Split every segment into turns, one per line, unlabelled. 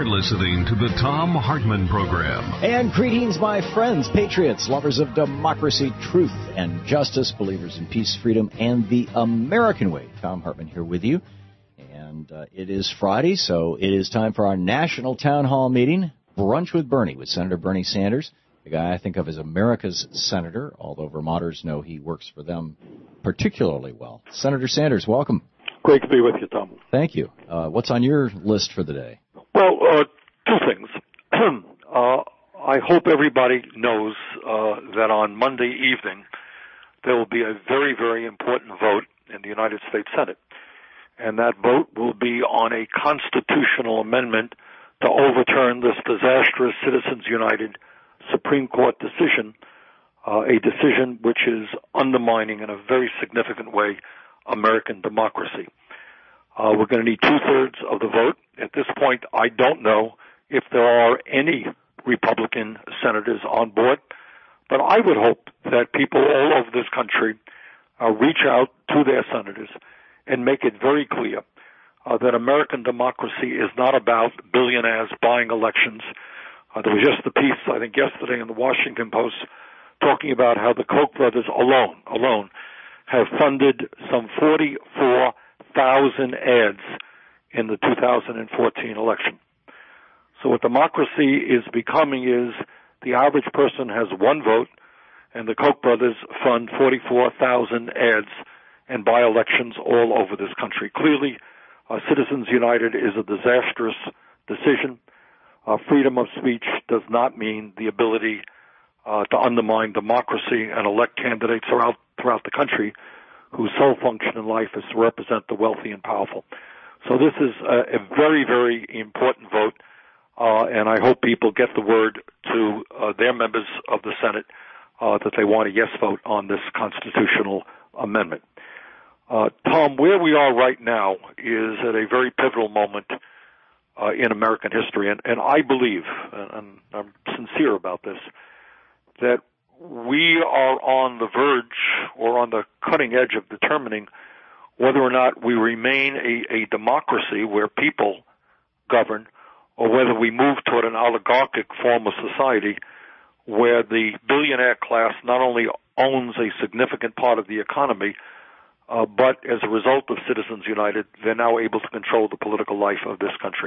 You're listening to the Thom Hartmann Program.
And greetings, my friends, patriots, lovers of democracy, truth, and justice, believers in peace, freedom, and the American way. Thom Hartmann here with you. And it is Friday, so it is time for our national town hall meeting, Brunch with Bernie, with Senator Bernie Sanders, the guy I think of as America's senator, although Vermonters know he works for them particularly well. Senator Sanders, welcome.
Great to be with you, Tom.
Thank you. What's on your list for the day?
Well, two things. I hope everybody knows that on Monday evening there will be a very, very important vote in the United States Senate. And that vote will be on a constitutional amendment to overturn this disastrous Citizens United Supreme Court decision, a decision which is undermining in a very significant way American democracy. We're going to need two-thirds of the vote. At this point, I don't know if there are any Republican senators on board, but I would hope that people all over this country reach out to their senators and make it very clear that American democracy is not about billionaires buying elections. There was just a piece, I think, yesterday in the Washington Post talking about how the Koch brothers alone have funded some 44,000 ads in the 2014 election. So what democracy is becoming is the average person has one vote, and the Koch brothers fund 44,000 ads and buy elections all over this country. Clearly, Citizens United is a disastrous decision. Freedom of speech does not mean the ability to undermine democracy and elect candidates throughout the country whose sole function in life is to represent the wealthy and powerful. So this is a very, very important vote, and I hope people get the word to their members of the Senate that they want a yes vote on this constitutional amendment. Tom, where we are right now is at a very pivotal moment in American history, and I believe, and I'm sincere about this, that we are on the verge or on the cutting edge of determining whether or not we remain a democracy where people govern, or whether we move toward an oligarchic form of society where the billionaire class not only owns a significant part of the economy, but as a result of Citizens United, they're now able to control the political life of this country.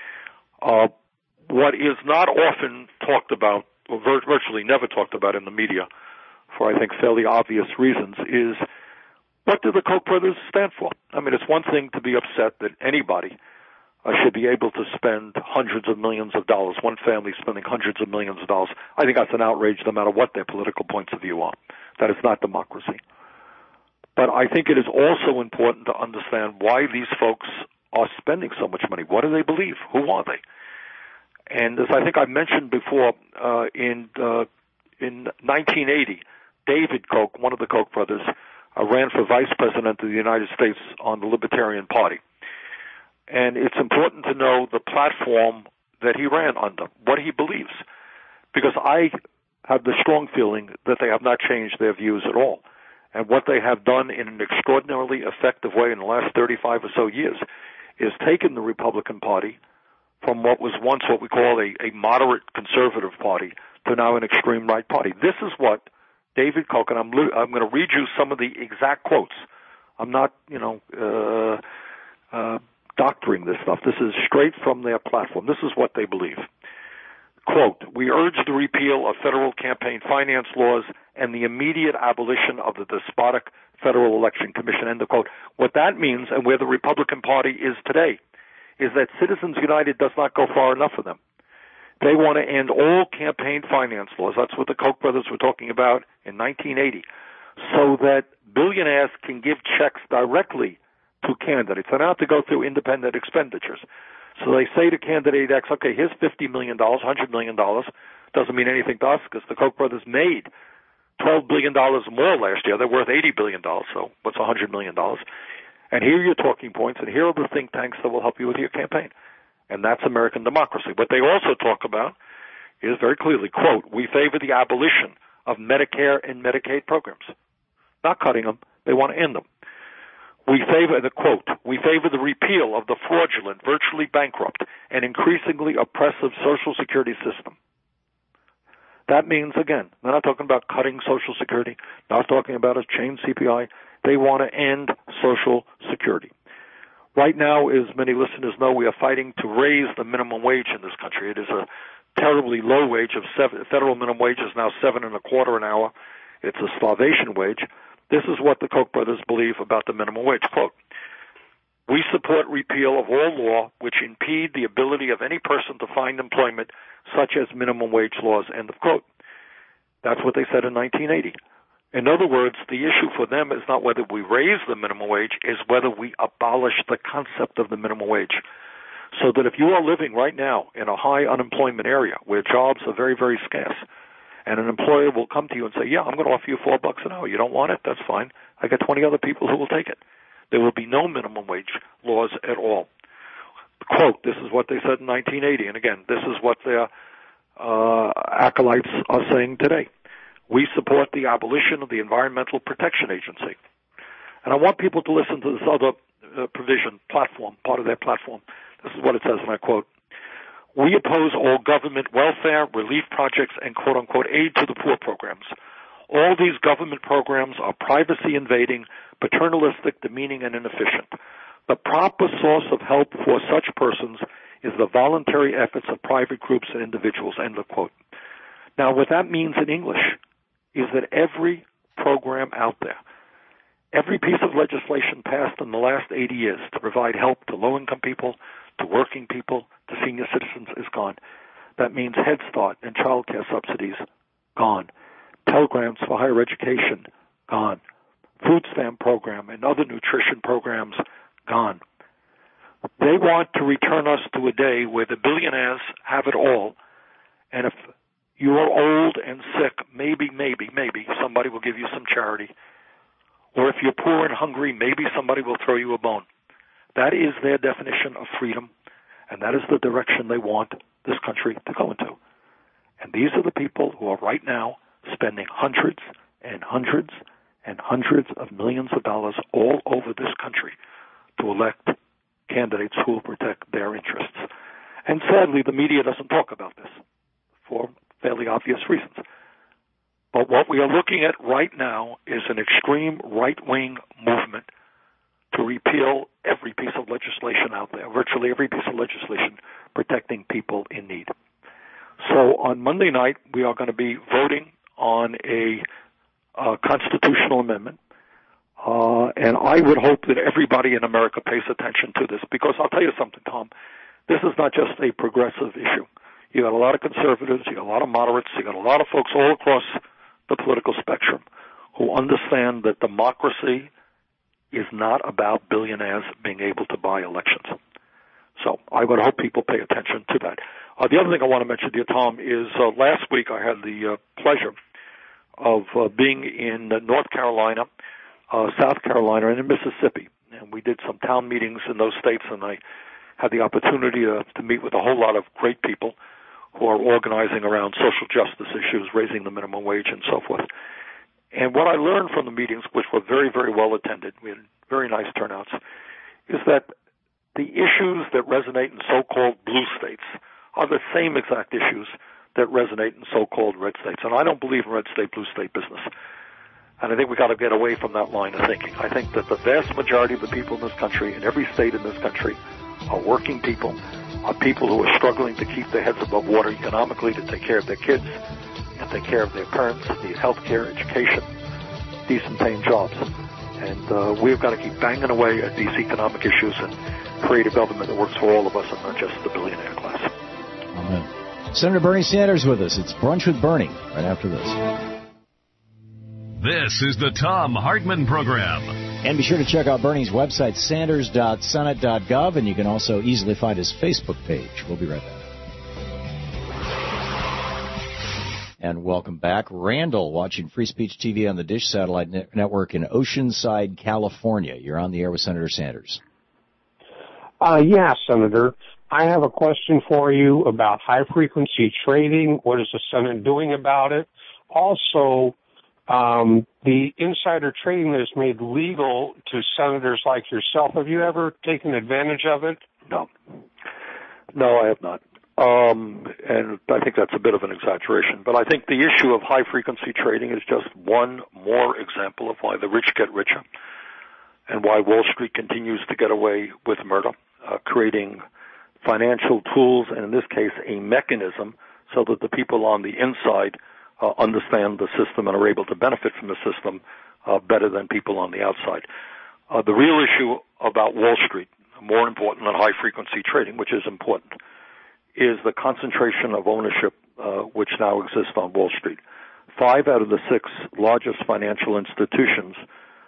What is not often talked about, or virtually never talked about in the media, for I think fairly obvious reasons, is what do the Koch brothers stand for? I mean, it's one thing to be upset that anybody should be able to spend hundreds of millions of dollars, one family spending hundreds of millions of dollars. I think that's an outrage no matter what their political points of view are. That is not democracy. But I think it is also important to understand why these folks are spending so much money. What do they believe? Who are they? And as I think I mentioned before, in 1980, David Koch, one of the Koch brothers, ran for vice president of the United States on the Libertarian Party. And it's important to know the platform that he ran under, what he believes, because I have the strong feeling that they have not changed their views at all. And what they have done in an extraordinarily effective way in the last 35 or so years is taken the Republican Party from what was once what we call a moderate conservative party to now an extreme right party. This is what David Koch, and I'm going to read you some of the exact quotes. I'm not, doctoring this stuff. This is straight from their platform. This is what they believe. Quote, "We urge the repeal of federal campaign finance laws and the immediate abolition of the despotic Federal Election Commission." End of quote. What that means, and where the Republican Party is today, is that Citizens United does not go far enough for them. They want to end all campaign finance laws. That's what the Koch brothers were talking about in 1980, so that billionaires can give checks directly to candidates. They don't have to go through independent expenditures. So they say to candidate X, okay, here's $50 million, $100 million. Doesn't mean anything to us because the Koch brothers made $12 billion more last year. They're worth $80 billion, so what's $100 million? And here are your talking points, and here are the think tanks that will help you with your campaign. And that's American democracy. What they also talk about is very clearly, quote, "We favor the abolition of Medicare and Medicaid programs." Not cutting them. They want to end them. We favor the quote, we favor the repeal of the fraudulent, virtually bankrupt, and increasingly oppressive Social Security system. That means, again, they're not talking about cutting Social Security, not talking about a change CPI. They want to end Social Security. Right now, as many listeners know, we are fighting to raise the minimum wage in this country. It is a terribly low wage of federal minimum wage is now $7.25 an hour. It's a starvation wage. This is what the Koch brothers believe about the minimum wage. Quote, we support repeal of all law which impede the ability of any person to find employment, such as minimum wage laws, end of quote. That's what they said in 1980. In other words, the issue for them is not whether we raise the minimum wage, is whether we abolish the concept of the minimum wage. So that if you are living right now in a high unemployment area where jobs are very, very scarce, and an employer will come to you and say, yeah, I'm going to offer you $4 an hour. You don't want it? That's fine. I got 20 other people who will take it. There will be no minimum wage laws at all. Quote, this is what they said in 1980. And again, this is what their acolytes are saying today. We support the abolition of the Environmental Protection Agency. And I want people to listen to this other provision, platform, part of their platform. This is what it says, and I quote, we oppose all government welfare, relief projects, and quote-unquote aid to the poor programs. All these government programs are privacy-invading, paternalistic, demeaning, and inefficient. The proper source of help for such persons is the voluntary efforts of private groups and individuals, end of quote. Now, what that means in English is that every program out there, every piece of legislation passed in the last 80 years to provide help to low-income people, to working people, to senior citizens is gone. That means Head Start and child care subsidies, gone. Pell Grants for higher education, gone. Food stamp program and other nutrition programs, gone. They want to return us to a day where the billionaires have it all, and if you are old and sick, maybe somebody will give you some charity. Or if you're poor and hungry, maybe somebody will throw you a bone. That is their definition of freedom, and that is the direction they want this country to go into. And these are the people who are right now spending hundreds and hundreds and hundreds of millions of dollars all over this country to elect candidates who will protect their interests. And sadly, the media doesn't talk about this for fairly obvious reasons. But what we are looking at right now is an extreme right-wing movement to repeal every piece of legislation out there, virtually every piece of legislation protecting people in need. So on Monday night, we are going to be voting on a constitutional amendment, and I would hope that everybody in America pays attention to this, because I'll tell you something, Tom, this is not just a progressive issue. You got a lot of conservatives, you got a lot of moderates, you got a lot of folks all across the political spectrum who understand that democracy is not about billionaires being able to buy elections. So I would hope people pay attention to that. The other thing I want to mention to you, Tom, is last week I had the pleasure of being in North Carolina, South Carolina, and in Mississippi. And we did some town meetings in those states, and I had the opportunity to meet with a whole lot of great people who are organizing around social justice issues, raising the minimum wage, and so forth. And what I learned from the meetings, which were very, very well attended, we had very nice turnouts, is that the issues that resonate in so-called blue states are the same exact issues that resonate in so-called red states. And I don't believe in red state, blue state business. And I think we've got to get away from that line of thinking. I think that the vast majority of the people in this country, in every state in this country, are working people, are people who are struggling to keep their heads above water economically, to take care of their kids, to take care of their parents, need health care, education, decent paying jobs. And we've got to keep banging away at these economic issues and create a government that works for all of us and not just the billionaire class.
Amen. Senator Bernie Sanders with us. It's Brunch with Bernie right after this.
This is the Thom Hartmann Program.
And be sure to check out Bernie's website, sanders.senate.gov, and you can also easily find his Facebook page. We'll be right back. And welcome back. Randall, watching Free Speech TV on the Dish Satellite Network in Oceanside, California. You're on the air with Senator Sanders.
Yeah, Senator. I have a question for you about high-frequency trading. What is the Senate doing about it? Also, the insider trading that is made legal to senators like yourself. Have you ever taken advantage of it?
No. No, I have not. And I think that's a bit of an exaggeration. But I think the issue of high-frequency trading is just one more example of why the rich get richer and why Wall Street continues to get away with murder, creating financial tools, and in this case, a mechanism so that the people on the inside understand the system and are able to benefit from the system better than people on the outside. The real issue about Wall Street, more important than high-frequency trading, which is important, is the concentration of ownership which now exists on Wall Street. 5 out of the 6 largest financial institutions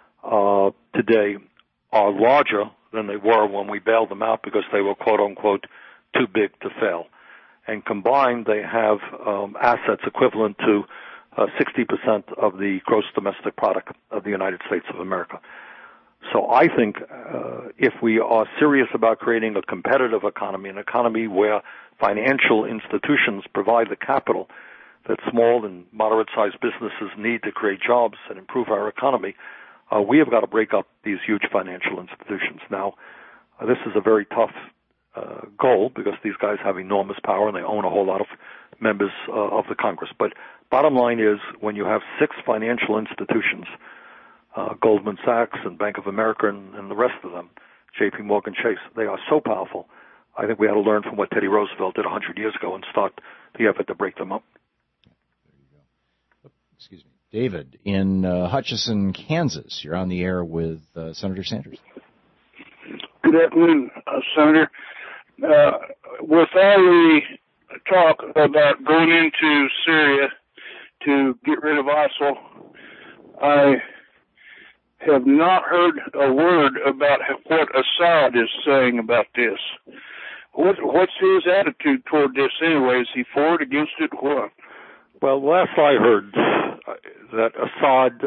today are larger than they were when we bailed them out because they were, quote-unquote, too big to fail. And combined, they have assets equivalent to 60% of the gross domestic product of the United States of America. So I think if we are serious about creating a competitive economy, an economy where financial institutions provide the capital that small and moderate-sized businesses need to create jobs and improve our economy, we have got to break up these huge financial institutions. Now, this is a very tough goal because these guys have enormous power and they own a whole lot of members of the Congress. But bottom line is when you have 6 financial institutions, Goldman Sachs and Bank of America and the rest of them, J.P. Morgan Chase, they are so powerful. I think we had to learn from what Teddy Roosevelt did 100 years ago and start the effort to break them up.
There you go. Excuse me. David, in Hutchinson, Kansas, you're on the air with Senator Sanders.
Good afternoon, Senator. With all the talk about going into Syria to get rid of ISIL, I have not heard a word about what Assad is saying about this. What's his attitude toward this anyway? Is he for it, against it, what?
Well, last I heard that Assad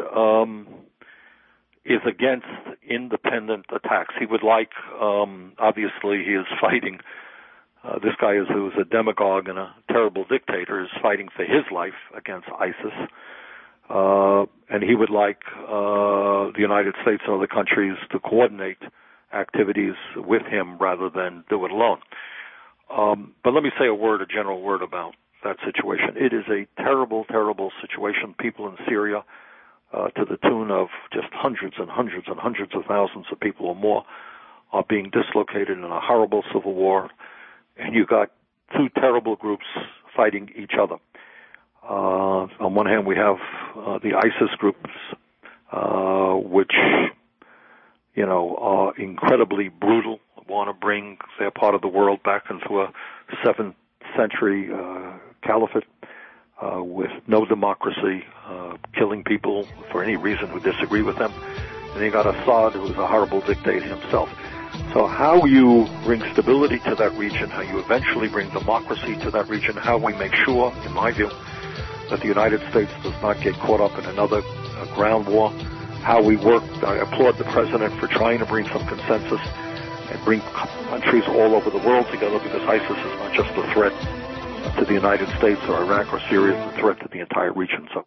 is against independent attacks. He would like, obviously he is fighting, this guy who's a demagogue and a terrible dictator is fighting for his life against ISIS. And he would like the United States and other countries to coordinate activities with him rather than do it alone. But let me say a general word about that situation. It is a terrible, terrible situation. People in Syria, to the tune of just hundreds and hundreds and hundreds of thousands of people or more, are being dislocated in a horrible civil war. And you got 2 terrible groups fighting each other. On one hand, we have the ISIS groups, which, are incredibly brutal, want to bring their part of the world back into a 7th century caliphate with no democracy, killing people for any reason who disagree with them. And you got Assad, who's a horrible dictator himself. So how you bring stability to that region, how you eventually bring democracy to that region, how we make sure, in my view, that the United States does not get caught up in another ground war, how we work. I applaud the President for trying to bring some consensus and bring countries all over the world together, because ISIS is not just a threat to the United States or Iraq or Syria, it's a threat to the entire region. So.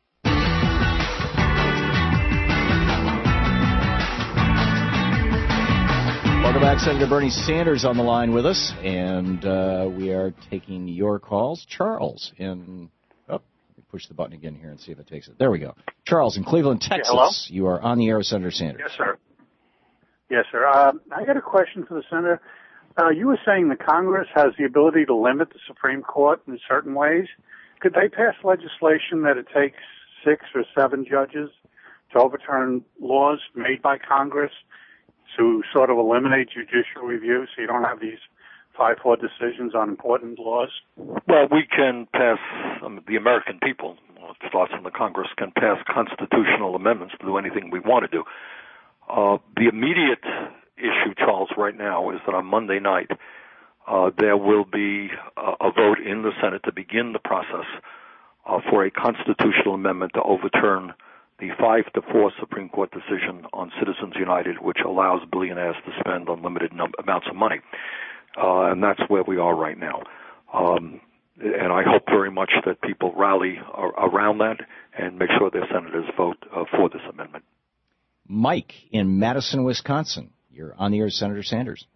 Welcome back. Senator Bernie Sanders on the line with us, and we are taking your calls. Charles push the button again here and see if it takes it. There we go. Charles in Cleveland, Texas.
Hello?
You are on the air with Senator Sanders.
Yes, sir. Yes, sir. I got a question for the Senator. You were saying the Congress has the ability to limit the Supreme Court in certain ways. Could they pass legislation that it takes 6 or 7 judges to overturn laws made by Congress to sort of eliminate judicial review so you don't have these 5-4 decisions on important laws?
Well, we can pass, the American people, it starts in the Congress, can pass constitutional amendments to do anything we want to do. The immediate issue, Charles, right now is that on Monday night there will be a vote in the Senate to begin the process for a constitutional amendment to overturn the 5-4 Supreme Court decision on Citizens United, which allows billionaires to spend unlimited amounts of money. And that's where we are right now. And I hope very much that people rally around that and make sure their senators vote for this amendment.
Mike in Madison, Wisconsin. You're on the air, Senator Sanders.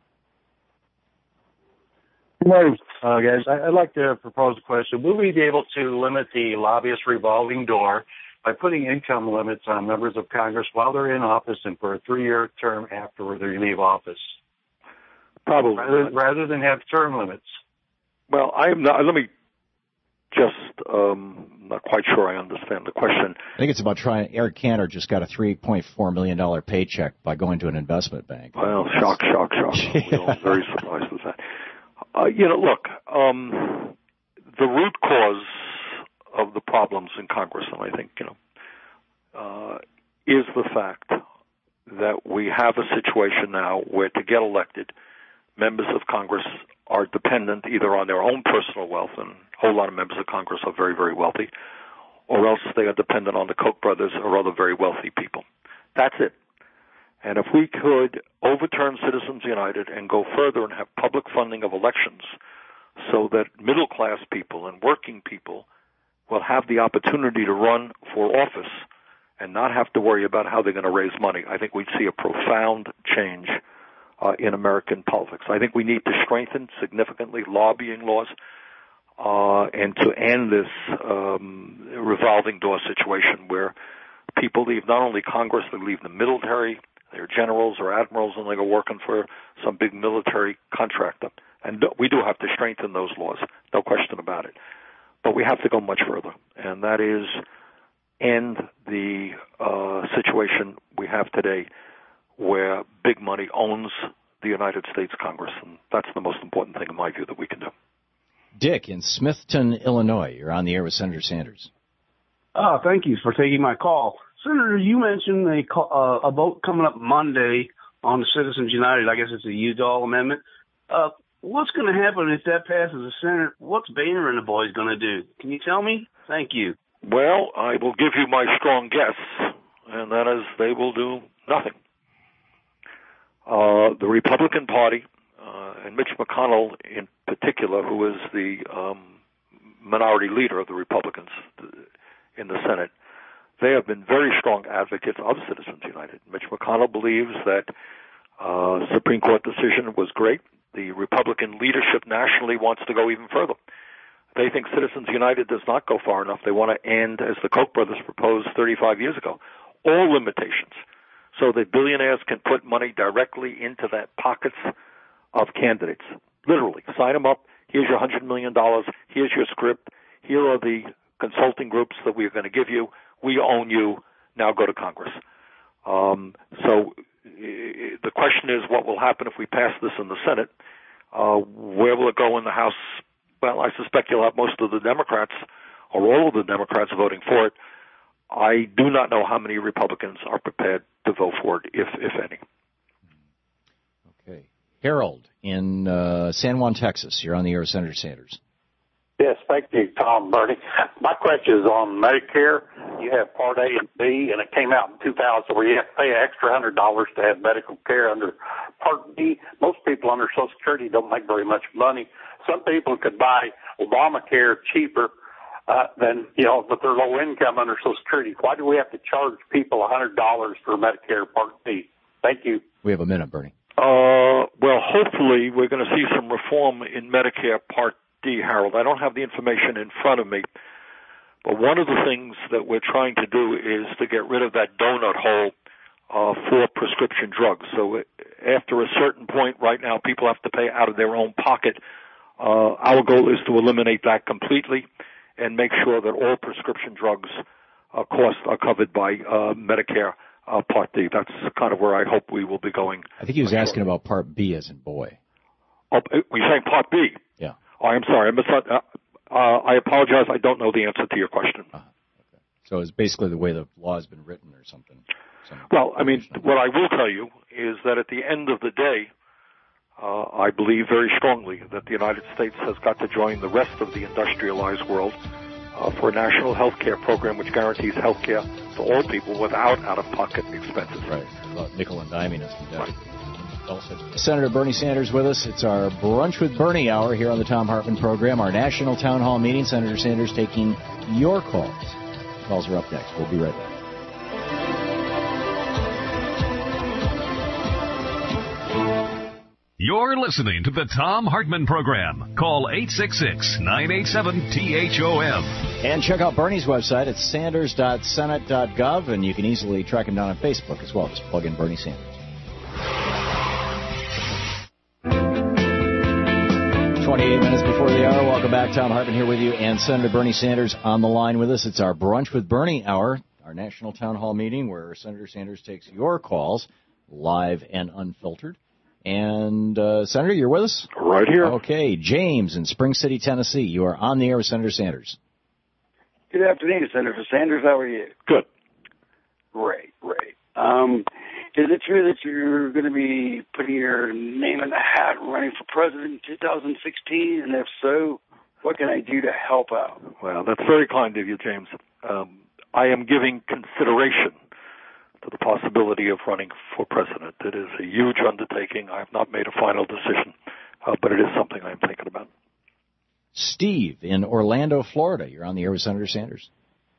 Good morning, guys. I'd like to propose a question. Will we be able to limit the lobbyist revolving door by putting income limits on members of Congress while they're in office and for a 3-year term after they leave office?
Probably.
Rather than have term limits.
Well, let me just, not quite sure I understand the question.
I think it's about Eric Cantor just got a $3.4 million paycheck by going to an investment bank.
Well, shock. We're all very surprised with that. Look, the root cause of the problems in Congress, and I think, is the fact that we have a situation now where to get elected, members of Congress are dependent either on their own personal wealth, and a whole lot of members of Congress are very, very wealthy, or else they are dependent on the Koch brothers or other very wealthy people. That's it. And if we could overturn Citizens United and go further and have public funding of elections so that middle-class people and working people will have the opportunity to run for office and not have to worry about how they're going to raise money, I think we'd see a profound change in American politics. I think we need to strengthen significantly lobbying laws and to end this revolving door situation where people leave not only Congress, they leave the military, they're generals or admirals, and they go working for some big military contractor. And we do have to strengthen those laws, no question about it. But we have to go much further, and that is end the situation we have today where big money owns the United States Congress, and that's the most important thing in my view that we can do.
Dick in Smithton, Illinois. You're on the air with Senator Sanders.
Thank you for taking my call. Senator, you mentioned a vote coming up Monday on the Citizens United. I guess it's a Udall amendment. What's going to happen if that passes the Senate? What's Boehner and the boys going to do? Can you tell me? Thank you.
Well, I will give you my strong guess, and that is they will do nothing. The Republican Party, and Mitch McConnell in particular, who is the minority leader of the Republicans in the Senate, they have been very strong advocates of Citizens United. Mitch McConnell believes that Supreme Court decision was great. The Republican leadership nationally wants to go even further. They think Citizens United does not go far enough. They want to end, as the Koch brothers proposed 35 years ago, all limitations so that billionaires can put money directly into the pockets of candidates. Literally, sign them up. Here's your $100 million. Here's your script. Here are the consulting groups that we're going to give you. We own you. Now go to Congress. So the question is, what will happen if we pass this in the Senate? Where will it go in the House? Well, I suspect you'll have most of the Democrats or all of the Democrats voting for it. I do not know how many Republicans are prepared to vote for it, if any.
Okay. Harold in San Juan, Texas. You're on the air with Senator Sanders.
Yes, thank you, Tom, Bernie. My question is on Medicare. You have Part A and B, and it came out in 2000 where you have to pay an extra $100 to have medical care. Under Part B, most people under Social Security don't make very much money. Some people could buy Obamacare cheaper than, but they're low income under Social Security. Why do we have to charge people $100 for Medicare Part B? Thank you.
We have a minute, Bernie.
Well, hopefully we're going to see some reform in Medicare Part D, Harold. I don't have the information in front of me, but one of the things that we're trying to do is to get rid of that donut hole for prescription drugs. So after a certain point right now, people have to pay out of their own pocket. Our goal is to eliminate that completely and make sure that all prescription drugs costs are covered by Medicare Part D. That's kind of where I hope we will be going.
I think he was asking about Part B as in boy.
Oh, were you saying Part B?
Yeah.
Oh, I'm sorry. I apologize. I don't know the answer to your question.
Okay. So it's basically the way the law has been written or something.
Well, I mean, what I will tell you is that at the end of the day, I believe very strongly that the United States has got to join the rest of the industrialized world for a national health care program which guarantees health care to all people without out-of-pocket expenses.
Right. Nickel and diming us to death.
Right.
Well said. Senator Bernie Sanders with us. It's our Brunch with Bernie hour here on the Thom Hartmann program, our national town hall meeting. Senator Sanders taking your calls. Calls are up next. We'll be right back.
You're listening to the Thom Hartmann program. Call 866-987-THOM.
And check out Bernie's website at sanders.senate.gov, and you can easily track him down on Facebook as well. Just plug in Bernie Sanders. 28 minutes before the hour. Welcome back. Thom Hartmann here with you, and Senator Bernie Sanders on the line with us. It's our Brunch with Bernie hour, our national town hall meeting where Senator Sanders takes your calls live and unfiltered. And, Senator, you're with us?
Right here.
Okay. James in Spring City, Tennessee. You are on the air with Senator Sanders.
Good afternoon, Senator Sanders. How are you?
Good.
Great. Is it true that you're going to be putting your name in the hat and running for president in 2016? And if so, what can I do to help out?
Well, that's very kind of you, James. I am giving consideration to the possibility of running for president. It is a huge undertaking. I have not made a final decision, but it is something I'm thinking about.
Steve in Orlando, Florida. You're on the air with Senator Sanders.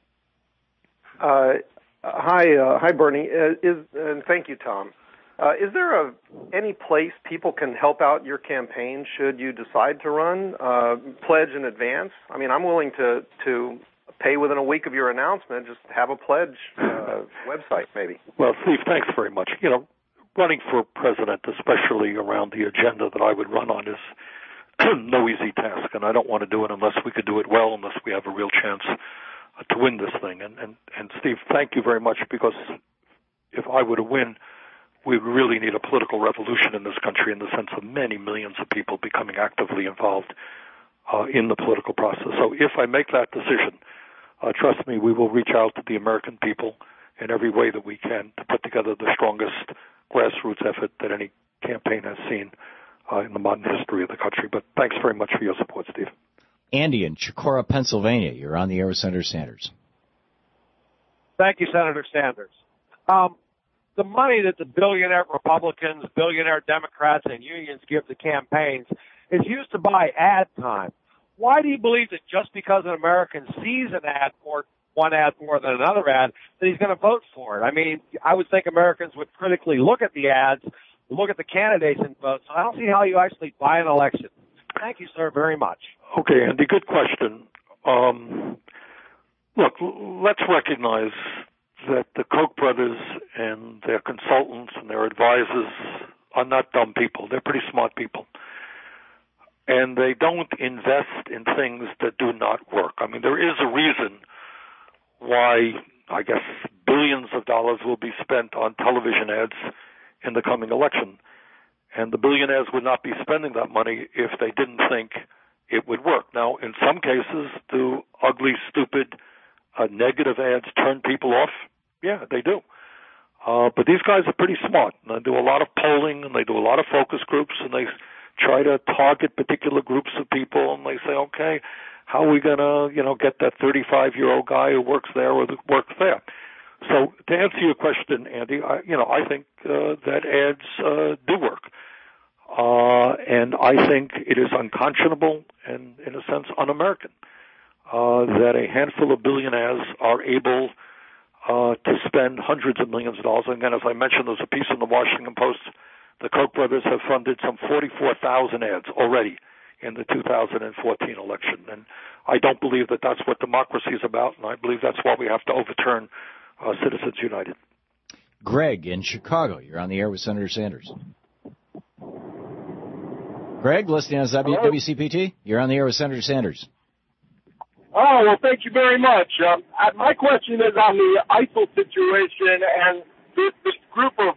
Hi, Bernie, and thank you, Tom. Is there any place people can help out your campaign should you decide to run? Pledge in advance? I mean, I'm willing to pay within a week of your announcement, just have a pledge website, maybe.
Well, Steve, thanks very much. You know, running for president, especially around the agenda that I would run on, is no easy task, and I don't want to do it unless we could do it well, unless we have a real chance to win this thing. And Steve, thank you very much, because if I were to win, we really need a political revolution in this country in the sense of many millions of people becoming actively involved in the political process. So if I make that decision, trust me, we will reach out to the American people in every way that we can to put together the strongest grassroots effort that any campaign has seen in the modern history of the country. But thanks very much for your support, Steve.
Andy in Chicora, Pennsylvania. You're on the air with Senator Sanders.
Thank you, Senator Sanders. The money that the billionaire Republicans, billionaire Democrats, and unions give to campaigns is used to buy ad time. Why do you believe that just because an American sees an ad or one ad more than another ad, that he's going to vote for it? I mean, I would think Americans would critically look at the ads, look at the candidates, and vote. So I don't see how you actually buy an election. Thank you, sir, very much.
Okay, Andy, good question. Look, let's recognize that the Koch brothers and their consultants and their advisors are not dumb people. They're pretty smart people. And they don't invest in things that do not work. I mean, there is a reason why, I guess, billions of dollars will be spent on television ads in the coming election. And the billionaires would not be spending that money if they didn't think it would work. Now, in some cases, do ugly, stupid, negative ads turn people off? Yeah, they do. But these guys are pretty smart. And they do a lot of polling, and they do a lot of focus groups, and they try to target particular groups of people, and they say, okay, how are we going to, get that 35-year-old guy who works there or works there? So to answer your question, Andy, I think that ads do work. And I think it is unconscionable and, in a sense, un-American that a handful of billionaires are able to spend hundreds of millions of dollars. And again, as I mentioned, there's a piece in the Washington Post. The Koch brothers have funded some 44,000 ads already in the 2014 election. And I don't believe that that's what democracy is about, and I believe that's why we have to overturn Citizens United.
Greg in Chicago. You're on the air with Senator Sanders. Greg, listening on WCPT. You're on the air with Senator Sanders.
Oh, well, thank you very much. My question is on the ISIL situation and this group of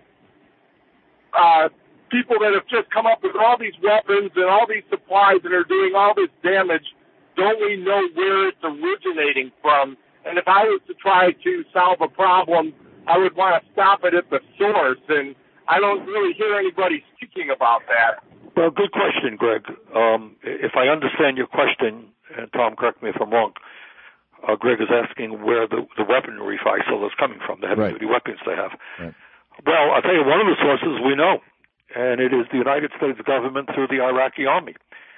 people that have just come up with all these weapons and all these supplies and are doing all this damage. Don't we know where it's originating from? And if I was to try to solve a problem, I would want to stop it at the source, and I don't really hear anybody speaking about that.
Well, good question, Greg. If I understand your question, and Tom, correct me if I'm wrong, Greg is asking where the weaponry for ISIL is coming from, the heavy-duty weapons they have.
Right.
Well, I'll tell you, one of the sources we know and it is the United States government through the Iraqi army.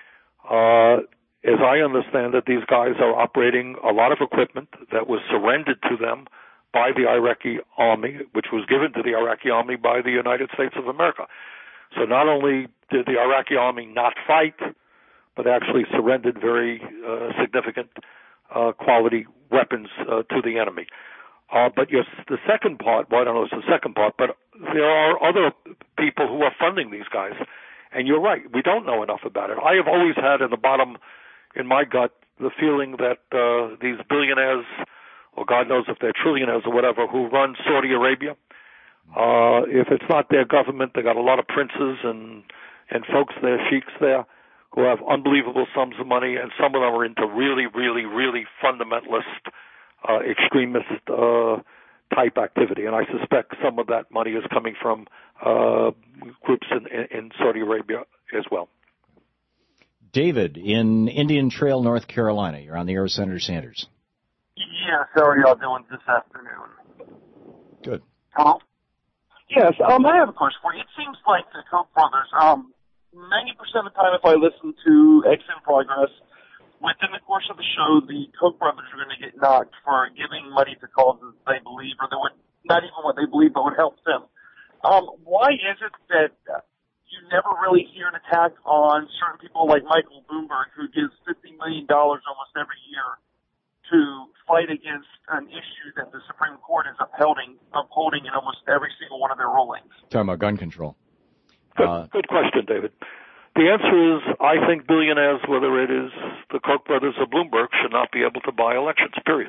As I understand it, these guys are operating a lot of equipment that was surrendered to them by the Iraqi army, which was given to the Iraqi army by the United States of America. So not only did the Iraqi army not fight, but actually surrendered very significant quality weapons to the enemy. But yes, the second part, well, I don't know if it's the second part, but there are other people who are funding these guys. And you're right, we don't know enough about it. I have always had in the bottom, in my gut, the feeling that these billionaires, or God knows if they're trillionaires or whatever, who run Saudi Arabia, if it's not their government, they got a lot of princes and folks there, sheiks there, who have unbelievable sums of money, and some of them are into really, really, really fundamentalist, extremist type activity. And I suspect some of that money is coming from groups in Saudi Arabia as well.
David, in Indian Trail, North Carolina. You're on the air with Senator Sanders.
Yes, how are y'all doing this afternoon?
Good.
Hello? Yes, I have a question for you. It seems like the Koch brothers, 90% of the time if I listen to X in Progress, within the course of the show, the Koch brothers are going to get knocked for giving money to causes they believe, or that would, not even what they believe, but would help them. Why is it that you never really hear an attack on certain people like Michael Bloomberg, who gives $50 million almost every year to fight against an issue that the Supreme Court is upholding in almost every single one of their rulings?
Talking about gun control.
Good question, David. The answer is, I think billionaires, whether it is the Koch brothers or Bloomberg, should not be able to buy elections, period.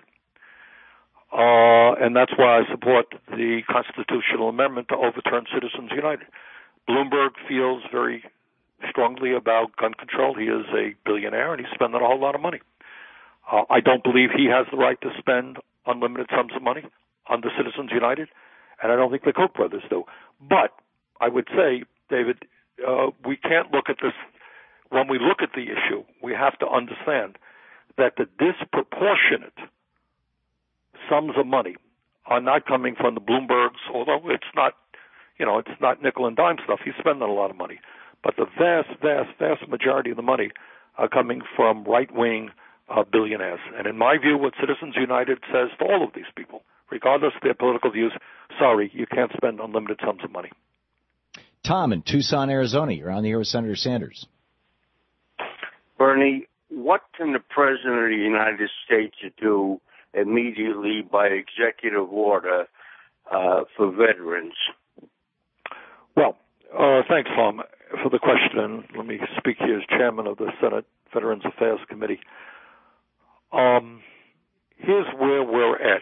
And that's why I support the constitutional amendment to overturn Citizens United. Bloomberg feels very strongly about gun control. He is a billionaire, and he's spending a whole lot of money. I don't believe he has the right to spend unlimited sums of money under Citizens United, and I don't think the Koch brothers do. But I would say, David, we can't look at this. When we look at the issue, we have to understand that the disproportionate sums of money are not coming from the Bloombergs, although it's not, it's not nickel and dime stuff. He's spending a lot of money. But the vast, vast, vast majority of the money are coming from right-wing billionaires. And in my view, what Citizens United says to all of these people, regardless of their political views, sorry, you can't spend unlimited sums of money.
Tom in Tucson, Arizona. You're on the air with Senator Sanders.
Bernie, what can the President of the United States do immediately by executive order for veterans?
Well, thanks, Tom, for the question. Let me speak here as chairman of the Senate Veterans Affairs Committee. Here's where we're at.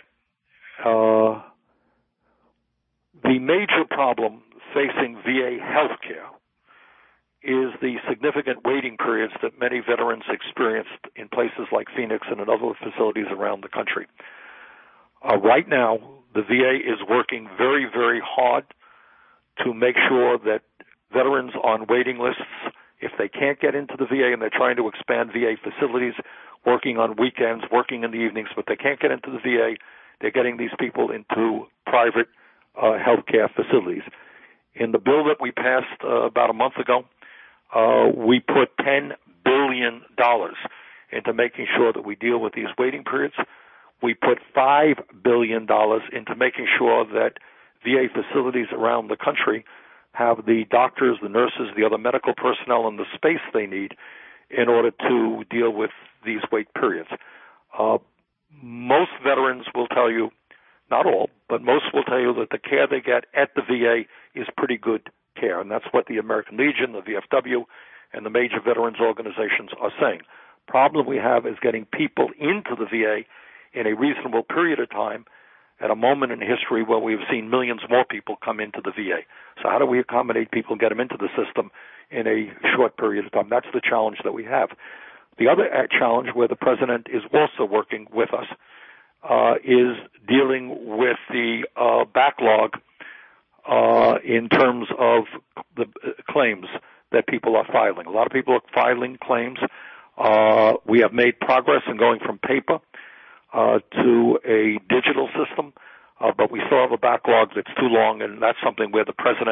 The major problem facing VA health care is the significant waiting periods that many veterans experienced in places like Phoenix and in other facilities around the country. Right now, the VA is working very, very hard to make sure that veterans on waiting lists, if they can't get into the VA and they're trying to expand VA facilities, working on weekends, working in the evenings, but they can't get into the VA, they're getting these people into private health care facilities. In the bill that we passed about a month ago, we put $10 billion into making sure that we deal with these waiting periods. We put $5 billion into making sure that VA facilities around the country have the doctors, the nurses, the other medical personnel, and the space they need in order to deal with these wait periods. Most veterans will tell you, not all, but most will tell you that the care they get at the VA is pretty good care, and that's what the American Legion, the VFW, and the major veterans organizations are saying. Problem we have is getting people into the VA in a reasonable period of time at a moment in history where we've seen millions more people come into the VA. So how do we accommodate people and get them into the system in a short period of time? That's the challenge that we have. The other challenge where the President is also working with us is dealing with the backlog in terms of the claims that people are filing. A lot of people are filing claims. We have made progress in going from paper to a digital system, but we still have a backlog that's too long, and that's something where the President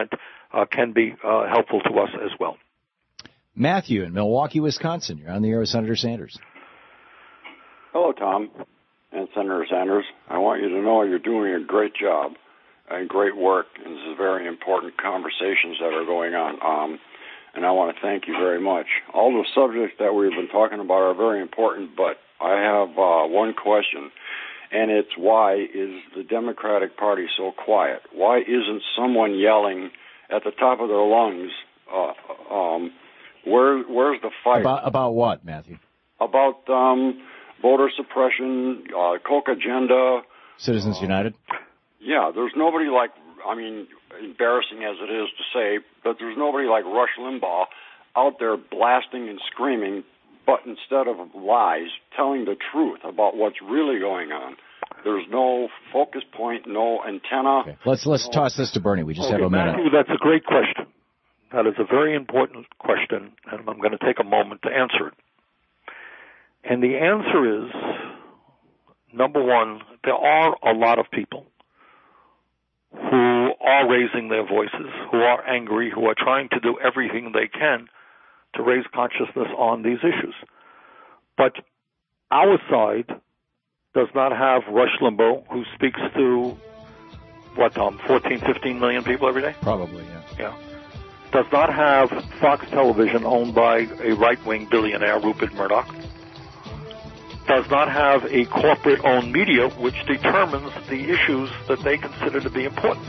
can be helpful to us as well.
Matthew in Milwaukee, Wisconsin. You're on the air with Senator Sanders.
Hello, Tom and Senator Sanders. I want you to know you're doing a great job and great work, and this is very important conversations that are going on. And I want to thank you very much. All the subjects that we've been talking about are very important, but I have one question, and it's why is the Democratic Party so quiet? Why isn't someone yelling at the top of their lungs, where's the fight?
About what, Matthew?
About voter suppression, Koch agenda.
Citizens United?
Yeah, there's nobody like, embarrassing as it is to say, but there's nobody like Rush Limbaugh out there blasting and screaming, but instead of lies, telling the truth about what's really going on. There's no focus point, no antenna.
Okay. Let's toss this to Bernie. We just have a minute.
Matthew, that's a great question. That is a very important question, and I'm going to take a moment to answer it. And the answer is, number one, there are a lot of people who are raising their voices, who are angry, who are trying to do everything they can to raise consciousness on these issues. But our side does not have Rush Limbaugh, who speaks to, 14, 15 million people every day?
Probably,
Yeah. Does not have Fox Television, owned by a right-wing billionaire, Rupert Murdoch. Does not have a corporate-owned media which determines the issues that they consider to be important.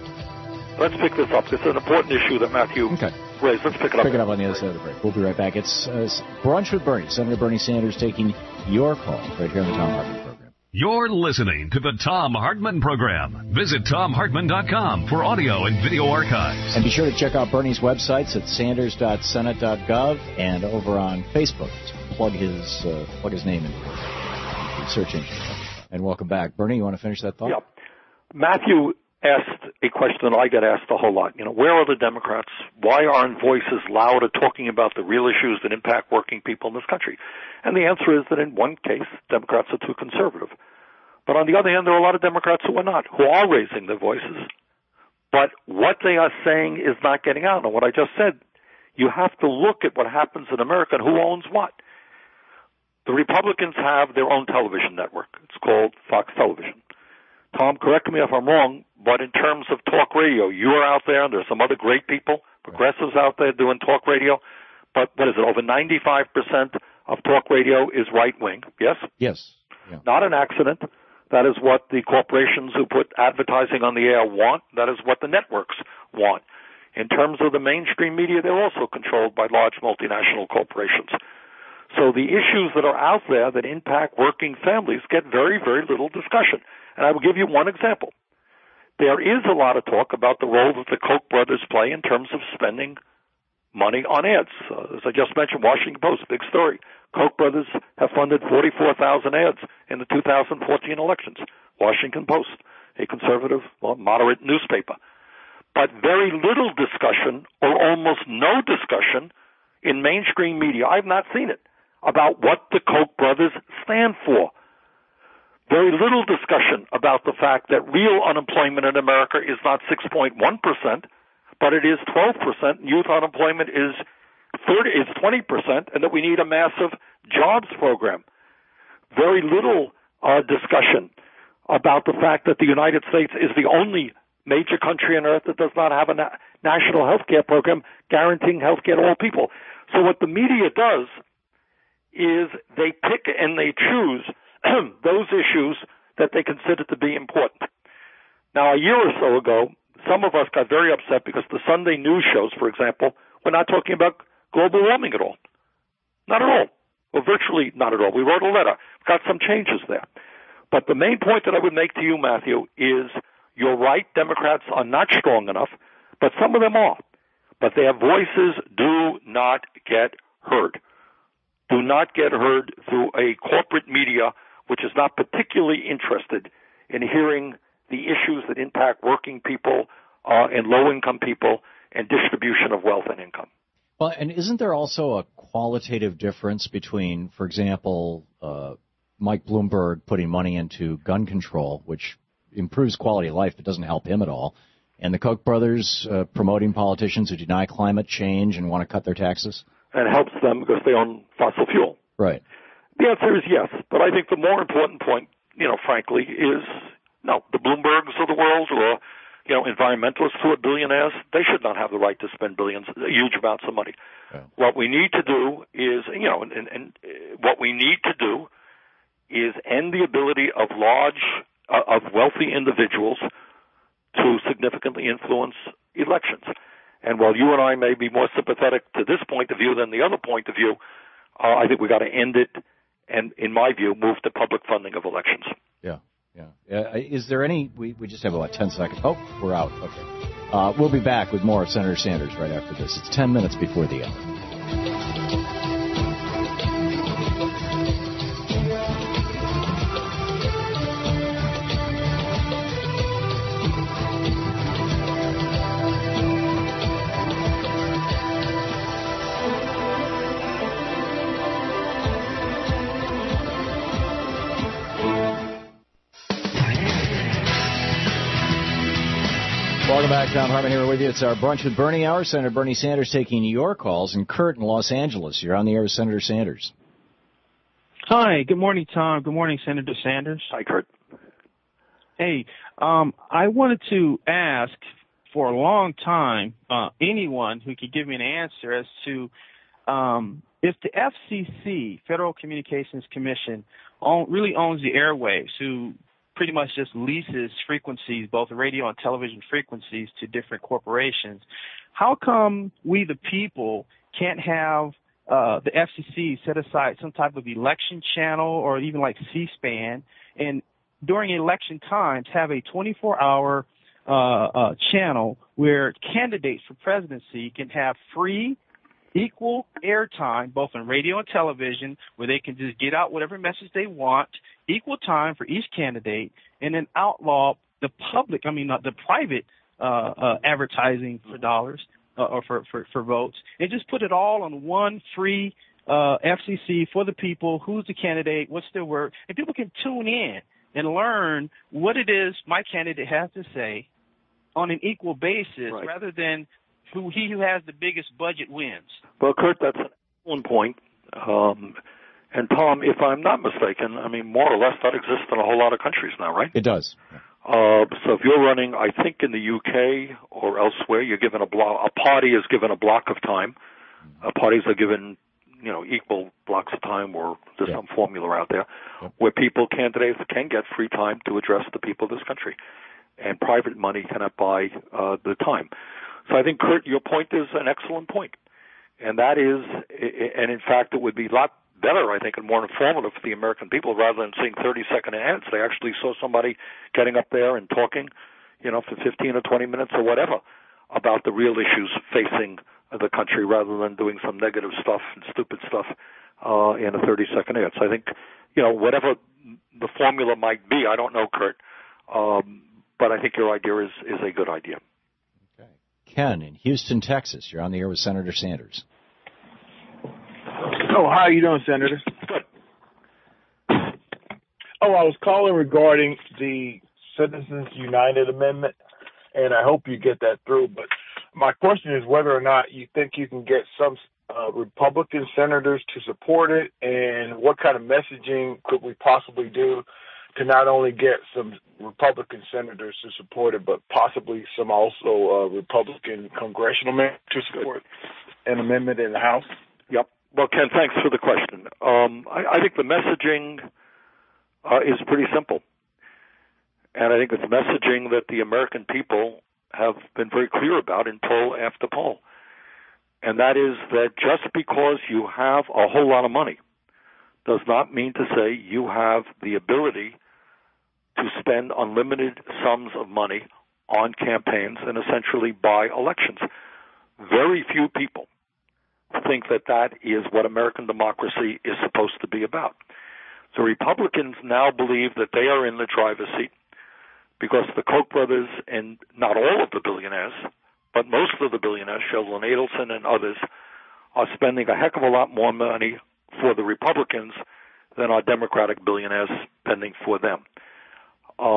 Let's pick this up. It's an important issue that Matthew raised. Let's pick it up.
Pick it up on the other side of the break. We'll be right back. It's Brunch with Bernie. Senator Bernie Sanders taking your call right here on the Tom Hartman Program.
You're listening to the Tom Hartman Program. Visit TomHartman.com for audio and video archives.
And be sure to check out Bernie's websites at sanders.senate.gov and over on Facebook. Just plug his name in the search engine. And welcome back. Bernie, you want to finish that thought?
Yeah. Matthew asked a question that I get asked a whole lot. Where are the Democrats? Why aren't voices louder talking about the real issues that impact working people in this country? And the answer is that in one case, Democrats are too conservative. But on the other hand, there are a lot of Democrats who are not, who are raising their voices. But what they are saying is not getting out. And what I just said, you have to look at what happens in America and who owns what. The Republicans have their own television network. It's called Fox Television. Tom, correct me if I'm wrong, but in terms of talk radio, you're out there, and there's some other great people, progressives out there doing talk radio. But what is it, over 95% of talk radio is right-wing, yes?
Yes. Yeah.
Not an accident. That is what the corporations who put advertising on the air want. That is what the networks want. In terms of the mainstream media, they're also controlled by large multinational corporations. So the issues that are out there that impact working families get very, very little discussion. And I will give you one example. There is a lot of talk about the role that the Koch brothers play in terms of spending money on ads. As I just mentioned, Washington Post, big story. Koch brothers have funded 44,000 ads in the 2014 elections. Washington Post, a conservative, moderate newspaper. But very little discussion, or almost no discussion, in mainstream media, I've not seen it, about what the Koch brothers stand for. Very little discussion about the fact that real unemployment in America is not 6.1%, but it is 12%. Youth unemployment is 20%, and that we need a massive jobs program. Very little discussion about the fact that the United States is the only major country on earth that does not have a national health care program guaranteeing health care to all people. So what the media does is they pick and they choose those issues that they consider to be important. Now, a year or so ago, some of us got very upset because the Sunday news shows, for example, were not talking about global warming at all. Not at all. Well, virtually not at all. We wrote a letter. Got some changes there. But the main point that I would make to you, Matthew, is you're right, Democrats are not strong enough, but some of them are. But their voices do not get heard. Do not get heard through a corporate media which is not particularly interested in hearing the issues that impact working people and low-income people and distribution of wealth and income.
Well, and isn't there also a qualitative difference between, for example, Mike Bloomberg putting money into gun control, which improves quality of life but doesn't help him at all, And the Koch brothers promoting politicians who deny climate change and want to cut their taxes?
And it helps them because they own fossil fuel.
Right.
The answer is yes. But I think the more important point, frankly, is no, the Bloombergs of the world or, environmentalists who are billionaires, they should not have the right to spend billions, huge amounts of money. Yeah. What we need to do is, what we need to do is end the ability of wealthy individuals to significantly influence elections. And while you and I may be more sympathetic to this point of view than the other point of view, I think we've got to end it and, in my view, move to public funding of elections.
Yeah. Is there any, we just have about 10 seconds. Oh, we're out. Okay. We'll be back with more of Senator Sanders right after this. It's 10 minutes before the hour. Welcome back. Tom Hartman here with you. It's our Brunch with Bernie hour. Senator Bernie Sanders taking your calls. And Kurt in Los Angeles, you're on the air with Senator Sanders.
Hi. Good morning, Tom. Good morning, Senator Sanders.
Hi, Kurt.
Hey, I wanted to ask for a long time anyone who could give me an answer as to if the FCC, Federal Communications Commission, really owns the airwaves, who pretty much just leases frequencies, both radio and television frequencies, to different corporations. How come we, the people, can't have the FCC set aside some type of election channel or even like C-SPAN, and during election times have a 24-hour channel where candidates for presidency can have free, equal airtime, both on radio and television, where they can just get out whatever message they want, equal time for each candidate, and then outlaw the private advertising for dollars or for votes, and just put it all on one free FCC for the people, who's the candidate, what's their work, and people can tune in and learn what it is my candidate has to say on an equal basis, right, rather than who has the biggest budget wins.
Well, Kurt, that's an excellent point. And Tom, if I'm not mistaken, more or less that exists in a whole lot of countries now, right?
It does.
So if you're running, I think in the UK or elsewhere, you're given a party is given a block of time. Parties are given, equal blocks of time, or there's some formula out there where candidates can get free time to address the people of this country. And private money cannot buy the time. So I think, Kurt, your point is an excellent point. And that is, and in fact, it would be a lot better, I think, and more informative for the American people rather than seeing 30-second ads. They actually saw somebody getting up there and talking, for 15 or 20 minutes or whatever about the real issues facing the country rather than doing some negative stuff and stupid stuff in a 30-second ad. So I think, whatever the formula might be, I don't know, Kurt, but I think your idea is a good idea.
Okay. Ken in Houston, Texas. You're on the air with Senator Sanders.
Oh, how are you doing, Senator?
Good.
Oh, I was calling regarding the Citizens United Amendment, and I hope you get that through. But my question is whether or not you think you can get some Republican senators to support it, and what kind of messaging could we possibly do to not only get some Republican senators to support it, but possibly some also Republican congressional men to support an amendment in the House?
Yep. Well, Ken, thanks for the question. I think the messaging is pretty simple. And I think it's messaging that the American people have been very clear about in poll after poll. And that is that just because you have a whole lot of money does not mean to say you have the ability to spend unlimited sums of money on campaigns and essentially buy elections. Very few people think that that is what American democracy is supposed to be about. So Republicans now believe that they are in the driver's seat because the Koch brothers, and not all of the billionaires, but most of the billionaires, Sheldon Adelson and others, are spending a heck of a lot more money for the Republicans than our Democratic billionaires spending for them.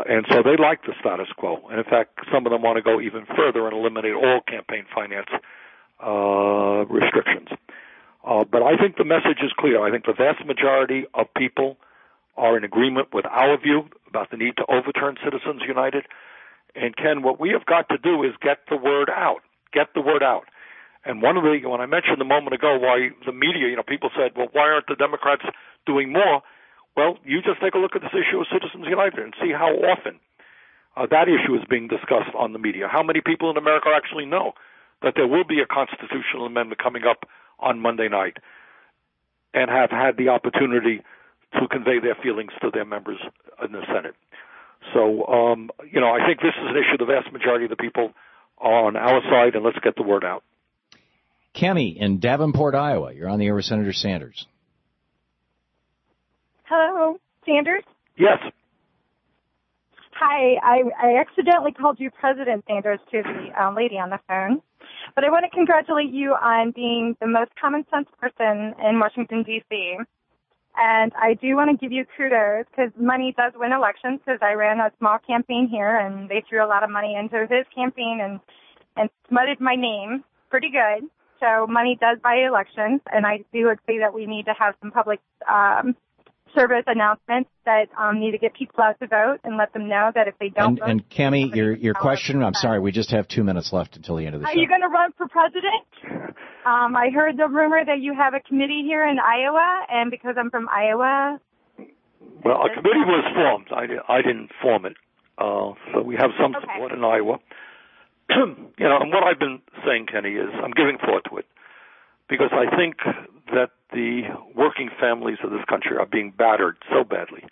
And so they like the status quo. And in fact, some of them want to go even further and eliminate all campaign finance restrictions. But I think the message is clear. I think the vast majority of people are in agreement with our view about the need to overturn Citizens United. And Ken, what we have got to do is get the word out. Get the word out. And when I mentioned a moment ago why the media, people said, well, why aren't the Democrats doing more? Well, you just take a look at this issue of Citizens United and see how often that issue is being discussed on the media. How many people in America actually know that there will be a constitutional amendment coming up on Monday night and have had the opportunity to convey their feelings to their members in the Senate. So, I think this is an issue the vast majority of the people are on our side, and let's get the word out.
Cami in Davenport, Iowa. You're on the air with Senator Sanders.
Hello, Sanders?
Yes.
Hi, I accidentally called you President Sanders to the lady on the phone. But I want to congratulate you on being the most common sense person in Washington, D.C. And I do want to give you kudos because money does win elections, because I ran a small campaign here and they threw a lot of money into his campaign and smutted my name pretty good. So money does buy elections, and I do agree that we need to have some public service announcements that need to get people out to vote and let them know that if they don't vote.
And Cami, your question, I'm sorry, we just have 2 minutes left until the end of the show.
Are you going to run for president? I heard the rumor that you have a committee here in Iowa, and because I'm from Iowa.
Well, a committee was formed. I didn't form it. So we have some support in Iowa. And what I've been saying, Kenny, is I'm giving thought to it because I think that the working families of this country are being battered so badly.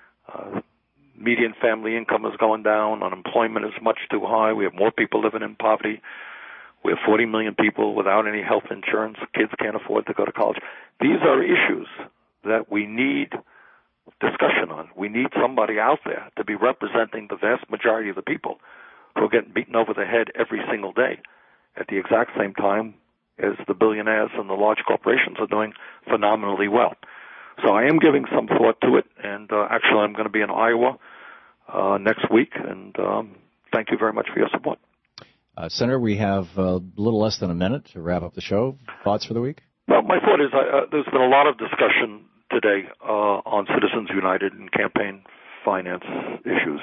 Median family income is going down. Unemployment is much too high. We have more people living in poverty. We have 40 million people without any health insurance. Kids can't afford to go to college. These are issues that we need discussion on. We need somebody out there to be representing the vast majority of the people who are getting beaten over the head every single day at the exact same time as the billionaires and the large corporations are doing phenomenally well. So I am giving some thought to it, and actually I'm going to be in Iowa next week, and thank you very much for your support.
Senator, we have a little less than a minute to wrap up the show. Thoughts for the week?
Well, my thought is there's been a lot of discussion today on Citizens United and campaign finance issues.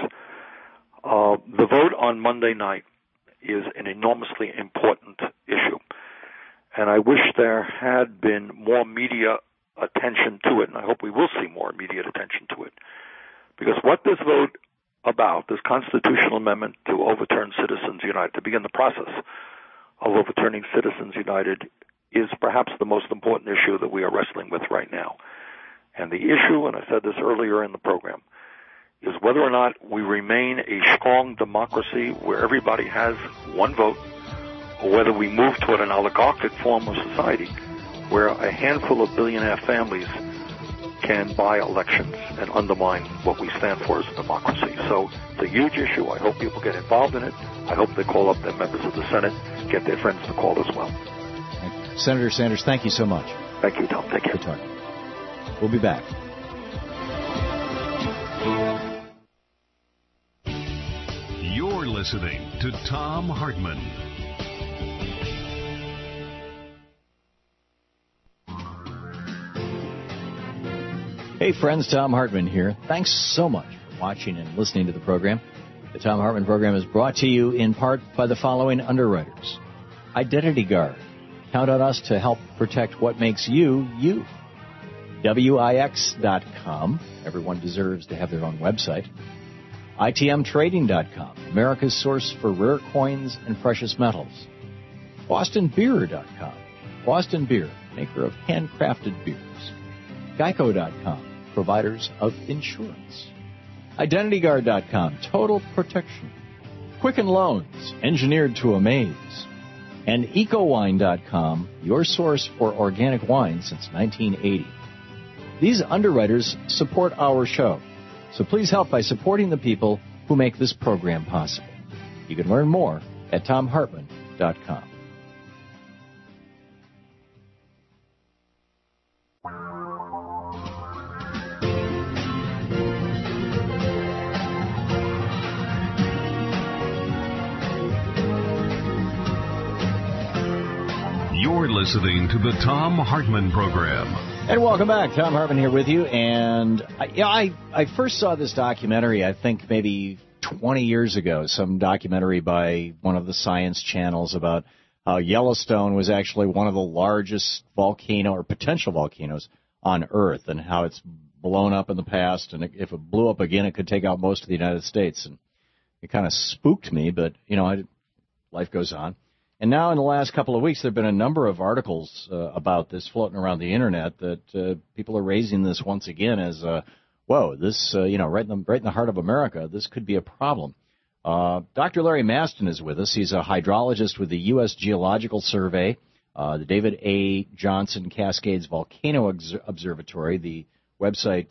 The vote on Monday night is an enormously important issue, and I wish there had been more media attention to it, and I hope we will see more immediate attention to it, because what this vote about, this constitutional amendment to overturn Citizens United, to begin the process of overturning Citizens United, is perhaps the most important issue that we are wrestling with right now. And the issue, and I said this earlier in the program, is whether or not we remain a strong democracy where everybody has one vote, or whether we move toward an oligarchic form of society where a handful of billionaire families can buy elections and undermine what we stand for as a democracy. So it's a huge issue. I hope people get involved in it. I hope they call up their members of the Senate, get their friends to call as well.
Senator Sanders, thank you so much.
Thank you, Tom. Take care.
Good talk. We'll be back.
You're listening to Thom Hartmann.
Hey friends, Thom Hartmann here. Thanks so much for watching and listening to the program. The Thom Hartmann program is brought to you in part by the following underwriters. Identity Guard. Count on us to help protect what makes you, you. WIX.com. Everyone deserves to have their own website. ITMTrading.com. America's source for rare coins and precious metals. BostonBeer.com. Boston Beer, maker of handcrafted beers. Geico.com. Providers of insurance. IdentityGuard.com. Total protection. Quicken Loans. Engineered to amaze. And EcoWine.com. Your source for organic wine since 1980. These underwriters support our show. So please help by supporting the people who make this program possible. You can learn more at TomHartmann.com.
listening to the Thom Hartmann Program.
And welcome back. Thom Hartmann here with you. And I first saw this documentary, I think maybe 20 years ago, some documentary by one of the science channels about how Yellowstone was actually one of the largest volcano or potential volcanoes on Earth, and how it's blown up in the past, and if it blew up again, it could take out most of the United States. And it kind of spooked me, but, life goes on. And now in the last couple of weeks, there have been a number of articles about this floating around the Internet that people are raising this once again as, whoa, this, right in the heart of America, this could be a problem. Dr. Larry Mastin is with us. He's a hydrologist with the U.S. Geological Survey, the David A. Johnson Cascades Volcano Observatory, the website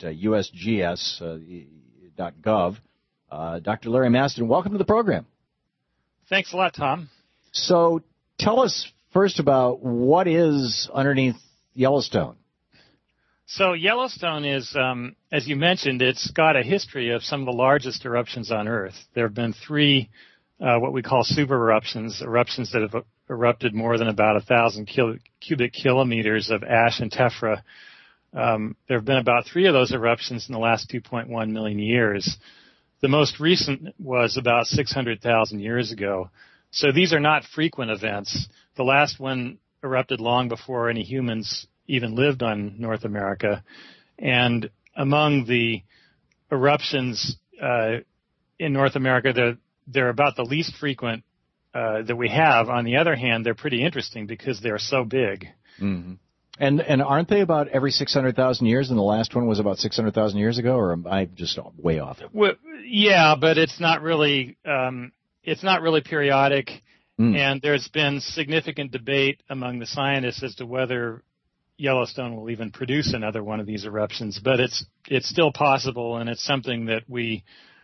usgs.gov. Dr. Larry Mastin, welcome to the program.
Thanks a lot, Tom.
So tell us first about what is underneath Yellowstone.
So Yellowstone is, as you mentioned, it's got a history of some of the largest eruptions on Earth. There have been three what we call super eruptions that have erupted more than about 1,000 cubic kilometers of ash and tephra. There have been about three of those eruptions in the last 2.1 million years. The most recent was about 600,000 years ago. So these are not frequent events. The last one erupted long before any humans even lived on North America. And among the eruptions in North America, they're about the least frequent that we have. On the other hand, they're pretty interesting because they're so big.
Mm-hmm. And aren't they about every 600,000 years, and the last one was about 600,000 years ago, or am I just way off?
Well, yeah, but it's not really periodic, and there's been significant debate among the scientists as to whether Yellowstone will even produce another one of these eruptions. But it's still possible, and it's something that we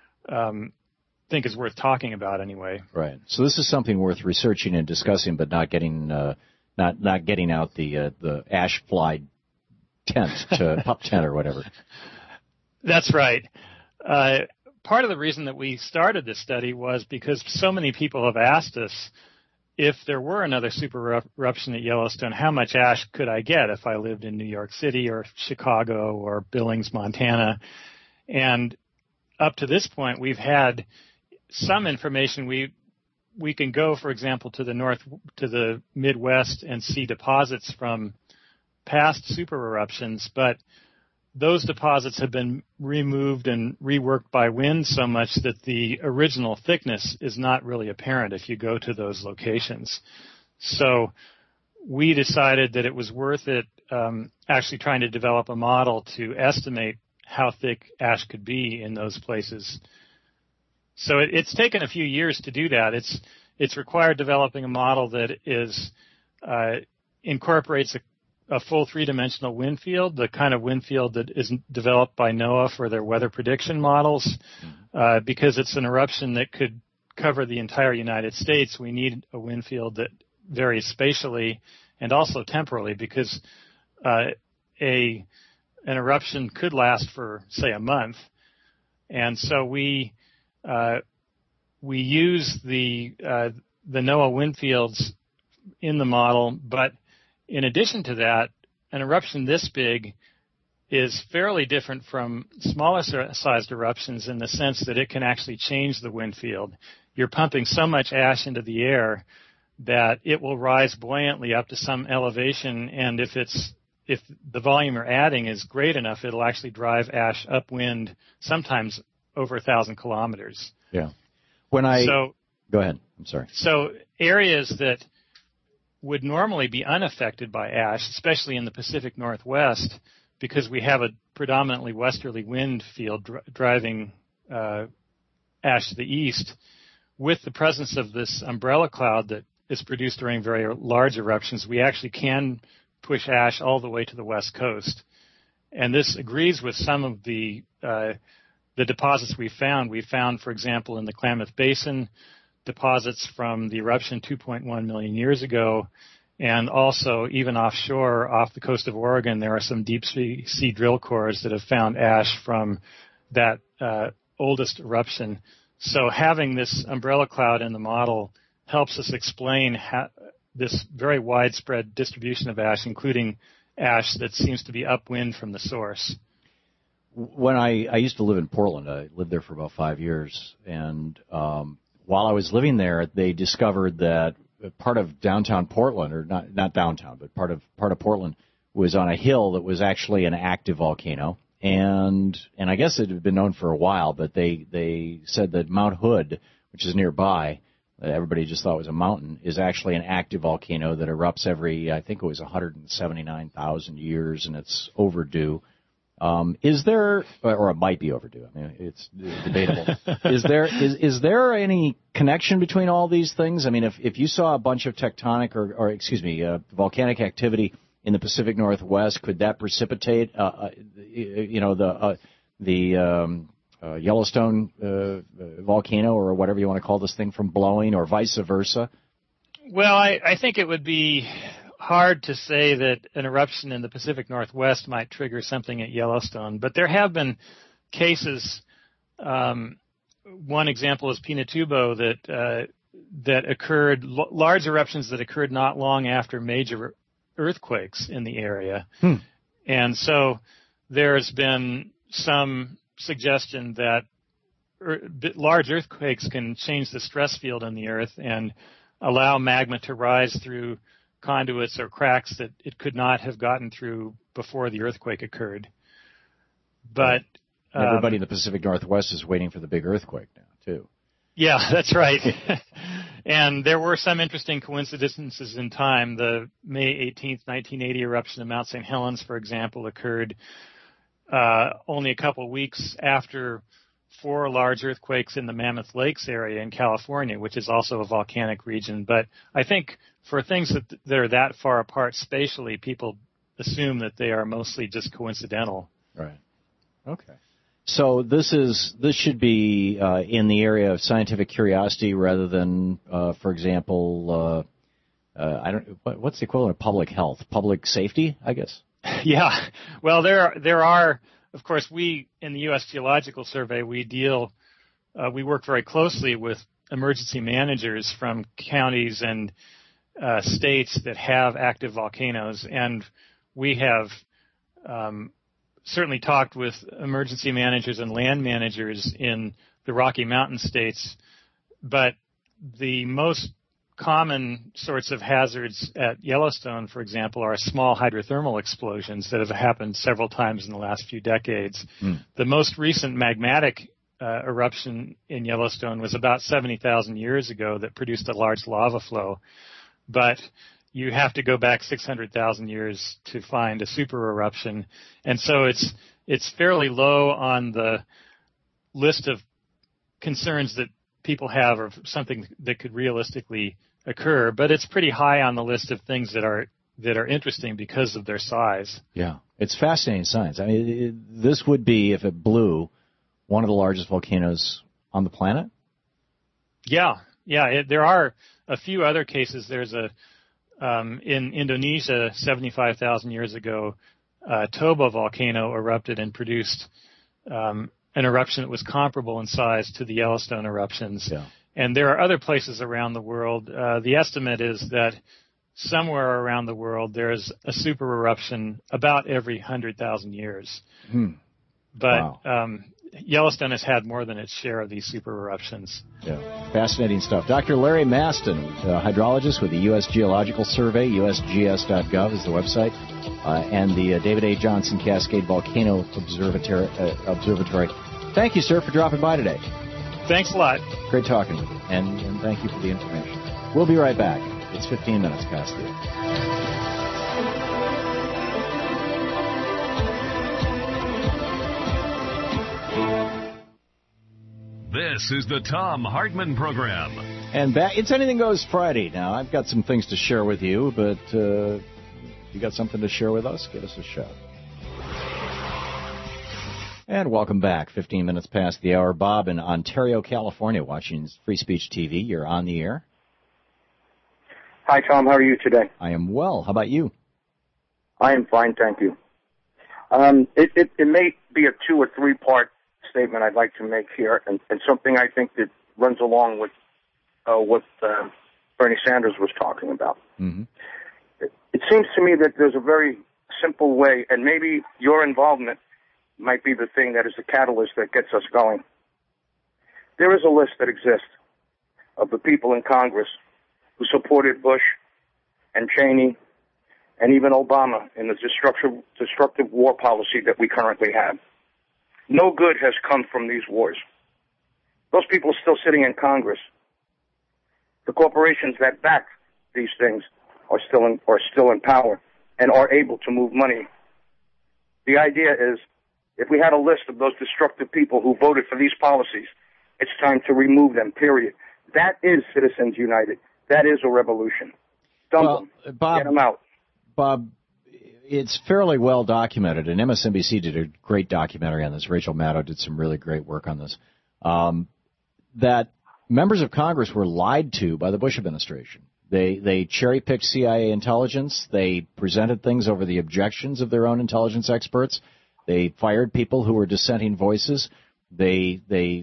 think is worth talking about anyway.
Right. So this is something worth researching and discussing, but not getting not getting out the ash fly tent to pup tent or whatever.
That's right. Part of the reason that we started this study was because so many people have asked us, if there were another super eruption at Yellowstone, how much ash could I get if I lived in New York City or Chicago or Billings, Montana? And up to this point, we've had some information. We can go, for example, to the Midwest and see deposits from past super eruptions, but those deposits have been removed and reworked by wind so much that the original thickness is not really apparent if you go to those locations. So we decided that it was worth it actually trying to develop a model to estimate how thick ash could be in those places. So it's taken a few years to do that. It's required developing a model that incorporates a full three-dimensional wind field, the kind of wind field that is developed by NOAA for their weather prediction models. Because it's an eruption that could cover the entire United States, we need a wind field that varies spatially and also temporally, because an eruption could last for, say, a month. And so we use the NOAA wind fields in the model, but in addition to that, an eruption this big is fairly different from smaller sized eruptions in the sense that it can actually change the wind field. You're pumping so much ash into the air that it will rise buoyantly up to some elevation, and if the volume you're adding is great enough, it'll actually drive ash upwind, sometimes over 1,000 kilometers.
Yeah. Go ahead. I'm sorry.
So areas that would normally be unaffected by ash, especially in the Pacific Northwest, because we have a predominantly westerly wind field driving ash to the east, with the presence of this umbrella cloud that is produced during very large eruptions, we actually can push ash all the way to the west coast. And this agrees with some of the deposits we found. We found, for example, in the Klamath Basin, deposits from the eruption 2.1 million years ago, and also even offshore off the coast of Oregon, there are some deep sea drill cores that have found ash from that oldest eruption. So having this umbrella cloud in the model helps us explain this very widespread distribution of ash, including ash that seems to be upwind from the source.
When I used to live in Portland, I lived there for about 5 years, and while I was living there, they discovered that part of downtown Portland, or not downtown, but part of Portland was on a hill that was actually an active volcano, and I guess it had been known for a while, but they said that Mount Hood, which is nearby, that everybody just thought was a mountain, is actually an active volcano that erupts every, I think it was 179,000 years, and it's overdue. Is there, or it might be overdue, I mean, it's debatable. Is there any connection between all these things? I mean, if you saw a bunch of tectonic volcanic activity in the Pacific Northwest, could that precipitate, the Yellowstone volcano, or whatever you want to call this thing, from blowing, or vice versa?
Well, I think it would be hard to say that an eruption in the Pacific Northwest might trigger something at Yellowstone, but there have been cases. One example is Pinatubo that occurred, large eruptions that occurred not long after major earthquakes in the area. And so there's been some suggestion that large earthquakes can change the stress field in the earth and allow magma to rise through conduits or cracks that it could not have gotten through before the earthquake occurred. But
everybody in the Pacific Northwest is waiting for the big earthquake now, too.
Yeah, that's right. And there were some interesting coincidences in time. The May 18th, 1980 eruption of Mount St. Helens, for example, occurred only a couple weeks after 4 large earthquakes in the Mammoth Lakes area in California, which is also a volcanic region. But I think for things that are that far apart spatially, people assume that they are mostly just coincidental.
Right. Okay. So this should be in the area of scientific curiosity rather than, for example, what's the equivalent of public health? Public safety, I guess?
Yeah. Well, there are, of course, we in the U.S. Geological Survey, we work very closely with emergency managers from counties and states that have active volcanoes, and we have certainly talked with emergency managers and land managers in the Rocky Mountain states, but the most common sorts of hazards at Yellowstone, for example, are small hydrothermal explosions that have happened several times in the last few decades. The most recent magmatic eruption in Yellowstone was about 70,000 years ago that produced a large lava flow, but you have to go back 600,000 years to find a super eruption. And so it's fairly low on the list of concerns that people have of something that could realistically occur, but it's pretty high on the list of things that are interesting because of their size.
Yeah, it's fascinating science. I mean, this would be, if it blew, one of the largest volcanoes on the planet?
Yeah. There are a few other cases. There's in Indonesia, 75,000 years ago, Toba volcano erupted and produced an eruption that was comparable in size to the Yellowstone eruptions.
Yeah.
And there are other places around the world. The estimate is that somewhere around the world there's a super eruption about every 100,000 years. But
wow.
Yellowstone has had more than its share of these super eruptions.
Yeah, fascinating stuff. Dr. Larry Mastin, hydrologist with the U.S. Geological Survey, usgs.gov is the website, and the David A. Johnson Cascade Volcano Observatory. Thank you, sir, for dropping by today.
Thanks a lot.
Great talking with you, and thank you for the information. We'll be right back. It's 15 minutes past the hour.
This is the Thom Hartmann Program.
And It's Anything Goes Friday. Now, I've got some things to share with you, but if you got something to share with us, give us a shout. And welcome back. 15 minutes past the hour. Bob in Ontario, California, watching Free Speech TV. You're on the air.
Hi, Tom. How are you today?
I am well. How about you?
I am fine, thank you. It may be a 2 or 3 part statement I'd like to make here, and something I think that runs along with what Bernie Sanders was talking about.
Mm-hmm.
It seems to me that there's a very simple way, and maybe your involvement might be the thing that is the catalyst that gets us going. There is a list that exists of the people in Congress who supported Bush and Cheney and even Obama in the destructive war policy that we currently have. No good has come from these wars. Those people are still sitting in Congress. The corporations that back these things are still in power and are able to move money. The idea is, if we had a list of those destructive people who voted for these policies, it's time to remove them, period. That is Citizens United. That is a revolution. Dump them.
Bob,
get them out.
Bob, it's fairly well documented, and MSNBC did a great documentary on this. Rachel Maddow did some really great work on this, that members of Congress were lied to by the Bush administration. They cherry-picked CIA intelligence. They presented things over the objections of their own intelligence experts. They fired people who were dissenting voices. They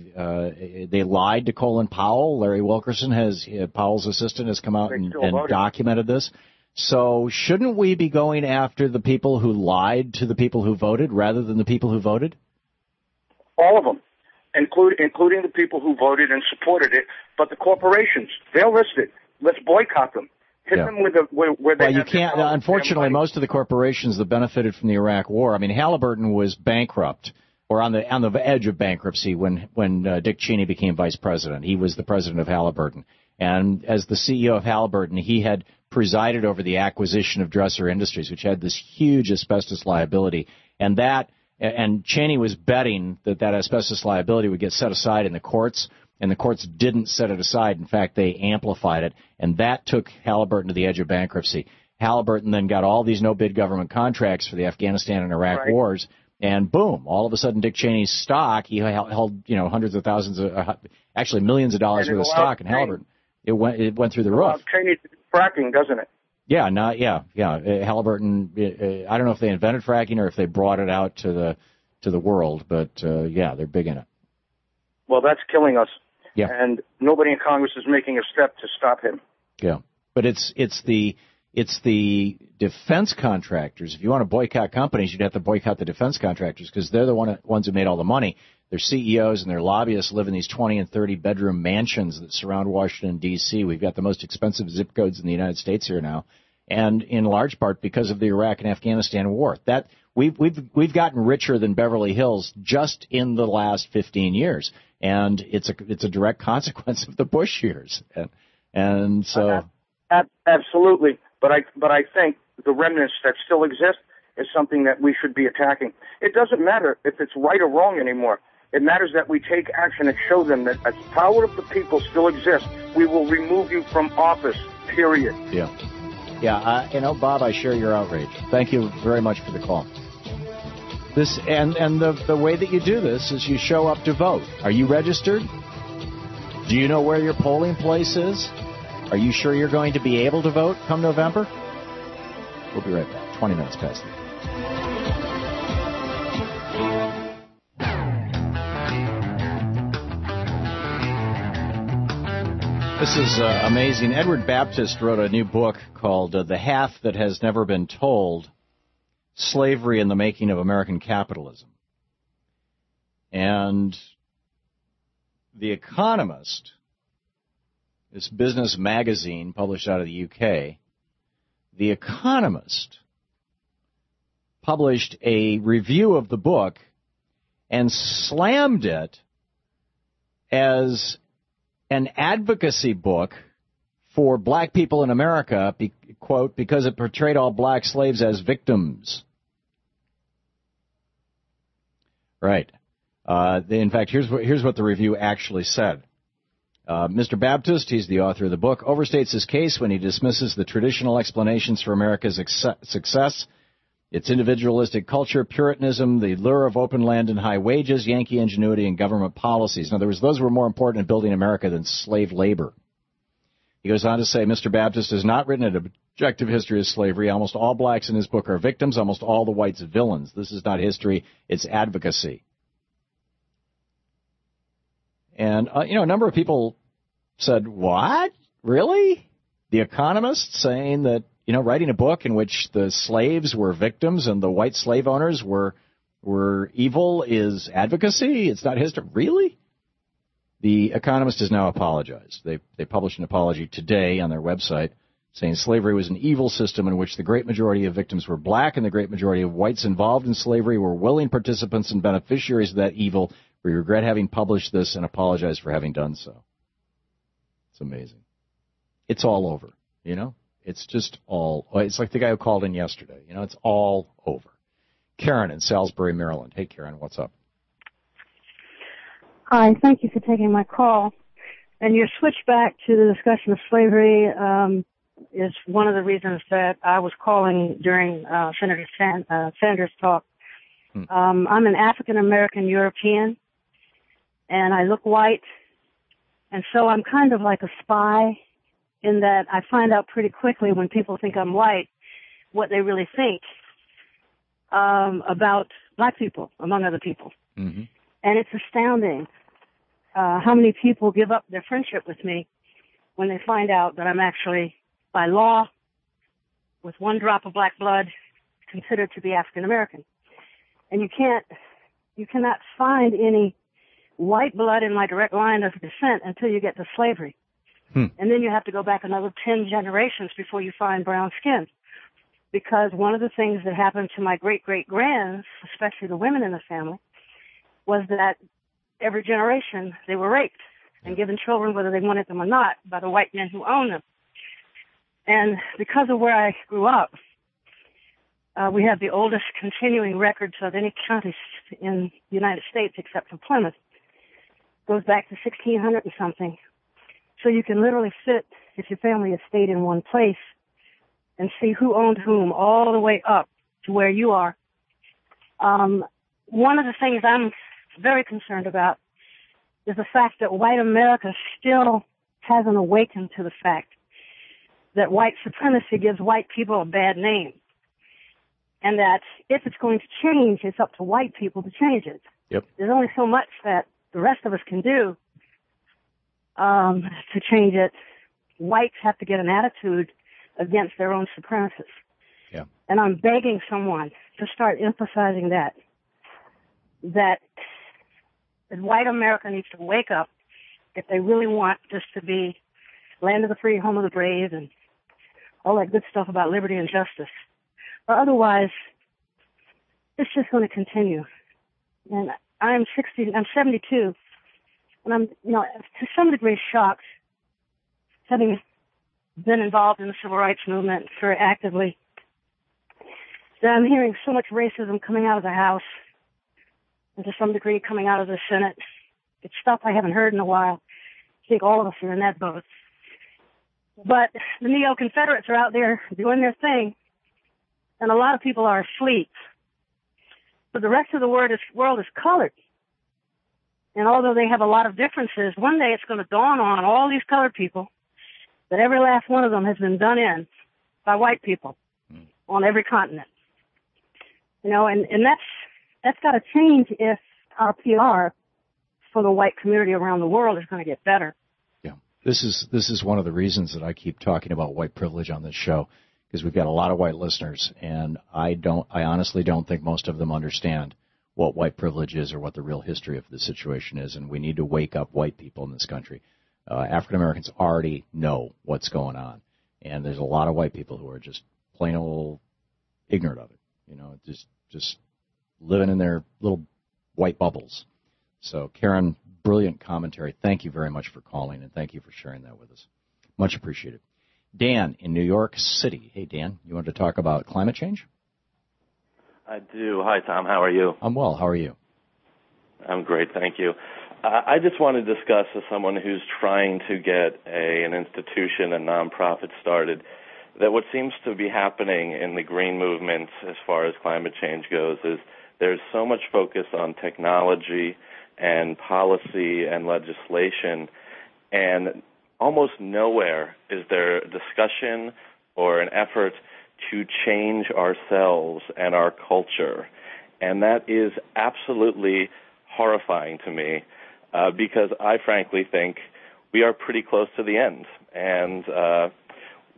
lied to Colin Powell. Larry Wilkerson, Powell's assistant, has come out and documented this. So shouldn't we be going after the people who lied to the people who voted rather than the people who voted?
All of them, including the people who voted and supported it. But the corporations, they're listed. Let's boycott them. Hit them where they.
Well, you can't. Unfortunately, most of the corporations that benefited from the Iraq War. I mean, Halliburton was bankrupt, or on the edge of bankruptcy when Dick Cheney became vice president. He was the president of Halliburton, and as the CEO of Halliburton, he had presided over the acquisition of Dresser Industries, which had this huge asbestos liability, and Cheney was betting that asbestos liability would get set aside in the courts. And the courts didn't set it aside. In fact, they amplified it, and that took Halliburton to the edge of bankruptcy. Halliburton then got all these no-bid government contracts for the Afghanistan and Iraq wars, and boom, all of a sudden Dick Cheney's stock, he held hundreds of thousands actually millions of dollars worth of stock in Halliburton. It went through the roof.
Cheney did fracking, doesn't it?
Yeah, Halliburton. I don't know if they invented fracking or if they brought it out to the world, but they're big in it.
Well, that's killing us.
Yeah.
And nobody in Congress is making a step to stop him.
Yeah. But it's the defense contractors. If you want to boycott companies, you'd have to boycott the defense contractors because they're the ones who made all the money. Their CEOs and their lobbyists live in these 20 and 30 bedroom mansions that surround Washington, D.C. We've got the most expensive zip codes in the United States here now, and in large part because of the Iraq and Afghanistan war. That we've gotten richer than Beverly Hills just in the last 15 years. And it's a direct consequence of the Bush years, and so
absolutely. But I think the remnants that still exist is something that we should be attacking. It doesn't matter if it's right or wrong anymore. It matters that we take action and show them that as the power of the people still exists, we will remove you from office. Period.
Yeah. Bob, I share your outrage. Thank you very much for the call. This and the way that you do this is you show up to vote. Are you registered? Do you know where your polling place is? Are you sure you're going to be able to vote come November? We'll be right back. 20 minutes past 8. This is amazing. Edward Baptist wrote a new book called The Half That Has Never Been Told, Slavery and the Making of American Capitalism. And The Economist, this business magazine published out of the UK, The Economist published a review of the book and slammed it as an advocacy book for black people in America, quote, because it portrayed all black slaves as victims. Right. In fact, here's what the review actually said. Mr. Baptist, he's the author of the book, overstates his case when he dismisses the traditional explanations for America's success, its individualistic culture, Puritanism, the lure of open land and high wages, Yankee ingenuity, and government policies. In other words, those were more important in building America than slave labor. He goes on to say, Mr. Baptist has not written an objective history of slavery. Almost all blacks in his book are victims, almost all the whites villains. This is not history, it's advocacy. And, a number of people said, what? Really? The Economist saying that, writing a book in which the slaves were victims and the white slave owners were evil is advocacy. It's not history. Really? The Economist has now apologized. They published an apology today on their website saying slavery was an evil system in which the great majority of victims were black and the great majority of whites involved in slavery were willing participants and beneficiaries of that evil. We regret having published this and apologize for having done so. It's amazing. It's all over, It's just it's like the guy who called in yesterday. It's all over. Karen in Salisbury, Maryland. Hey, Karen, what's up?
Hi, thank you for taking my call. And your switch back to the discussion of slavery is one of the reasons that I was calling during Senator Sanders' talk. I'm an African-American European, and I look white, and so I'm kind of like a spy in that I find out pretty quickly when people think I'm white what they really think about black people, among other people. Mm-hmm. And it's astounding how many people give up their friendship with me when they find out that I'm actually, by law, with one drop of black blood, considered to be African American. And you cannot find any white blood in my direct line of descent until you get to slavery. And then you have to go back another 10 generations before you find brown skin. Because one of the things that happened to my great-great-grands, especially the women in the family, was that every generation they were raped and given children, whether they wanted them or not, by the white men who owned them. And because of where I grew up, we have the oldest continuing records of any county in the United States except for Plymouth. It goes back to 1600 and something. So you can literally sit, if your family has stayed in one place, and see who owned whom all the way up to where you are. One of the things I'm very concerned about is the fact that white America still hasn't awakened to the fact that white supremacy gives white people a bad name. And that if it's going to change, it's up to white people to change it.
Yep.
There's only so much that the rest of us can do to change it. Whites have to get an attitude against their own supremacists.
Yeah.
And I'm begging someone to start emphasizing that white America needs to wake up if they really want this to be land of the free, home of the brave, and all that good stuff about liberty and justice. Or otherwise, it's just going to continue. And I'm 72, and I'm, to some degree shocked, having been involved in the civil rights movement very actively, that I'm hearing so much racism coming out of the House and to some degree coming out of the Senate. It's stuff I haven't heard in a while. I think all of us are in that boat. But the neo-Confederates are out there doing their thing, and a lot of people are asleep. But the rest of the world is colored. And although they have a lot of differences, one day it's going to dawn on all these colored people that every last one of them has been done in by white people on every continent. And that's got to change if our PR for the white community around the world is going to get better.
Yeah. This is one of the reasons that I keep talking about white privilege on this show, because we've got a lot of white listeners, and I honestly don't think most of them understand what white privilege is or what the real history of the situation is, and we need to wake up white people in this country. African Americans already know what's going on, and there's a lot of white people who are just plain old ignorant of it, just living in their little white bubbles. So, Karen, brilliant commentary. Thank you very much for calling, and thank you for sharing that with us. Much appreciated. Dan in New York City. Hey, Dan, you wanted to talk about climate change?
I do. Hi, Tom. How are you?
I'm well. How are you?
I'm great. Thank you. I just want to discuss as someone who's trying to get an institution, a nonprofit started, that what seems to be happening in the green movement as far as climate change goes is there's so much focus on technology and policy and legislation, and almost nowhere is there a discussion or an effort to change ourselves and our culture. And that is absolutely horrifying to me because I frankly think we are pretty close to the end. And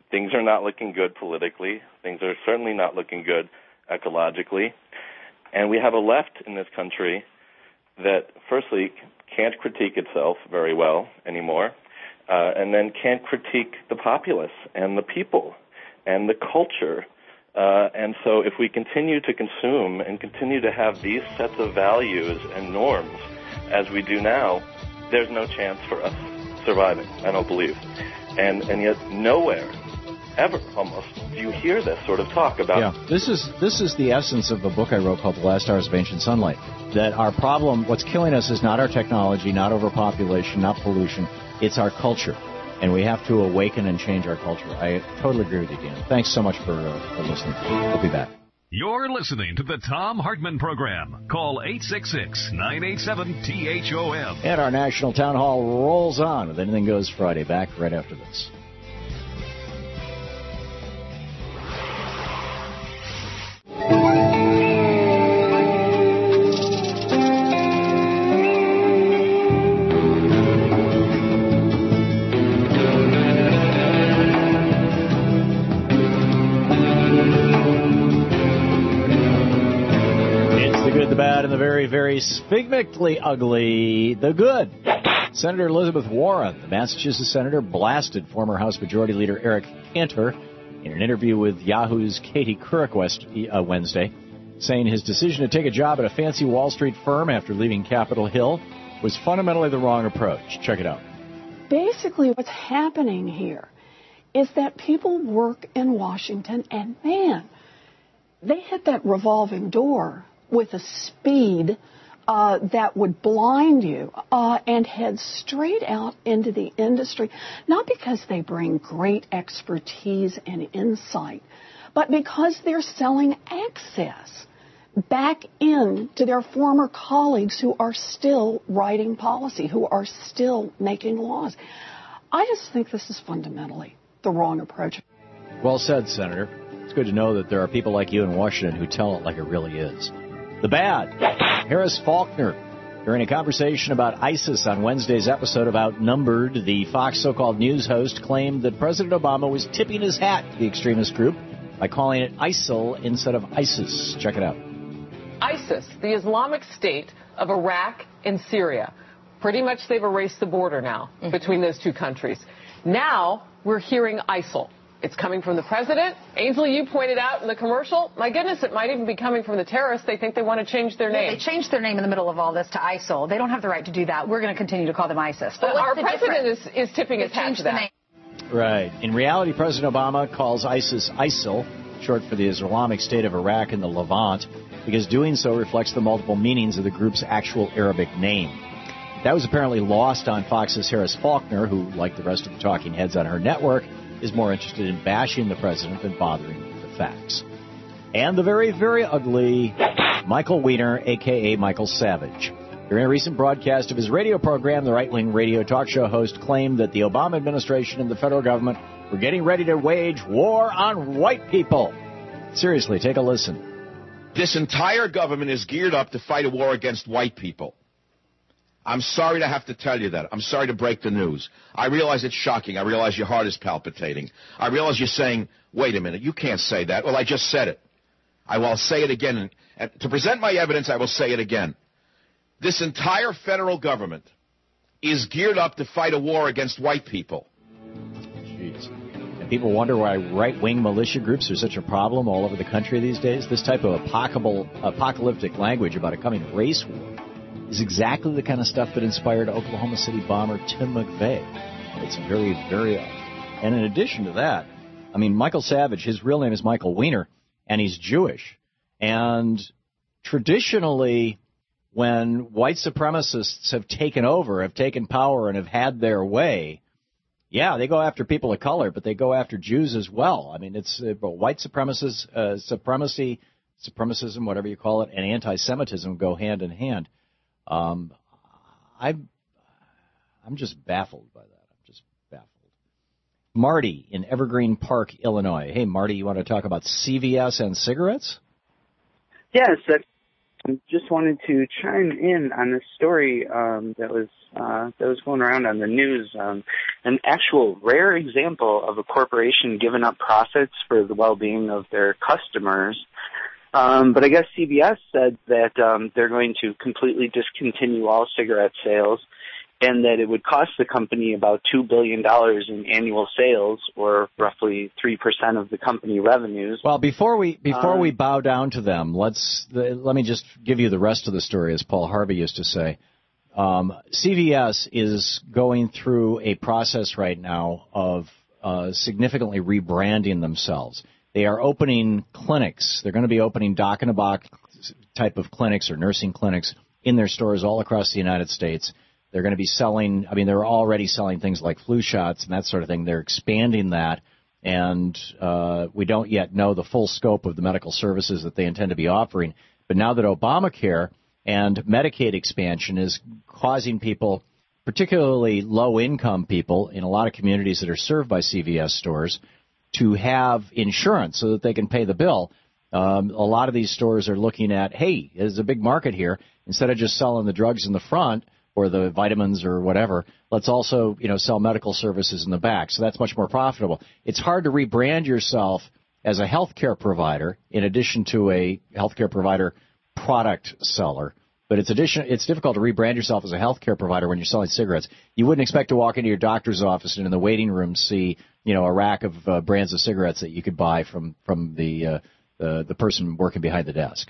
things are not looking good politically. Things are certainly not looking good ecologically. And we have a left in this country that, firstly, can't critique itself very well anymore, and then can't critique the populace and the people and the culture. And so if we continue to consume and continue to have these sets of values and norms as we do now, there's no chance for us surviving, I don't believe. And yet nowhere, ever almost, do you hear this sort of talk about...
Yeah, this is the essence of a book I wrote called The Last Hours of Ancient Sunlight, that our problem, what's killing us is not our technology, not overpopulation, not pollution, it's our culture. And we have to awaken and change our culture. I totally agree with you, Dan. Thanks so much for listening. We'll be back.
You're listening to the Thom Hartmann Program. Call 866-987-THOM.
And our National Town Hall rolls on with Anything Goes Friday. Back right after this. Very spigmatically ugly, the good. Senator Elizabeth Warren, the Massachusetts senator, blasted former House Majority Leader Eric Cantor in an interview with Yahoo's Katie Couric Wednesday, saying his decision to take a job at a fancy Wall Street firm after leaving Capitol Hill was fundamentally the wrong approach. Check it out.
Basically, what's happening here is that people work in Washington, and man, they hit that revolving door with a speed that would blind you and head straight out into the industry, not because they bring great expertise and insight, but because they're selling access back in to their former colleagues who are still writing policy, who are still making laws. I just think this is fundamentally the wrong approach.
Well said, Senator. It's good to know that there are people like you in Washington who tell it like it really is. The bad. Harris Faulkner, during a conversation about ISIS on Wednesday's episode of Outnumbered, the Fox so-called news host claimed that President Obama was tipping his hat to the extremist group by calling it ISIL instead of ISIS. Check it out.
ISIS, the Islamic State of Iraq and Syria. Pretty much they've erased the border now between those two countries. Now we're hearing ISIL. It's coming from the president. Ainsley, you pointed out in the commercial, my goodness, it might even be coming from the terrorists. They think they want to change their name.
They changed their name in the middle of all this to ISIL. They don't have the right to do that. We're going to continue to call them ISIS.
But our president is tipping his hat to that.
Right. In reality, President Obama calls ISIS ISIL, short for the Islamic State of Iraq and the Levant, because doing so reflects the multiple meanings of the group's actual Arabic name. That was apparently lost on Fox's Harris Faulkner, who, like the rest of the talking heads on her network, is more interested in bashing the president than bothering with the facts. And the very, very ugly Michael Weiner, a.k.a. Michael Savage. During a recent broadcast of his radio program, the right-wing radio talk show host claimed that the Obama administration and the federal government were getting ready to wage war on white people. Seriously, take a listen.
This entire government is geared up to fight a war against white people. I'm sorry to have to tell you that. I'm sorry to break the news. I realize it's shocking. I realize your heart is palpitating. I realize you're saying, wait a minute, you can't say that. Well, I just said it. I will say it again. And to present my evidence, I will say it again. This entire federal government is geared up to fight a war against white people.
Jeez. And people wonder why right-wing militia groups are such a problem all over the country these days. This type of apocalyptic language about a coming race war is exactly the kind of stuff that inspired Oklahoma City bomber Tim McVeigh. It's very, very... And in addition to that, I mean, Michael Savage, his real name is Michael Weiner, and he's Jewish. And traditionally, when white supremacists have taken over, have taken power, and have had their way, yeah, they go after people of color, but they go after Jews as well. I mean, it's white supremacy, supremacism, whatever you call it, and anti-Semitism go hand in hand. I'm just baffled by that. I'm just baffled. Marty in Evergreen Park, Illinois. Hey, Marty, you want to talk about CVS and cigarettes?
Yes, I just wanted to chime in on this story that was going around on the news. an actual rare example of a corporation giving up profits for the well-being of their customers. But I guess CVS said that they're going to completely discontinue all cigarette sales, and that it would cost the company about $2 billion in annual sales, or roughly 3% of the company revenues.
Well, before we bow down to them, let me just give you the rest of the story, as Paul Harvey used to say. CVS is going through a process right now of significantly rebranding themselves. They are opening clinics. They're going to be opening doc-in-a-box type of clinics or nursing clinics in their stores all across the United States. They're going to be selling, they're already selling things like flu shots and that sort of thing. They're expanding that, and we don't yet know the full scope of the medical services that they intend to be offering. But now that Obamacare and Medicaid expansion is causing people, particularly low-income people in a lot of communities that are served by CVS stores, to have insurance so that they can pay the bill, a lot of these stores are looking at, hey, there's a big market here. Instead of just selling the drugs in the front, or the vitamins or whatever, let's also, sell medical services in the back. So that's much more profitable. It's hard to rebrand yourself as a healthcare provider in addition to a healthcare provider product seller. But it's difficult to rebrand yourself as a healthcare provider when you're selling cigarettes. You wouldn't expect to walk into your doctor's office and in the waiting room see, a rack of brands of cigarettes that you could buy from the person working behind the desk.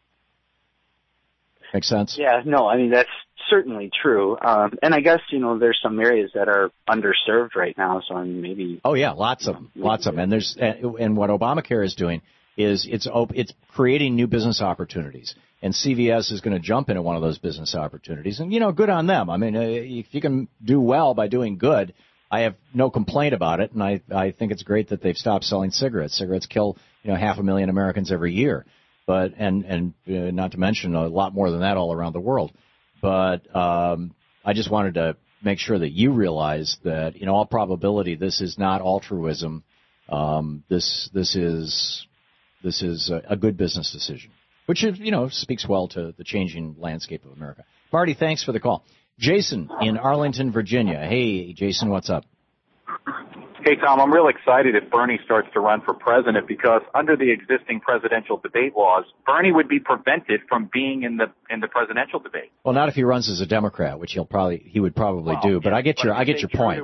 Make sense?
Yeah, no, that's certainly true. And I guess, there's some areas that are underserved right now, so maybe... Oh, yeah, lots of them. And what Obamacare is doing is it's creating new business opportunities. And CVS is going to jump into one of those business opportunities. And, good on them. If you can do well by doing good, I have no complaint about it. And I think it's great that they've stopped selling cigarettes. Cigarettes kill, 500,000 Americans every year. But and not to mention a lot more than that all around the world. But I just wanted to make sure that you realize that in all probability this is not altruism. This is a good business decision, which speaks well to the changing landscape of America. Marty, thanks for the call. Jason in Arlington, Virginia. Hey, Jason, what's up?
Hey, Tom, I'm real excited if Bernie starts to run for president because under the existing presidential debate laws, Bernie would be prevented from being in the presidential debate.
Well, not if he runs as a Democrat, which he would probably do. But I get your point.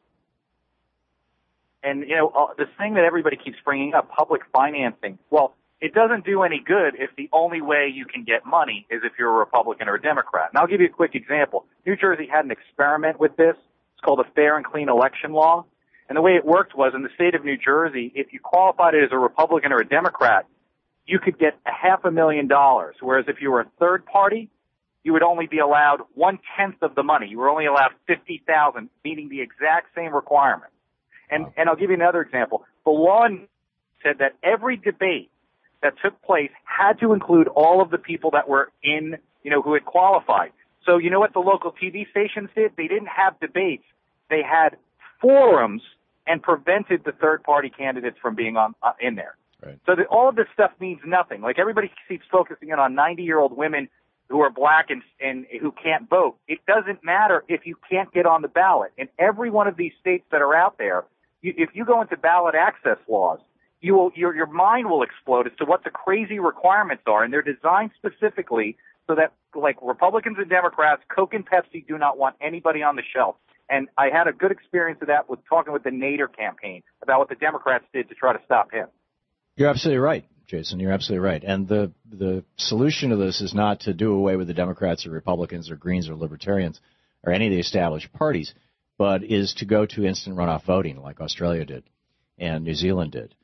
And the thing that everybody keeps bringing up, public financing. Well, it doesn't do any good if the only way you can get money is if you're a Republican or a Democrat. And I'll give you a quick example. New Jersey had an experiment with this. It's called a fair and clean election law. And the way it worked was in the state of New Jersey, if you qualified as a Republican or a Democrat, you could get $500,000. Whereas if you were a third party, you would only be allowed 1/10 of the money. You were only allowed $50,000, meaning the exact same requirement. And I'll give you another example. The law said that every debate that took place had to include all of the people that were in, who had qualified. So you know what the local TV stations did? They didn't have debates. They had forums and prevented the third-party candidates from being in there. Right. So all of this stuff means nothing. Like everybody keeps focusing in on 90-year-old women who are black and who can't vote. It doesn't matter if you can't get on the ballot. In every one of these states that are out there, if you go into ballot access laws, your mind will explode as to what the crazy requirements are, and they're designed specifically so that, like Republicans and Democrats, Coke and Pepsi do not want anybody on the shelf. And I had a good experience of that with talking with the Nader campaign about what the Democrats did to try to stop him.
You're absolutely right, Jason. You're absolutely right. And the solution to this is not to do away with the Democrats or Republicans or Greens or Libertarians or any of the established parties, but is to go to instant runoff voting like Australia did and New Zealand did.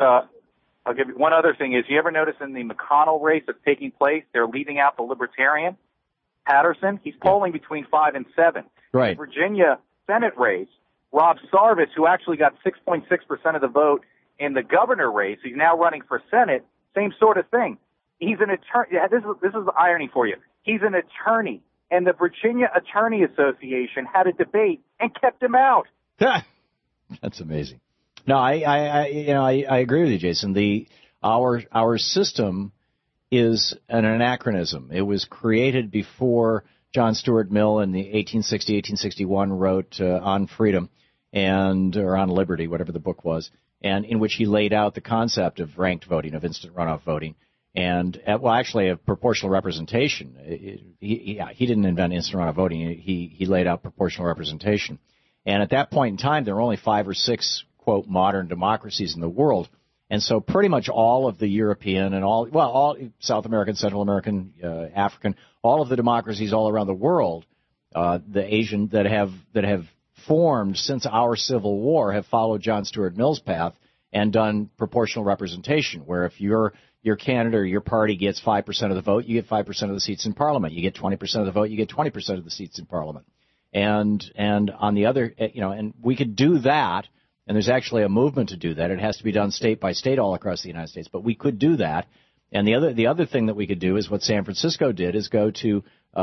I'll give you one other thing is, you ever notice in the McConnell race that's taking place, they're leaving out the Libertarian, Patterson? He's polling between 5 and 7.
Right.
In Virginia Senate race, Rob Sarvis, who actually got 6.6% of the vote in the governor race, he's now running for Senate, same sort of thing. He's an attorney. Yeah, this is the irony for you. He's an attorney, and the Virginia Attorney Association had a debate and kept him out.
That's amazing. No, I agree with you, Jason. Our system is an anachronism. It was created before John Stuart Mill in the 1860-1861 wrote On Freedom, or on liberty, whatever the book was, and in which he laid out the concept of ranked voting, of instant runoff voting, and actually of proportional representation. He didn't invent instant runoff voting. He laid out proportional representation, and at that point in time, there were only 5 or 6 quote modern democracies in the world, and so pretty much all of the European and all South American, Central American, African, all of the democracies all around the world, the Asian that have formed since our Civil War have followed John Stuart Mill's path and done proportional representation, where if your candidate or your party gets 5% of the vote, you get 5% of the seats in Parliament. You get 20% of the vote, you get 20% of the seats in Parliament. And on the other, and we could do that, and there's actually a movement to do that. It has to be done state by state all across the United States, but we could do that. And the other thing that we could do is what San Francisco did, is go to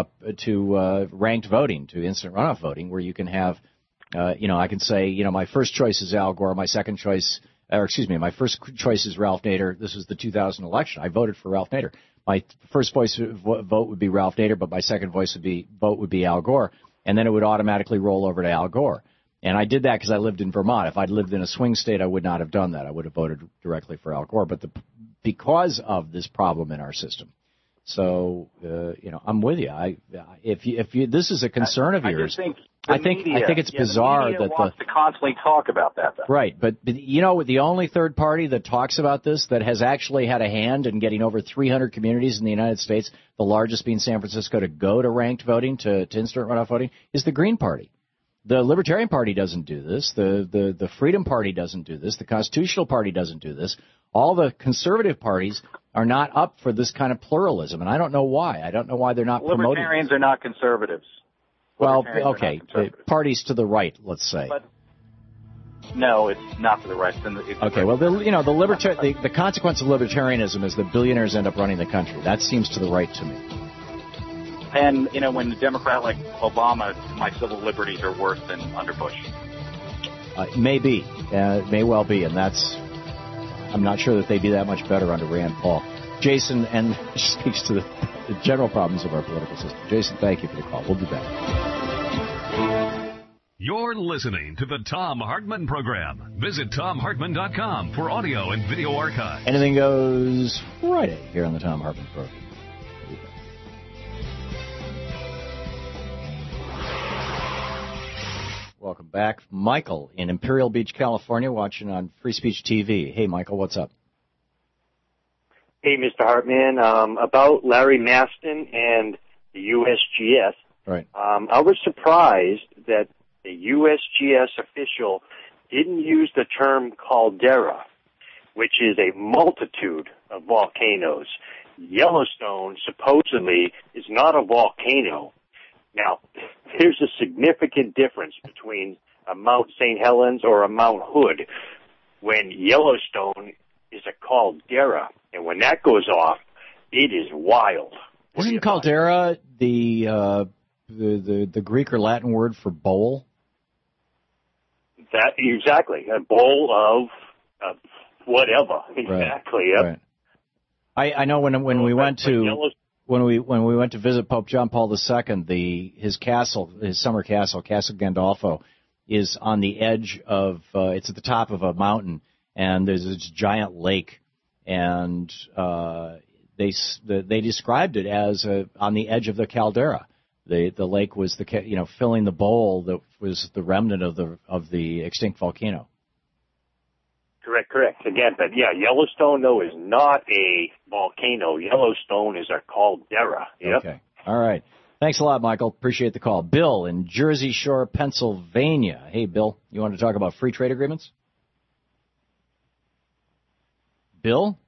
ranked voting, to instant runoff voting, where you can have, I can say, my first choice is Al Gore, my second choice, my first choice is Ralph Nader. This was the 2000 election. I voted for Ralph Nader. My first vote would be Ralph Nader, but my second vote would be Al Gore, and then it would automatically roll over to Al Gore. And I did that because I lived in Vermont. If I'd lived in a swing state, I would not have done that. I would have voted directly for Al Gore. But because of this problem in our system, so I'm with you. If this is a concern of yours, I think it's bizarre
the
that
wants to constantly talk about that. Though.
Right, but the only third party that talks about this, that has actually had a hand in getting over 300 communities in the United States, the largest being San Francisco, to go to ranked voting, to instant runoff voting, is the Green Party. The Libertarian Party doesn't do this. The Freedom Party doesn't do this. The Constitutional Party doesn't do this. All the conservative parties are not up for this kind of pluralism, and I don't know why. I don't know why they're not promoting.
Libertarians are not conservatives.
Well, okay, parties to the right, let's say.
But no, it's not to the right.
Okay, well, the consequence of libertarianism is that billionaires end up running the country. That seems to the right to me.
And, when a Democrat like Obama, my civil liberties are worse than under Bush.
Maybe. It may well be, and I'm not sure that they'd be that much better under Rand Paul. Jason, and speaks to the general problems of our political system. Jason, thank you for the call. We'll be back.
You're listening to the Thom Hartmann Program. Visit ThomHartmann.com for audio and video archive.
Anything Goes Friday here on the Thom Hartmann Program. Welcome back. Michael in Imperial Beach, California, watching on Free Speech TV. Hey, Michael, what's up?
Hey, Mr. Hartman. About Larry Maston and the USGS.
Right.
I was surprised that the USGS official didn't use the term caldera, which is a multitude of volcanoes. Yellowstone supposedly is not a volcano. Now, there's a significant difference between a Mount St. Helens or a Mount Hood, when Yellowstone is a caldera, and when that goes off, it is wild.
Isn't caldera the Greek or Latin word for bowl?
That exactly, a bowl of whatever. Exactly.
Right. Yep. I know when we went to. When we went to visit Pope John Paul II, his summer castle, Castle Gandolfo, is on the edge of it's at the top of a mountain, and there's this giant lake, and they described it as on the edge of the caldera. The lake was filling the bowl that was the remnant of the extinct volcano.
Correct. Again, but yeah, Yellowstone, though, is not a volcano. Yellowstone is a caldera. Yep.
Okay. All right. Thanks a lot, Michael. Appreciate the call. Bill in Jersey Shore, Pennsylvania. Hey, Bill, you want to talk about free trade agreements? Bill?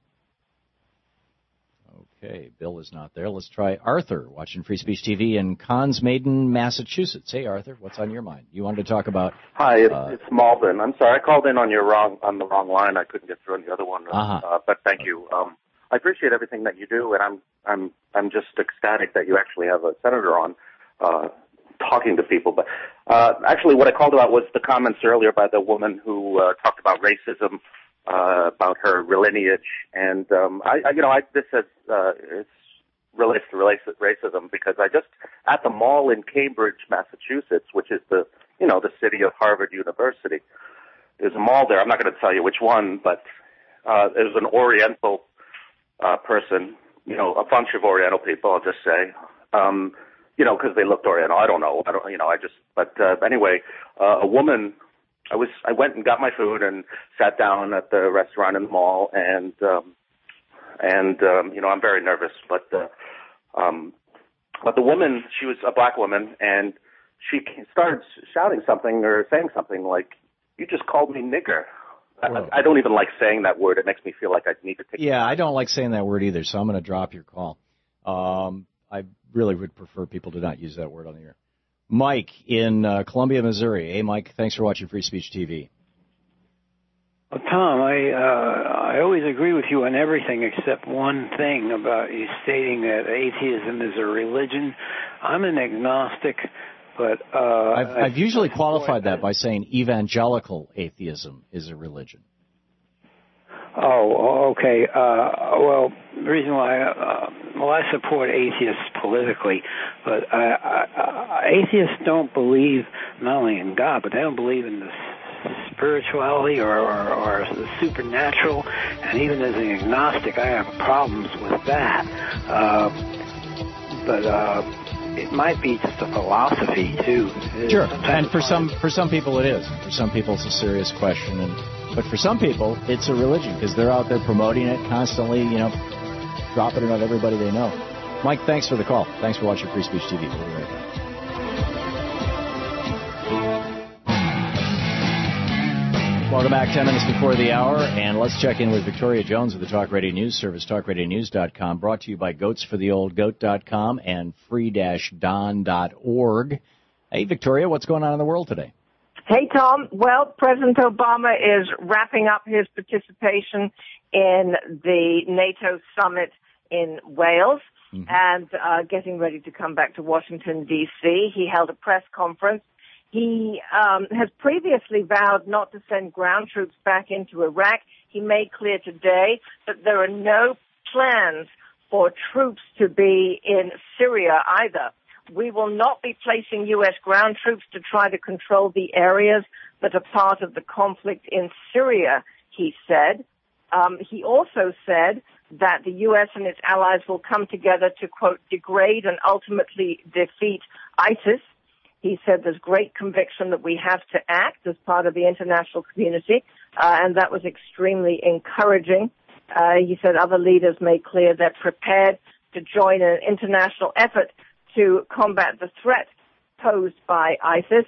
Okay, Bill is not there. Let's try Arthur, watching Free Speech TV in Cons Maiden, Massachusetts. Hey, Arthur, what's on your mind? You wanted to talk about...
Hi, it's Malden. I'm sorry, I called in on the wrong line. I couldn't get through on the other one. But thank you. I appreciate everything that you do, and I'm just ecstatic that you actually have a senator on talking to people. But actually, what I called about was the comments earlier by the woman who talked about racism. About her lineage, and this relates to racism because I just at the mall in Cambridge, Massachusetts, which is the the city of Harvard University. There's a mall there. I'm not going to tell you which one, but there's an Oriental person, a bunch of Oriental people, I'll just say, because they looked Oriental. I don't know. But anyway, a woman, I went and got my food and sat down at the restaurant in the mall, and I'm very nervous, but the woman, she was a black woman, and she started shouting something or saying something like, "You just called me nigger." I don't even like saying that word. It makes me feel like I need to take.
Yeah, I don't like saying that word either, so I'm going to drop your call. I really would prefer people to not use that word on the air. Mike in Columbia, Missouri. Hey, Mike, thanks for watching Free Speech TV.
Well, Tom, I always agree with you on everything except one thing about you stating that atheism is a religion. I'm an agnostic, but
I've usually qualified that by saying evangelical atheism is a religion.
Oh, okay. Well, the reason why, I support atheists politically, but atheists don't believe not only in God, but they don't believe in the spirituality or the supernatural, and even as an agnostic, I have problems with that. But it might be just a philosophy too.
Sure, and for some people it is. For some people it's a serious question, but for some people it's a religion because they're out there promoting it constantly, dropping it on everybody they know. Mike, thanks for the call. Thanks for watching Free Speech TV. We'll be right back. Welcome back, 10 minutes before the hour, and let's check in with Victoria Jones of the Talk Radio News Service, talkradionews.com, brought to you by goatsfortheoldgoat.com and free-don.org. Hey, Victoria, what's going on in the world today?
Hey, Tom. Well, President Obama is wrapping up his participation in the NATO summit in Wales and getting ready to come back to Washington, D.C. He held a press conference. He has previously vowed not to send ground troops back into Iraq. He made clear today that there are no plans for troops to be in Syria either. We will not be placing U.S. ground troops to try to control the areas that are part of the conflict in Syria, he said. He also said that the U.S. and its allies will come together to, quote, degrade and ultimately defeat ISIS. He said there's great conviction that we have to act as part of the international community, and that was extremely encouraging. He said other leaders made clear they're prepared to join an international effort to combat the threat posed by ISIS.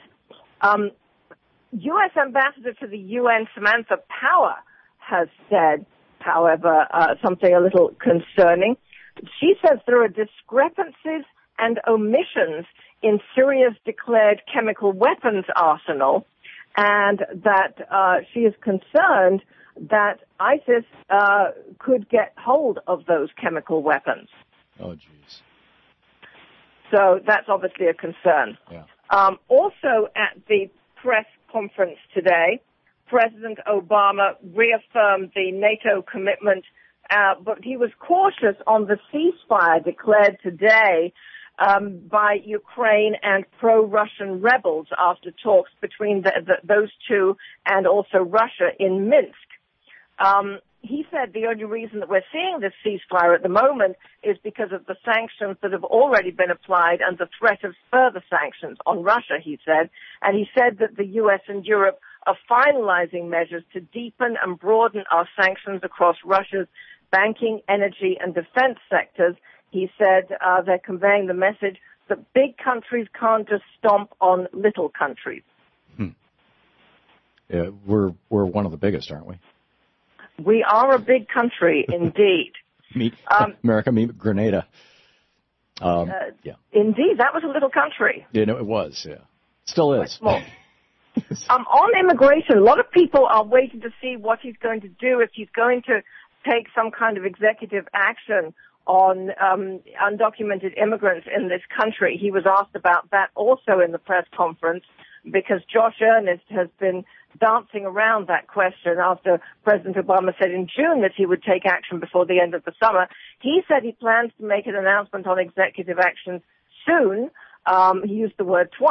U.S. Ambassador to the UN, Samantha Power, has said, however, something a little concerning. She says there are discrepancies and omissions in Syria's declared chemical weapons arsenal, and that she is concerned that ISIS could get hold of those chemical weapons.
Oh, jeez.
So that's obviously a concern.
Yeah.
Also at the press conference today, President Obama reaffirmed the NATO commitment, but he was cautious on the ceasefire declared today by Ukraine and pro-Russian rebels after talks between those two and also Russia in Minsk. He said the only reason that we're seeing this ceasefire at the moment is because of the sanctions that have already been applied and the threat of further sanctions on Russia, he said. And he said that the U.S. and Europe are finalizing measures to deepen and broaden our sanctions across Russia's banking, energy, and defense sectors. He said they're conveying the message that big countries can't just stomp on little countries.
Yeah, we're one of the biggest, aren't we?
We are a big country, indeed.
America, Grenada. Yeah.
Indeed, that was a little country.
It was, yeah. Still is.
On immigration, a lot of people are waiting to see what he's going to do, if he's going to take some kind of executive action on undocumented immigrants in this country. He was asked about that also in the press conference because Josh Earnest has been dancing around that question after President Obama said in June that he would take action before the end of the summer. He said he plans to make an announcement on executive action soon. He used the word twice,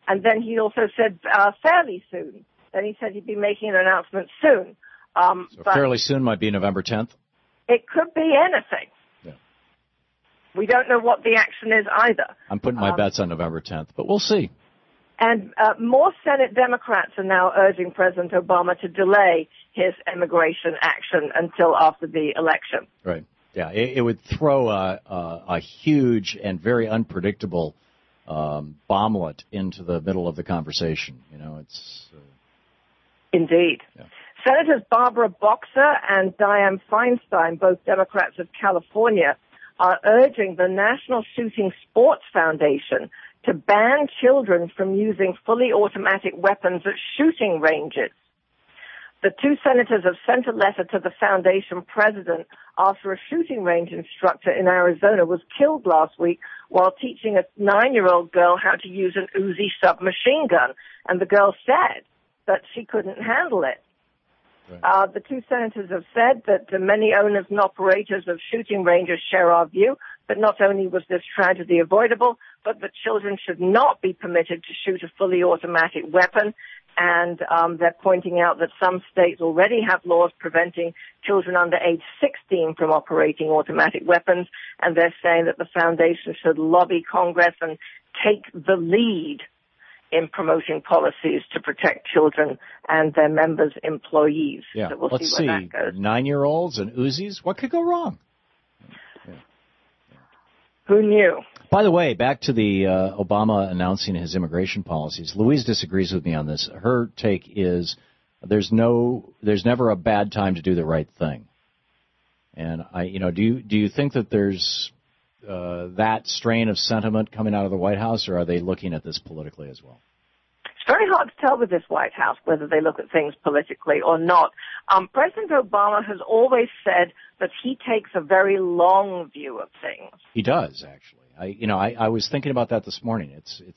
And then he also said fairly soon. Then he said he'd be making an announcement soon.
So
but
fairly soon might be November 10th?
It could be anything.
Yeah.
We don't know what the action is either.
I'm putting my bets on November 10th, but we'll see.
And more Senate Democrats are now urging President Obama to delay his immigration action until after the election.
Right. Yeah, it would throw a huge and very unpredictable bomblet into the middle of the conversation. You know, it's...
Indeed.
Yeah.
Senators Barbara Boxer and Dianne Feinstein, both Democrats of California, are urging the National Shooting Sports Foundation to ban children from using fully automatic weapons at shooting ranges. The two senators have sent a letter to the foundation president after a shooting range instructor in Arizona was killed last week while teaching a 9-year-old girl how to use an Uzi submachine gun. And the girl said that she couldn't handle it. Right. The two senators have said that many owners and operators of shooting ranges share our view, but not only was this tragedy avoidable, but that children should not be permitted to shoot a fully automatic weapon. And they're pointing out that some states already have laws preventing children under age 16 from operating automatic weapons, and they're saying that the foundation should lobby Congress and take the lead in promoting policies to protect children and their members' employees.
Yeah,
so we'll
let's
see where that goes.
9-year-olds and Uzis, what could go wrong? Yeah.
Who knew?
By the way, back to the Obama announcing his immigration policies. Louise disagrees with me on this. Her take is there's never a bad time to do the right thing. And do you think that there's that strain of sentiment coming out of the White House, or are they looking at this politically as well?
It's very hard to tell with this White House whether they look at things politically or not. President Obama has always said that he takes a very long view of things.
He does, actually. I was thinking about that this morning.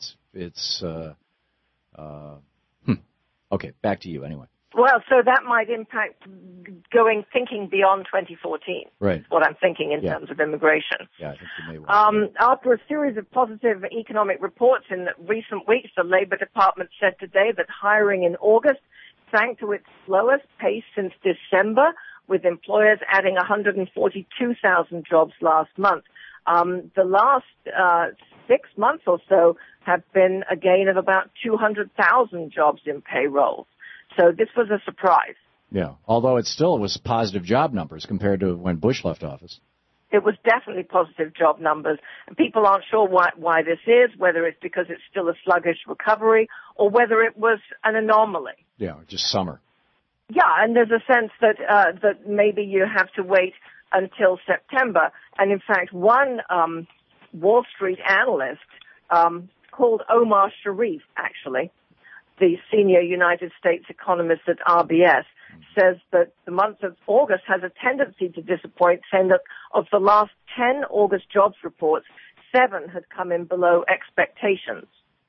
Okay, back to you anyway.
Well, so that might impact thinking beyond 2014.
Right.
Is what I'm thinking in terms of immigration.
Yeah, I think you may well.
After a series of positive economic reports in recent weeks, the Labor Department said today that hiring in August sank to its slowest pace since December, with employers adding 142,000 jobs last month. The last 6 months or so have been a gain of about 200,000 jobs in payroll. So this was a surprise.
Yeah, although it still was positive job numbers compared to when Bush left office.
It was definitely positive job numbers. And people aren't sure why this is, whether it's because it's still a sluggish recovery or whether it was an anomaly.
Yeah, just summer.
Yeah, and there's a sense that that maybe you have to wait until September. And in fact, one Wall Street analyst called Omar Sharif, actually, the senior United States economist at RBS, says that the month of August has a tendency to disappoint, saying that of the last 10 August jobs reports, 7 had come in below expectations.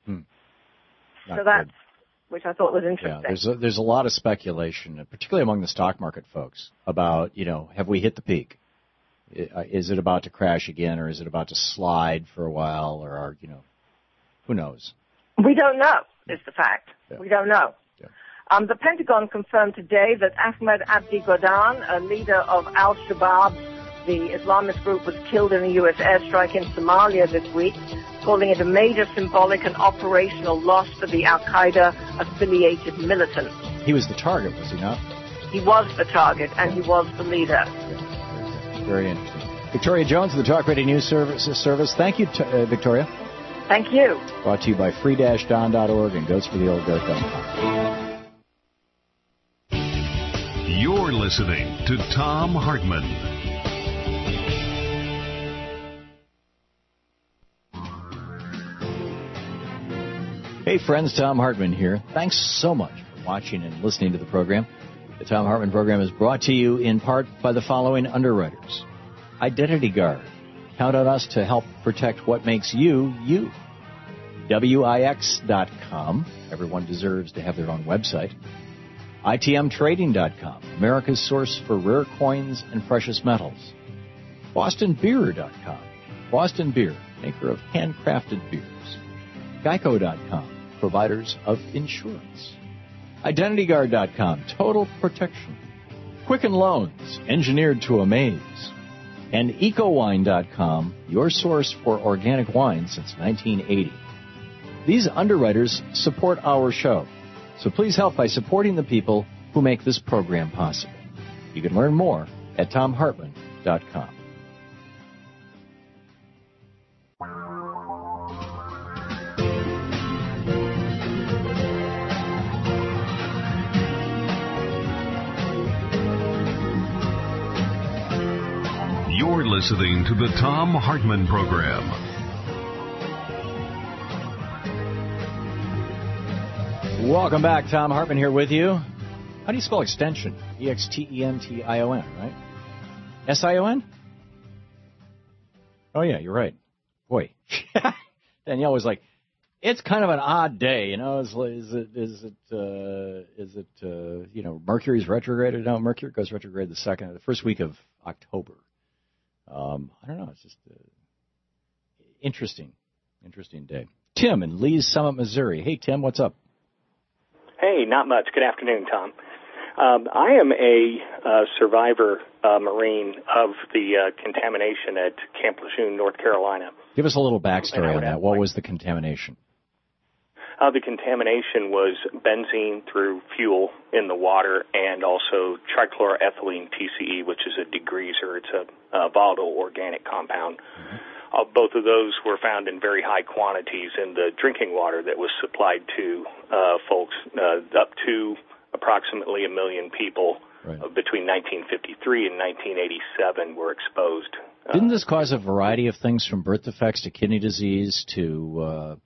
So that's, which I thought was interesting.
Yeah, there's a lot of speculation, particularly among the stock market folks, about, have we hit the peak? Is it about to crash again, or is it about to slide for a while, or, who knows?
We don't know, is the fact. Yeah. We don't know.
Yeah.
The Pentagon confirmed today that Ahmed Abdi Godane, a leader of Al-Shabaab, the Islamist group, was killed in a U.S. airstrike in Somalia this week, calling it a major symbolic and operational loss for the Al-Qaeda-affiliated militants.
He was the target, was he not?
He was the target, and he was the leader.
Yeah. Very interesting. Victoria Jones of the Talk Radio News Service. Thank you, Victoria.
Thank you.
Brought to you by free-don.org and goatsfortheoldgoat.com.
You're listening to Thom Hartmann.
Hey friends, Thom Hartmann here. Thanks so much for watching and listening to the program. The Thom Hartmann program is brought to you in part by the following underwriters. Identity Guard. Count on us to help protect what makes you, you. WIX.com. Everyone deserves to have their own website. ITMTrading.com. America's source for rare coins and precious metals. BostonBeer.com. Boston Beer, maker of handcrafted beers. Geico.com. providers of insurance. IdentityGuard.com, total protection. Quicken Loans, engineered to amaze. And EcoWine.com, your source for organic wine since 1980. These underwriters support our show, so please help by supporting the people who make this program possible. You can learn more at TomHartman.com.
You're listening to the Thom Hartmann Program.
Welcome back. Thom Hartmann here with you. How do you spell extension? E-X-T-E-N-T-I-O-N, right? S-I-O-N? Oh, yeah, you're right. Boy. Danielle was like, it's kind of an odd day, you know. Is it Mercury's retrograde? No, Mercury goes retrograde the first week of October. I don't know. It's just interesting day. Tim in Lee's Summit, Missouri. Hey, Tim, what's up?
Hey, not much. Good afternoon, Tom. I am a survivor Marine of the contamination at Camp Lejeune, North Carolina.
Give us a little backstory on that. What was the contamination?
The contamination was benzene through fuel in the water and also trichloroethylene TCE, which is a degreaser. It's a volatile organic compound. Mm-hmm. Both of those were found in very high quantities in the drinking water that was supplied to folks. Up to approximately 1 million people between 1953 and 1987 were exposed.
Didn't this cause a variety of things from birth defects to kidney disease to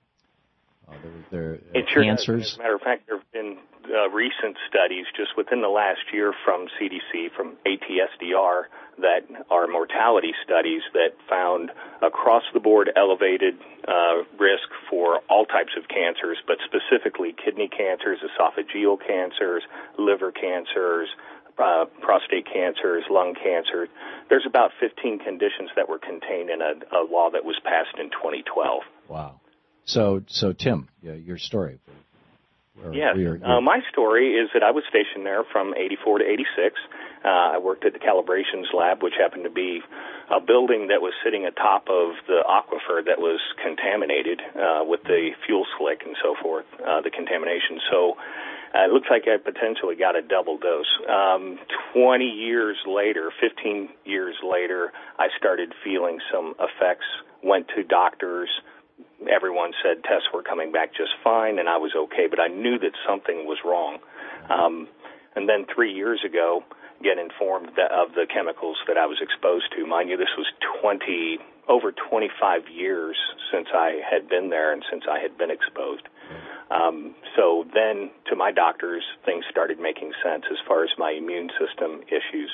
cancers?
As a matter of fact, there have been recent studies just within the last year from CDC, from ATSDR, that are mortality studies that found across-the-board elevated risk for all types of cancers, but specifically kidney cancers, esophageal cancers, liver cancers, prostate cancers, lung cancer. There's about 15 conditions that were contained in a law that was passed in 2012.
Wow. So Tim, your story.
Yes. My story is that I was stationed there from 84 to 86. I worked at the calibrations lab, which happened to be a building that was sitting atop of the aquifer that was contaminated with the fuel slick and so forth, the contamination. So it looks like I potentially got a double dose. 20 years later, 15 years later, I started feeling some effects, went to doctors. Everyone said tests were coming back just fine, and I was okay, but I knew that something was wrong. And then 3 years ago, get informed of the chemicals that I was exposed to. Mind you, this was over 25 years since I had been there and since I had been exposed. So then, to my doctors, things started making sense as far as my immune system issues.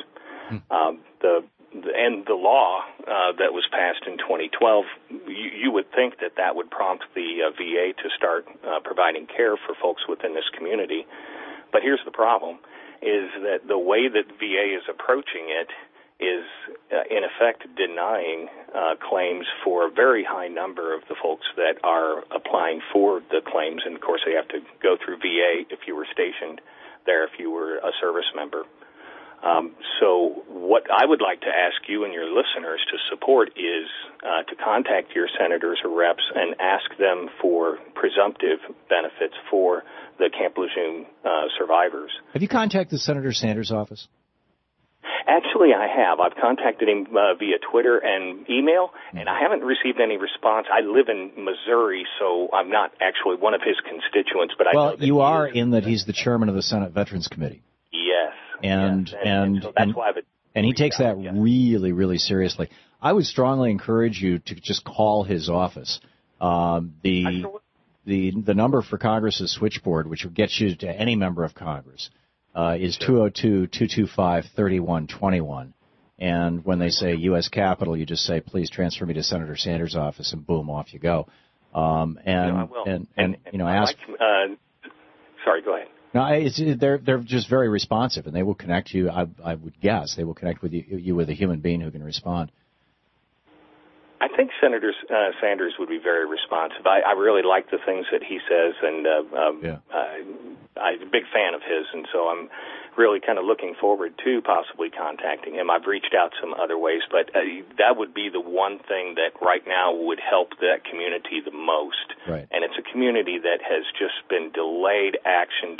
The law that was passed in 2012, you would think that would prompt the VA to start providing care for folks within this community. But here's the problem, is that the way that VA is approaching it is, in effect, denying claims for a very high number of the folks that are applying for the claims. And, of course, they have to go through VA if you were stationed there, if you were a service member. So what I would like to ask you and your listeners to support is to contact your senators or reps and ask them for presumptive benefits for the Camp Lejeune survivors.
Have you contacted Senator Sanders' office?
Actually, I have. I've contacted him via Twitter and email, and I haven't received any response. I live in Missouri, so I'm not actually one of his constituents. But I know that
you are in that he's the chairman of the Senate Veterans Committee.
Yes.
And
so that's why
he takes that really, really seriously. I would strongly encourage you to just call his office. The number for Congress's switchboard, which would get you to any member of Congress, is 202-225-3121. And when they say U.S. Capitol, you just say, please transfer me to Senator Sanders' office, and boom, off you go.
I will.
Ask.
Sorry, go ahead.
No, they're just very responsive, and they will connect you. I would guess they will connect with you with a human being who can respond.
I think Senator Sanders would be very responsive. I really like the things that he says, and I'm a big fan of his, and so I'm really kind of looking forward to possibly contacting him. I've reached out some other ways, but that would be the one thing that right now would help that community the most.
Right.
And it's a community that has just been delayed action.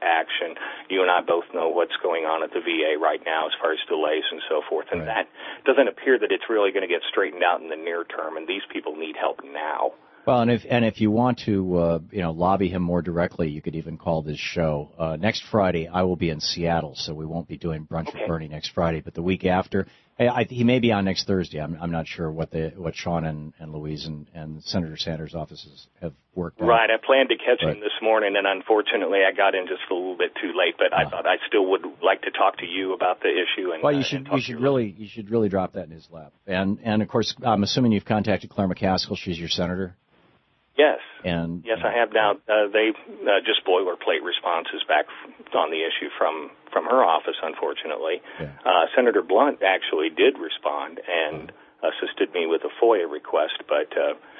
You and I both know what's going on at the VA right now as far as delays and so forth, and that doesn't appear that it's really going to get straightened out in the near term, and these people need help now.
Well, and if you want to lobby him more directly, you could even call this show. Next Friday, I will be in Seattle, so we won't be doing Brunch with Bernie next Friday. But the week after, he may be on next Thursday. I'm not sure what Sean and Louise and Senator Sanders' offices have worked out.
Right, I planned to catch him this morning, and unfortunately, I got in just a little bit too late. But I thought I still would like to talk to you about the issue. And,
well, you should really drop that in his lap. And of course, I'm assuming you've contacted Claire McCaskill. She's your senator.
Yes.
And
yes, I have now. They just boilerplate responses back on the issue from her office, unfortunately. Yeah. Senator Blunt actually did respond and assisted me with a FOIA request, but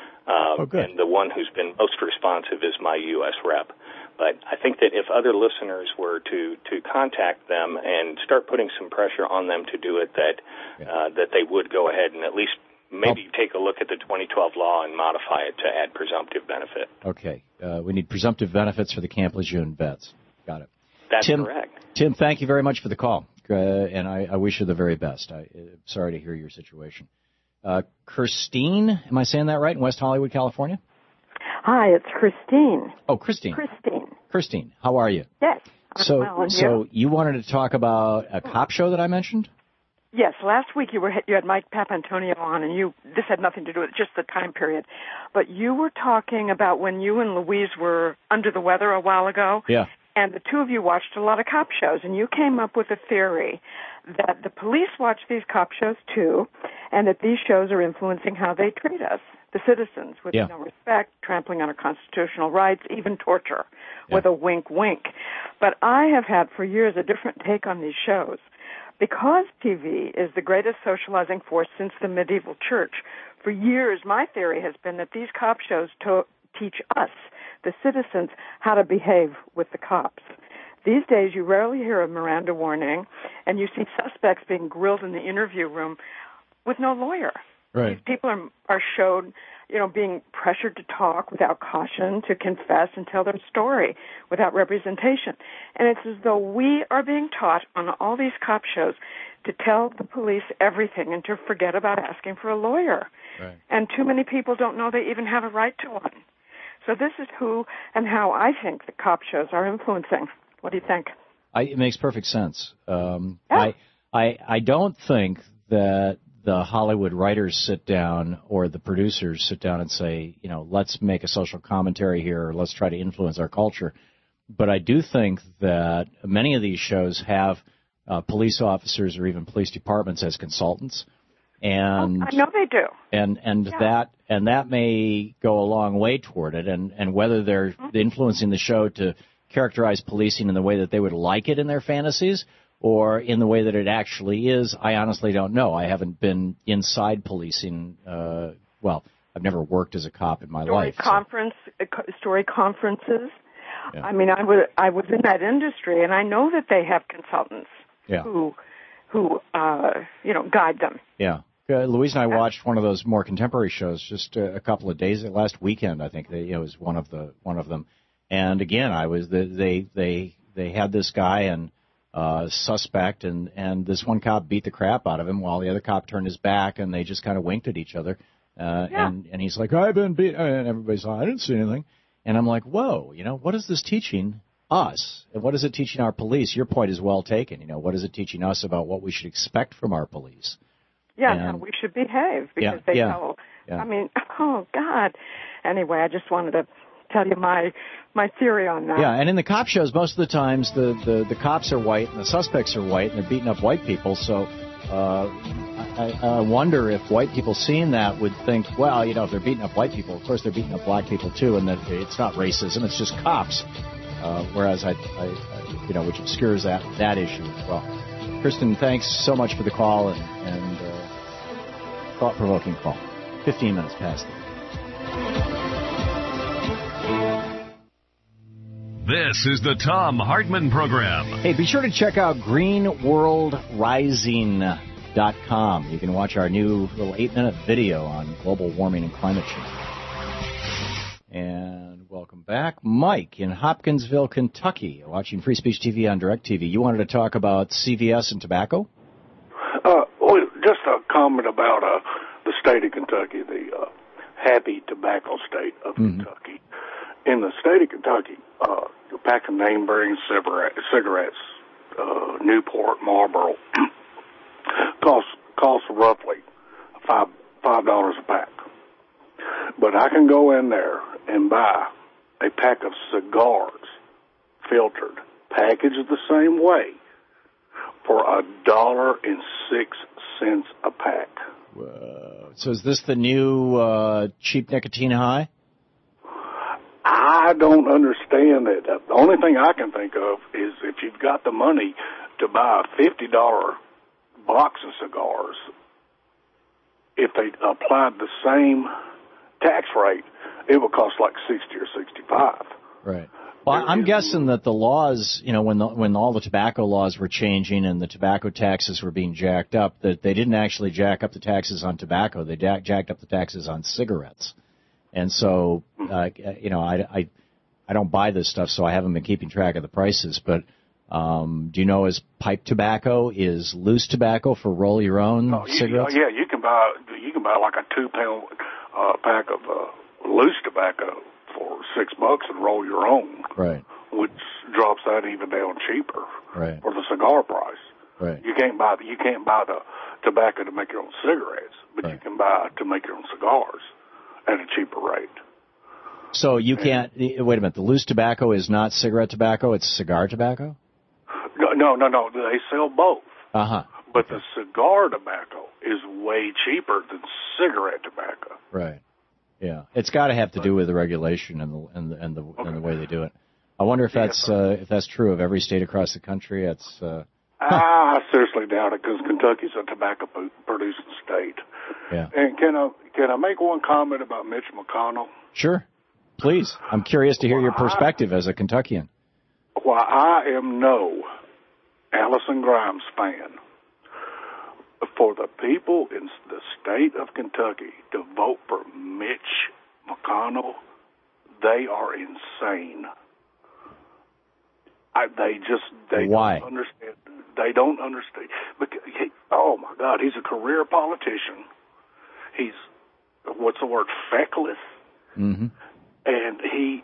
and the one who's been most responsive is my U.S. rep. But I think that if other listeners were to contact them and start putting some pressure on them to do it, that they would go ahead and at least maybe take a look at the 2012 law and modify it to add presumptive benefit.
Okay. We need presumptive benefits for the Camp Lejeune vets. Got it.
That's correct.
Tim, thank you very much for the call, and I wish you the very best. I'm sorry to hear your situation. Christine, am I saying that right, in West Hollywood, California?
Hi, it's Christine.
Oh, Christine. Christine, how are you?
Yes.
So you wanted to talk about a cop show that I mentioned?
Yes, last week you had Mike Papantonio on, and this had nothing to do with just the time period, but you were talking about when you and Louise were under the weather a while ago.
Yeah.
And the two of you watched a lot of cop shows, and you came up with a theory that the police watch these cop shows too, and that these shows are influencing how they treat us, the citizens, with no respect, trampling on our constitutional rights, even torture, with a wink, wink. But I have had for years a different take on these shows. Because TV is the greatest socializing force since the medieval church, for years my theory has been that these cop shows teach us, the citizens, how to behave with the cops. These days you rarely hear a Miranda warning, and you see suspects being grilled in the interview room with no lawyer.
Right.
These people are showed, being pressured to talk without caution, to confess and tell their story without representation. And it's as though we are being taught on all these cop shows to tell the police everything and to forget about asking for a lawyer.
Right.
And too many people don't know they even have a right to one. So this is who and how I think the cop shows are influencing. What do you think?
It makes perfect sense. I don't think that the Hollywood writers sit down or the producers sit down and say, let's make a social commentary here, or let's try to influence our culture. But I do think that many of these shows have police officers or even police departments as consultants. And
I know they do.
And that may go a long way toward it. And whether they're influencing the show to characterize policing in the way that they would like it in their fantasies, or in the way that it actually is, I honestly don't know. I haven't been inside policing. I've never worked as a cop in my life.
Story conferences.
Yeah.
I mean, I was in that industry, and I know that they have consultants who guide them.
Yeah. Louise and I watched one of those more contemporary shows just a couple of days last weekend. I think it was one of them. And again, they had this guy and suspect, and this one cop beat the crap out of him while the other cop turned his back, and they just kind of winked at each other. And he's like, I've been beat, and everybody's like, I didn't see anything. And I'm like, whoa, what is this teaching us? And what is it teaching our police? Your point is well taken. What is it teaching us about what we should expect from our police?
Yeah, and how we should behave, because they tell. I mean, oh God. Anyway, I just wanted to tell you my theory on that.
Yeah, and in the cop shows, most of the times the cops are white and the suspects are white, and they're beating up white people. So I wonder if white people seeing that would think, well, if they're beating up white people, of course they're beating up black people too, and that it's not racism, it's just cops. Whereas which obscures that issue as well. Kristen, thanks so much for the call and thought-provoking call. 15 minutes past 3.
This is the Thom Hartmann Program.
Hey, be sure to check out greenworldrising.com. You can watch our new little 8-minute video on global warming and climate change. And welcome back. Mike in Hopkinsville, Kentucky, watching Free Speech TV on DirecTV. You wanted to talk about CVS and tobacco?
Just a comment about the state of Kentucky, the happy tobacco state of Kentucky. In the state of Kentucky, a pack of name-brand cigarettes, Newport, Marlboro, costs roughly $5 a pack. But I can go in there and buy a pack of cigars, filtered, packaged the same way, for $1.06 a pack.
Whoa. So is this the new cheap nicotine high?
I don't understand it. The only thing I can think of is if you've got the money to buy a $50 box of cigars, if they applied the same tax rate, it would cost like $60 or $65.
Right. Well, I'm guessing that the laws, when all the tobacco laws were changing and the tobacco taxes were being jacked up, that they didn't actually jack up the taxes on tobacco. They jacked up the taxes on cigarettes. And so, I don't buy this stuff, so I haven't been keeping track of the prices. But do you know, is pipe tobacco, is loose tobacco for roll your own cigarettes?
Yeah, you can buy like a 2-pound pack of loose tobacco for $6 and roll your own.
Right.
Which drops that even down cheaper.
Right.
For the cigar price.
Right.
You can't buy the tobacco to make your own cigarettes, but you can buy to make your own cigars at a cheaper rate.
So you can't, wait a minute, the loose tobacco is not cigarette tobacco, it's cigar tobacco?
No, they sell both.
Uh-huh.
But the cigar tobacco is way cheaper than cigarette tobacco.
Right. Yeah. It's got to have to do with the regulation and the way they do it. I wonder if that's true of every state across the country.
I seriously doubt it, because Kentucky's a tobacco-producing state.
Yeah.
And can I make one comment about Mitch McConnell?
Sure. Please. I'm curious to hear your perspective as a Kentuckian.
While I am no Allison Grimes fan, for the people in the state of Kentucky to vote for Mitch McConnell, they are insane. They
Why?
Don't understand. They don't understand. Because oh my God, he's a career politician. He's, what's the word, feckless.
Mm-hmm.
And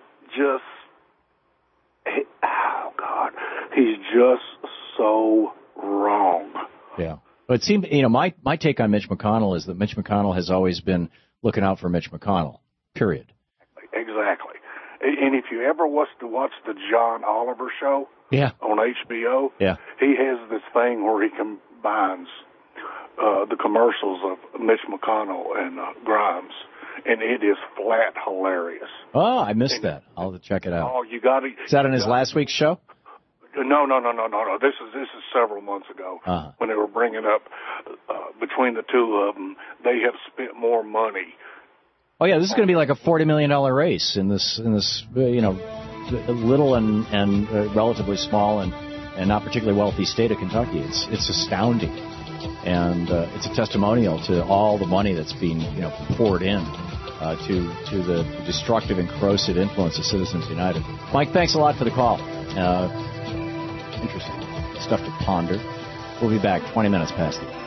he's just so wrong.
Yeah. But it seemed, my take on Mitch McConnell is that Mitch McConnell has always been looking out for Mitch McConnell, period.
Exactly. And if you ever was to watch the John Oliver show on HBO, he has this thing where he combines the commercials of Mitch McConnell and Grimes, and it is flat hilarious.
Oh, I missed that. I'll have to check it out.
Oh, you got to.
Is that on his last week's show?
No. This is several months ago when they were bringing up between the two of them, they have spent more money.
Oh yeah, this is going to be like a $40 million race in this little and relatively small and not particularly wealthy state of Kentucky. It's astounding, and it's a testimonial to all the money that's being poured in to the destructive and corrosive influence of Citizens United. Mike, thanks a lot for the call. Interesting stuff to ponder. We'll be back 20 minutes past it.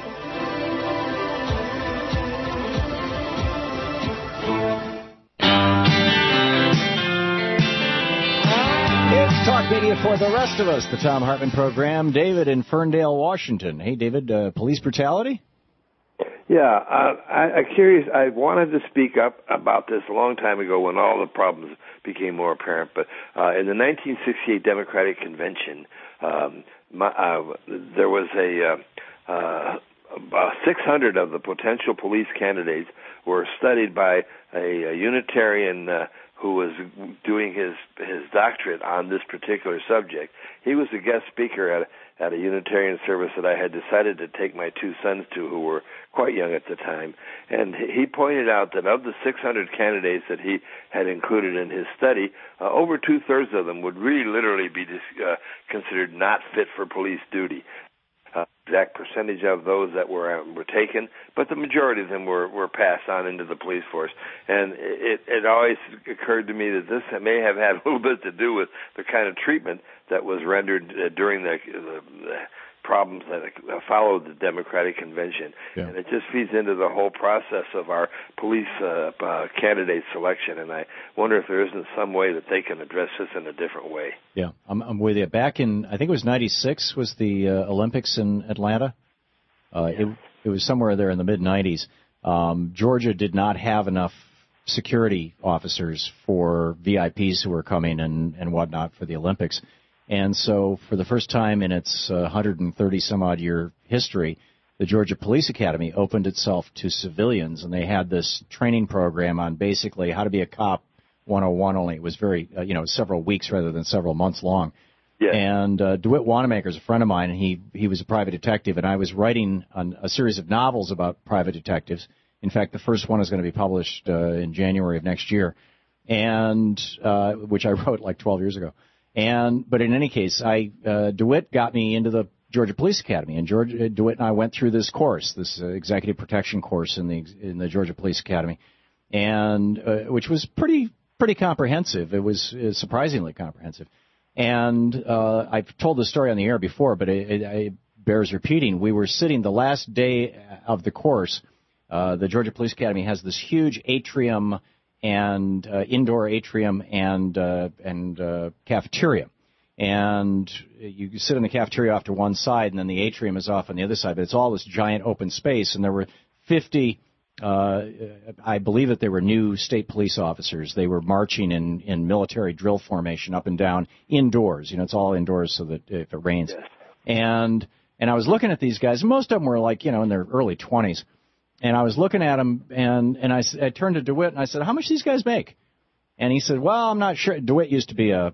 It's Talk Radio for the rest of us, the Thom Hartmann Program. David in Ferndale, Washington. Hey, David, police brutality?
Yeah, I'm curious. I wanted to speak up about this a long time ago when all the problems became more apparent. But in the 1968 Democratic Convention, there was 600 of the potential police candidates were studied by a Unitarian who was doing his doctorate on this particular subject. He was a guest speaker at a Unitarian service that I had decided to take my two sons to, who were quite young at the time. And he pointed out that of the 600 candidates that he had included in his study, over two-thirds of them would really literally be considered not fit for police duty. Exact percentage of those that were taken, but the majority of them were passed on into the police force. And it always occurred to me that this may have had a little bit to do with the kind of treatment that was rendered during the problems that followed the Democratic Convention. Yeah. And it just feeds into the whole process of our police candidate selection. And I wonder if there isn't some way that they can address this in a different way.
Yeah, I'm with you. Back in, I think it was 96 was the Olympics in Atlanta. It was somewhere there in the mid-90s. Georgia did not have enough security officers for VIPs who were coming and whatnot for the Olympics. And so for the first time in its 130-some-odd-year history, the Georgia Police Academy opened itself to civilians, and they had this training program on basically how to be a cop 101, only it was very, several weeks rather than several months long. Yeah. And DeWitt Wanamaker is a friend of mine, and he was a private detective, and I was writing a series of novels about private detectives. In fact, the first one is going to be published in January of next year, and which I wrote like 12 years ago. But in any case, DeWitt got me into the Georgia Police Academy, and DeWitt and I went through this course, this executive protection course in the Georgia Police Academy, and which was pretty comprehensive. It was surprisingly comprehensive. And I've told this story on the air before, but it bears repeating. We were sitting the last day of the course. The Georgia Police Academy has this huge atrium and indoor atrium and cafeteria. And you sit in the cafeteria off to one side, and then the atrium is off on the other side. But it's all this giant open space, and there were 50, I believe that they were new state police officers. They were marching in military drill formation up and down indoors. It's all indoors so that if it rains. Yes. And I was looking at these guys. Most of them were like, in their early 20s. And I was looking at them, and I turned to DeWitt, and I said, how much do these guys make? And he said, well, I'm not sure. DeWitt used to be a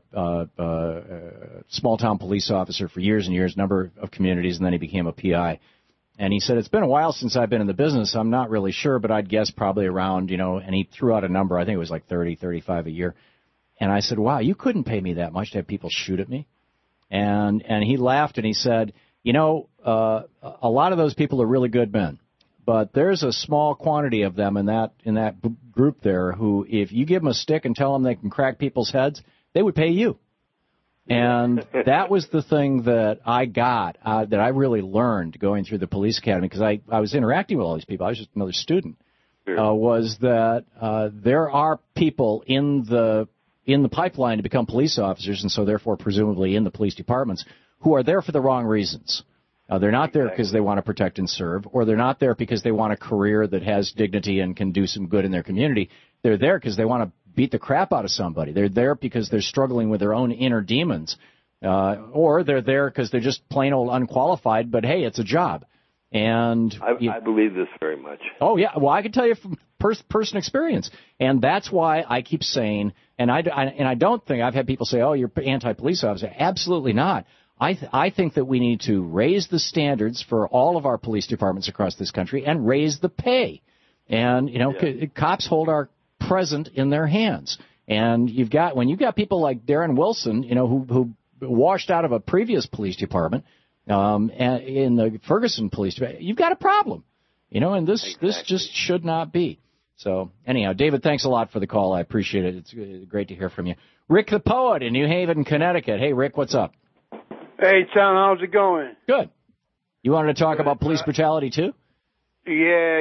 small-town police officer for years and years, number of communities, and then he became a PI. And he said, it's been a while since I've been in the business. I'm not really sure, but I'd guess probably around, and he threw out a number. I think it was like 30, 35 a year. And I said, wow, you couldn't pay me that much to have people shoot at me? And he laughed, and he said, a lot of those people are really good men. But there's a small quantity of them in that group there who, if you give them a stick and tell them they can crack people's heads, they would pay you. And that was the thing that I got, that I really learned going through the police academy, because I was interacting with all these people. I was just another student. Sure. Was that there are people in the pipeline to become police officers, and so therefore presumably in the police departments, who are there for the wrong reasons. They're not there because they want to protect and serve, or they're not there because they want a career that has dignity and can do some good in their community. They're there because they want to beat the crap out of somebody. They're there because they're struggling with their own inner demons, or they're there because they're just plain old unqualified, but hey, it's a job. And
I believe this very much.
Oh, yeah. Well, I can tell you from personal experience. And that's why I keep saying, and I don't think, I've had people say, oh, you're anti-police officer. Absolutely not. I think that we need to raise the standards for all of our police departments across this country and raise the pay. And, cops hold our present in their hands. And when you've got people like Darren Wilson, who washed out of a previous police department, and in the Ferguson police department, you've got a problem. And this just should not be. So anyhow, David, thanks a lot for the call. I appreciate it. It's great to hear from you. Rick the Poet in New Haven, Connecticut. Hey, Rick, what's up?
Hey, Tom, how's it going?
Good. You wanted to talk about police brutality, too?
Yeah.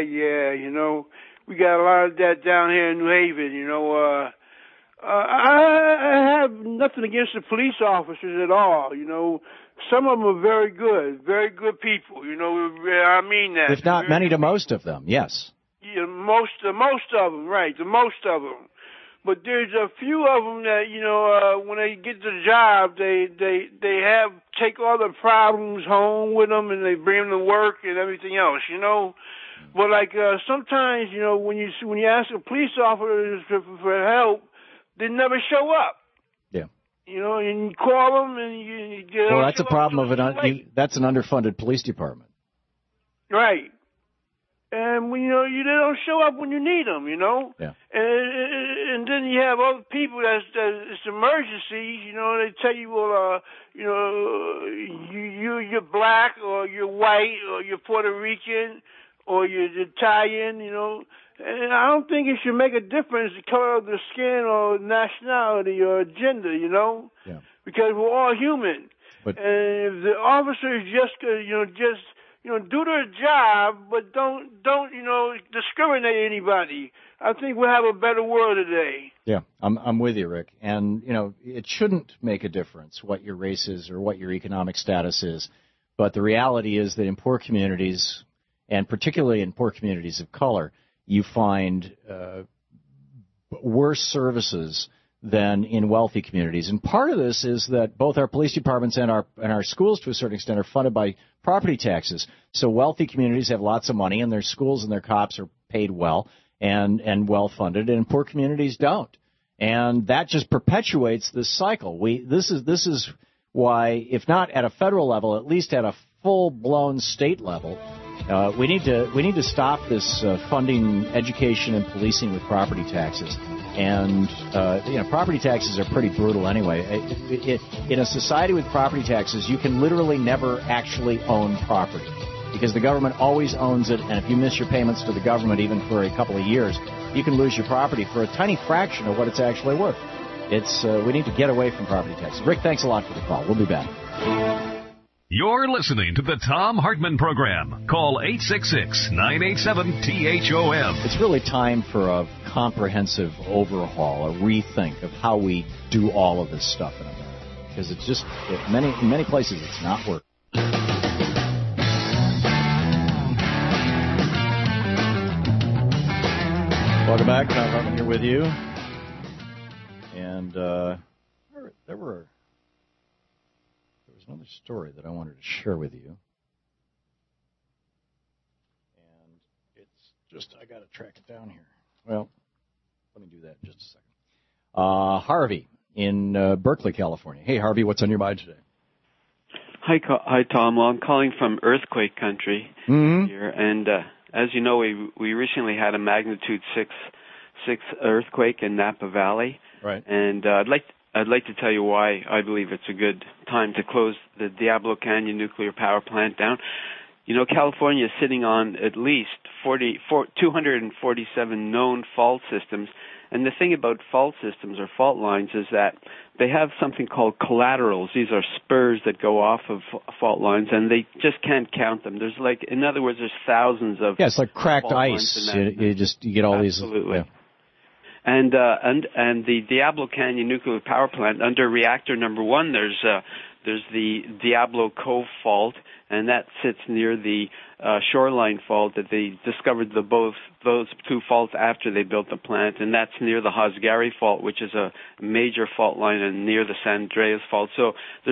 We got a lot of that down here in New Haven, I have nothing against the police officers at all, Some of them are very good people, I mean that.
If not many to most of them, yes.
Yeah, most of them, right, the most of them. But there's a few of them that, when they get the job, they take all the problems home with them and they bring them to work and everything else, But sometimes, when you ask a police officer for help, they never show up.
Yeah.
You know, and you call them and you get.
Well, that's a problem of that's an underfunded police department.
Right. And you know, they don't show up when you need them. You know.
Yeah.
And then you have other people it's emergencies. You know, they tell you, well, you know, you're black or you're white or you're Puerto Rican or you're Italian. You know. And I don't think it should make a difference the color of the skin or nationality or gender, you know, because we're all human. But, and if the officers just do their job, but don't discriminate anybody, I think we'll have a better world today.
Yeah, I'm with you, Rick. And it shouldn't make a difference what your race is or what your economic status is, but the reality is that in poor communities, and particularly in poor communities of color, you find worse services than in wealthy communities. And part of this is that both our police departments and our schools, to a certain extent, are funded by property taxes. So wealthy communities have lots of money, and their schools and their cops are paid well and well funded, and poor communities don't. And that just perpetuates this cycle. This is why, if not at a federal level, at least at a full-blown state level, we need to stop this funding education and policing with property taxes. And property taxes are pretty brutal anyway. In a society with property taxes, you can literally never actually own property because the government always owns it. And if you miss your payments to the government, even for a couple of years, you can lose your property for a tiny fraction of what it's actually worth. We need to get away from property taxes. Rick, thanks a lot for the call. We'll be back.
You're listening to the Thom Hartmann Program. Call 866-987-THOM.
It's really time for a comprehensive overhaul, a rethink of how we do all of this stuff in America. Because it's just, in many places, it's not working. Welcome back. Thom Hartmann here with you. And there was another story that I wanted to share with you. And it's just, I got to track it down here. Well, let me do that in just a second. Harvey in Berkeley, California. Hey, Harvey, what's on your mind today?
Hi, Tom. Well, I'm calling from earthquake country here. And as you know, we recently had a magnitude 6 earthquake in Napa Valley.
Right.
And I'd like to tell you why I believe it's a good time to close the Diablo Canyon nuclear power plant down. You know, California is sitting on at least 247 known fault systems. And the thing about fault systems or fault lines is that they have something called collaterals. These are spurs that go off of fault lines, and they just can't count them. There's in other words, there's thousands of
it's like cracked ice. You get all these.
Absolutely. Yeah. And the Diablo Canyon nuclear power plant, under reactor number 1, there's the Diablo Cove fault, and that sits near the shoreline fault that they discovered those two faults after they built the plant, and that's near the Hosgari fault, which is a major fault line, and near the San Andreas fault. So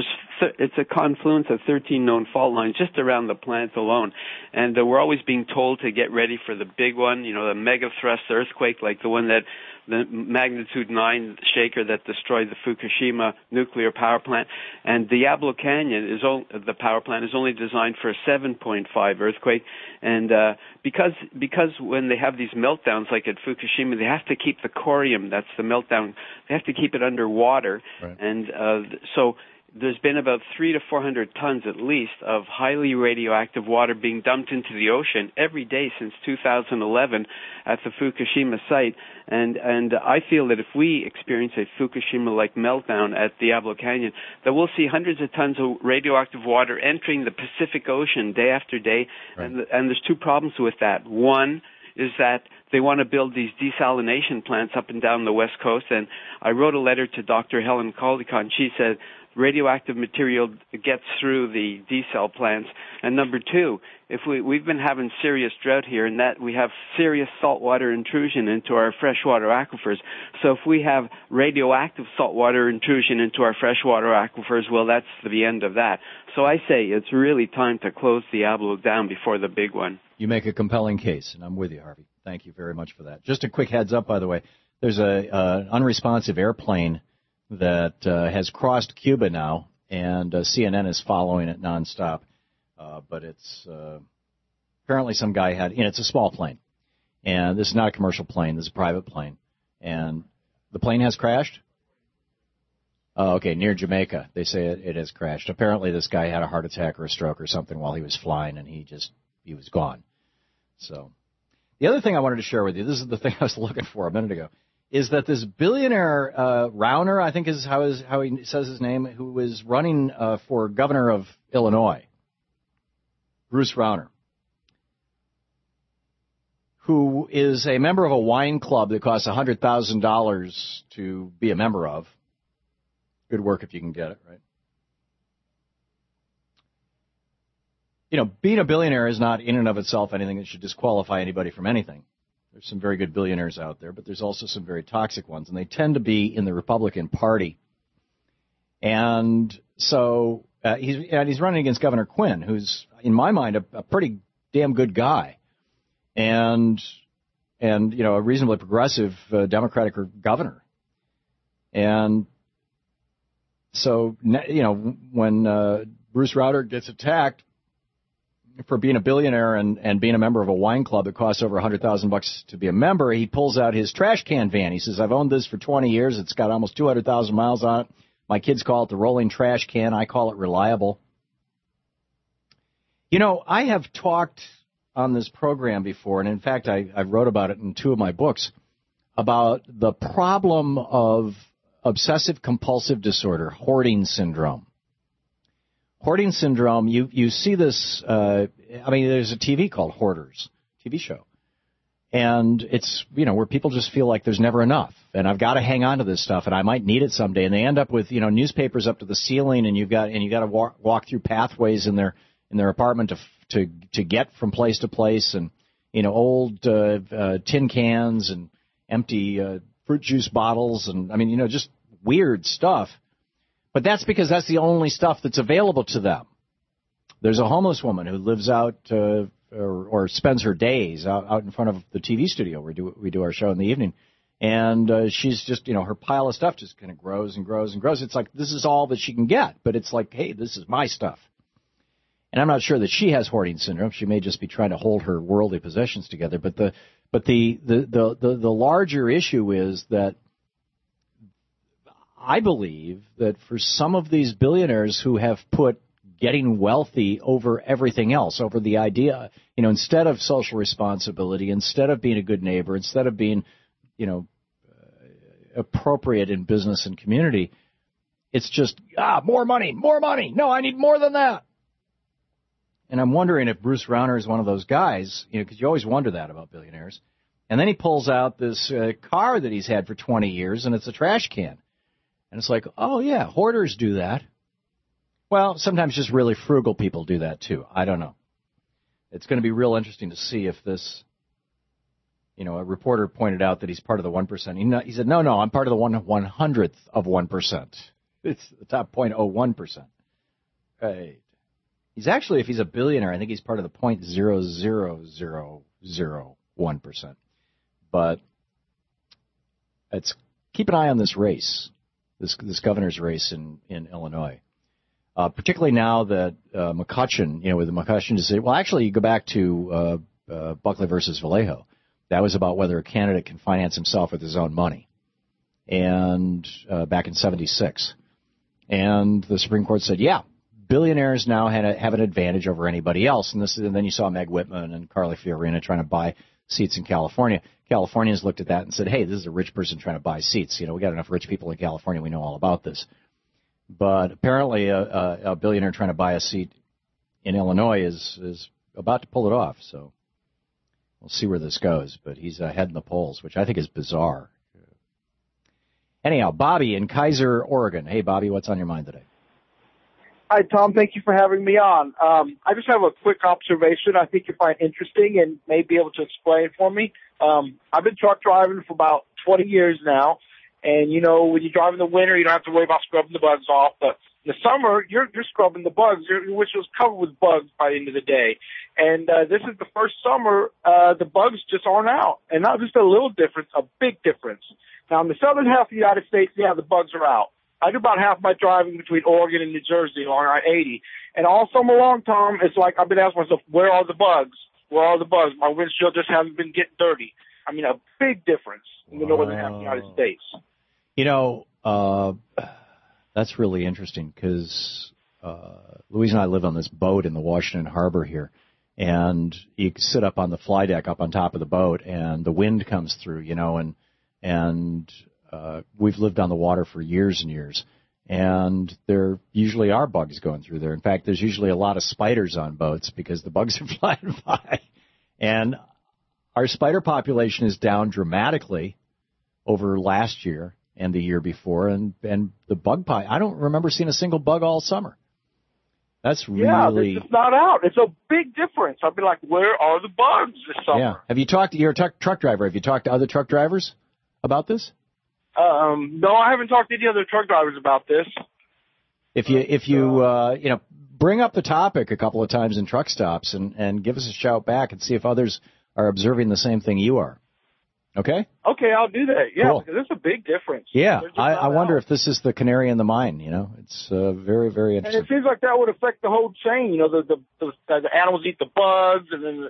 it's a confluence of 13 known fault lines just around the plant alone. And we're always being told to get ready for the big one, the mega thrust earthquake, like the magnitude 9 shaker that destroyed the Fukushima nuclear power plant. And Diablo Canyon the power plant is only designed for a 7.5 earthquake. And because when they have these meltdowns like at Fukushima, they have to keep the corium, that's the meltdown, they have to keep it underwater.
Right.
And so there's been about 300 to 400 tons at least of highly radioactive water being dumped into the ocean every day since 2011 at the Fukushima site. And I feel that if we experience a Fukushima-like meltdown at Diablo Canyon, that we'll see hundreds of tons of radioactive water entering the Pacific Ocean day after day.
Right.
And there's two problems with that. One is that they want to build these desalination plants up and down the West Coast. And I wrote a letter to Dr. Helen Caldicott. She said radioactive material gets through the desal plants. And number two, if we've been having serious drought here, and that we have serious saltwater intrusion into our freshwater aquifers. So if we have radioactive saltwater intrusion into our freshwater aquifers, well, that's the end of that. So I say it's really time to close Diablo down before the big one.
You make a compelling case, and I'm with you, Harvey. Thank you very much for that. Just a quick heads up, by the way. There's an unresponsive airplane that has crossed Cuba now, and CNN is following it nonstop. But it's apparently some guy had, it's a small plane. And this is not a commercial plane. This is a private plane. And the plane has crashed? Oh, okay, near Jamaica. They say it has crashed. Apparently this guy had a heart attack or a stroke or something while he was flying, and he was gone. So the other thing I wanted to share with you, this is the thing I was looking for a minute ago, is that this billionaire Rauner, I think is how he says his name, who was running for governor of Illinois, Bruce Rauner, who is a member of a wine club that costs $100,000 to be a member of. Good work if you can get it, right? Being a billionaire is not in and of itself anything that should disqualify anybody from anything. There's some very good billionaires out there, but there's also some very toxic ones, and they tend to be in the Republican Party. And so he's running against Governor Quinn, who's, in my mind, a pretty damn good guy, and a reasonably progressive Democratic governor. And so, when Bruce Rauner gets attacked for being a billionaire and being a member of a wine club that costs over $100,000 to be a member, he pulls out his trash can van. He says, I've owned this for 20 years. It's got almost 200,000 miles on it. My kids call it the rolling trash can. I call it reliable. I have talked on this program before, and in fact, I wrote about it in 2 of my books, about the problem of obsessive-compulsive disorder, hoarding syndrome. Hoarding syndrome, you see this, there's a TV called Hoarders, TV show. And it's, where people just feel like there's never enough. And I've got to hang on to this stuff, and I might need it someday. And they end up with, newspapers up to the ceiling, and you got to walk through pathways in their apartment to get from place to place, and, old tin cans and empty fruit juice bottles, and just weird stuff. But that's because that's the only stuff that's available to them. There's a homeless woman who lives out or spends her days out in front of the TV studio where we do our show in the evening, and she's just, her pile of stuff just kind of grows and grows and grows. It's like this is all that she can get, but it's like, hey, this is my stuff. And I'm not sure that she has hoarding syndrome. She may just be trying to hold her worldly possessions together. But the larger issue is that I believe that for some of these billionaires who have put getting wealthy over everything else, over the idea, instead of social responsibility, instead of being a good neighbor, instead of being, appropriate in business and community, it's just, more money. No, I need more than that. And I'm wondering if Bruce Rauner is one of those guys, because you always wonder that about billionaires. And then he pulls out this car that he's had for 20 years, and it's a trash can. And it's like, oh, yeah, hoarders do that. Well, sometimes just really frugal people do that, too. I don't know. It's going to be real interesting to see if this, a reporter pointed out that he's part of the 1%. He said, no, I'm part of the 1/100th of 1%. It's the top 0.01%. Right. He's actually, if he's a billionaire, I think he's part of the 0.00001%. But keep an eye on this race, this governor's race in Illinois. Particularly now that McCutcheon, with the McCutcheon decision. Well, actually, you go back to Buckley versus Vallejo. That was about whether a candidate can finance himself with his own money, and back in '76. And the Supreme Court said, yeah, billionaires now have an advantage over anybody else. And then you saw Meg Whitman and Carly Fiorina trying to buy seats in California. Californians looked at that and said, hey, this is a rich person trying to buy seats. We got enough rich people in California. We know all about this. But apparently a billionaire trying to buy a seat in Illinois is about to pull it off. So we'll see where this goes. But he's ahead in the polls, which I think is bizarre. Anyhow, Bobby in Kaiser, Oregon. Hey, Bobby, what's on your mind today?
Hi, Tom. Thank you for having me on. I just have a quick observation I think you find interesting and may be able to explain for me. I've been truck driving for about 20 years now. And, when you drive in the winter, you don't have to worry about scrubbing the bugs off. But in the summer, you're scrubbing the bugs. Your windshield was covered with bugs by the end of the day. And this is the first summer the bugs just aren't out. And not just a little difference, a big difference. Now, in the southern half of the United States, yeah, the bugs are out. I do about half my driving between Oregon and New Jersey on I-80. And all summer long, Tom, it's like I've been asking myself, where are the bugs? Where are the bugs? My windshield just hasn't been getting dirty. I mean, a big difference in the northern half of the United States.
You know, that's really interesting because Louise and I live on this boat in the Washington Harbor here. And you sit up on the fly deck up on top of the boat, and the wind comes through, you know, and we've lived on the water for years and years. And there usually are bugs going through there. In fact, there's usually a lot of spiders on boats because the bugs are flying by. And our spider population is down dramatically over last year and the year before. And the bug pie, I don't remember seeing a single bug all summer. That's really...
Yeah, it's not out. It's a big difference. I'd be like, where are the bugs this summer?
Yeah. Have you talked to your truck driver? Have you talked to other truck drivers about this?
No, I haven't talked to any other truck drivers about this.
If you bring up the topic a couple of times in truck stops and give us a shout back and see if others are observing the same thing you are. Okay?
Okay, I'll do that. Yeah,
cool.
Because it's a big difference.
Yeah, I wonder if this is the canary in the mine, you know. It's very, very interesting.
And it seems like that would affect the whole chain, you know, the animals eat the bugs and then...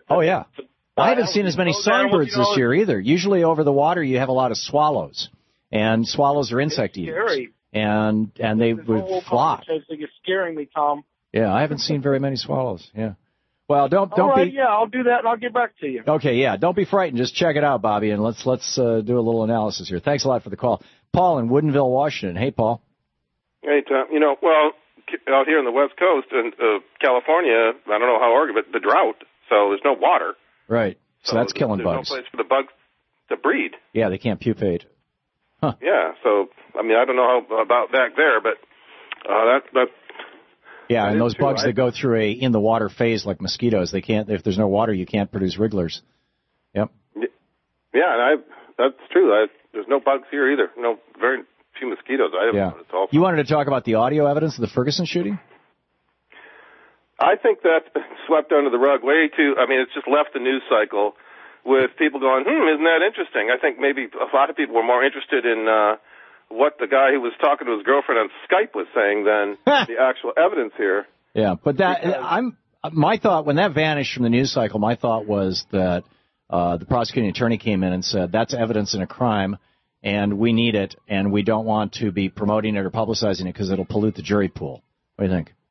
I haven't seen as many songbirds this year either. Usually over the water you have a lot of swallows. And swallows are insect eaters.
Scary.
And they would flock.
It's scaring me, Tom.
Yeah, I haven't seen very many swallows. Yeah. Well, don't be.
Yeah, I'll do that and I'll get back to you.
Okay, yeah. Don't be frightened. Just check it out, Bobby, and let's do a little analysis here. Thanks a lot for the call. Paul in Woodinville, Washington. Hey, Paul.
Hey, Tom. You know, well, out here on the West Coast in California, I don't know how Oregon, but the drought, so there's no water.
Right. So that's killing bugs.
There's no place for the bugs to breed.
Yeah, they can't pupate. Huh.
Yeah, so, I mean, I don't know how about back there, but that's...
Yeah, and those bugs that go through a in-the-water phase like mosquitoes, they can't, if there's no water, you can't produce wrigglers. Yep.
Yeah, and that's true. There's no bugs here either. No, very few mosquitoes.
You wanted to talk about the audio evidence of the Ferguson shooting?
I think that's been swept under the rug way too. I mean, it's just left the news cycle with people going, isn't that interesting? I think maybe a lot of people were more interested in what the guy who was talking to his girlfriend on Skype was saying than the actual evidence here.
Yeah, but my thought, when that vanished from the news cycle, my thought was that the prosecuting attorney came in and said, that's evidence in a crime, and we need it, and we don't want to be promoting it or publicizing it because it'll pollute the jury pool. What do you think?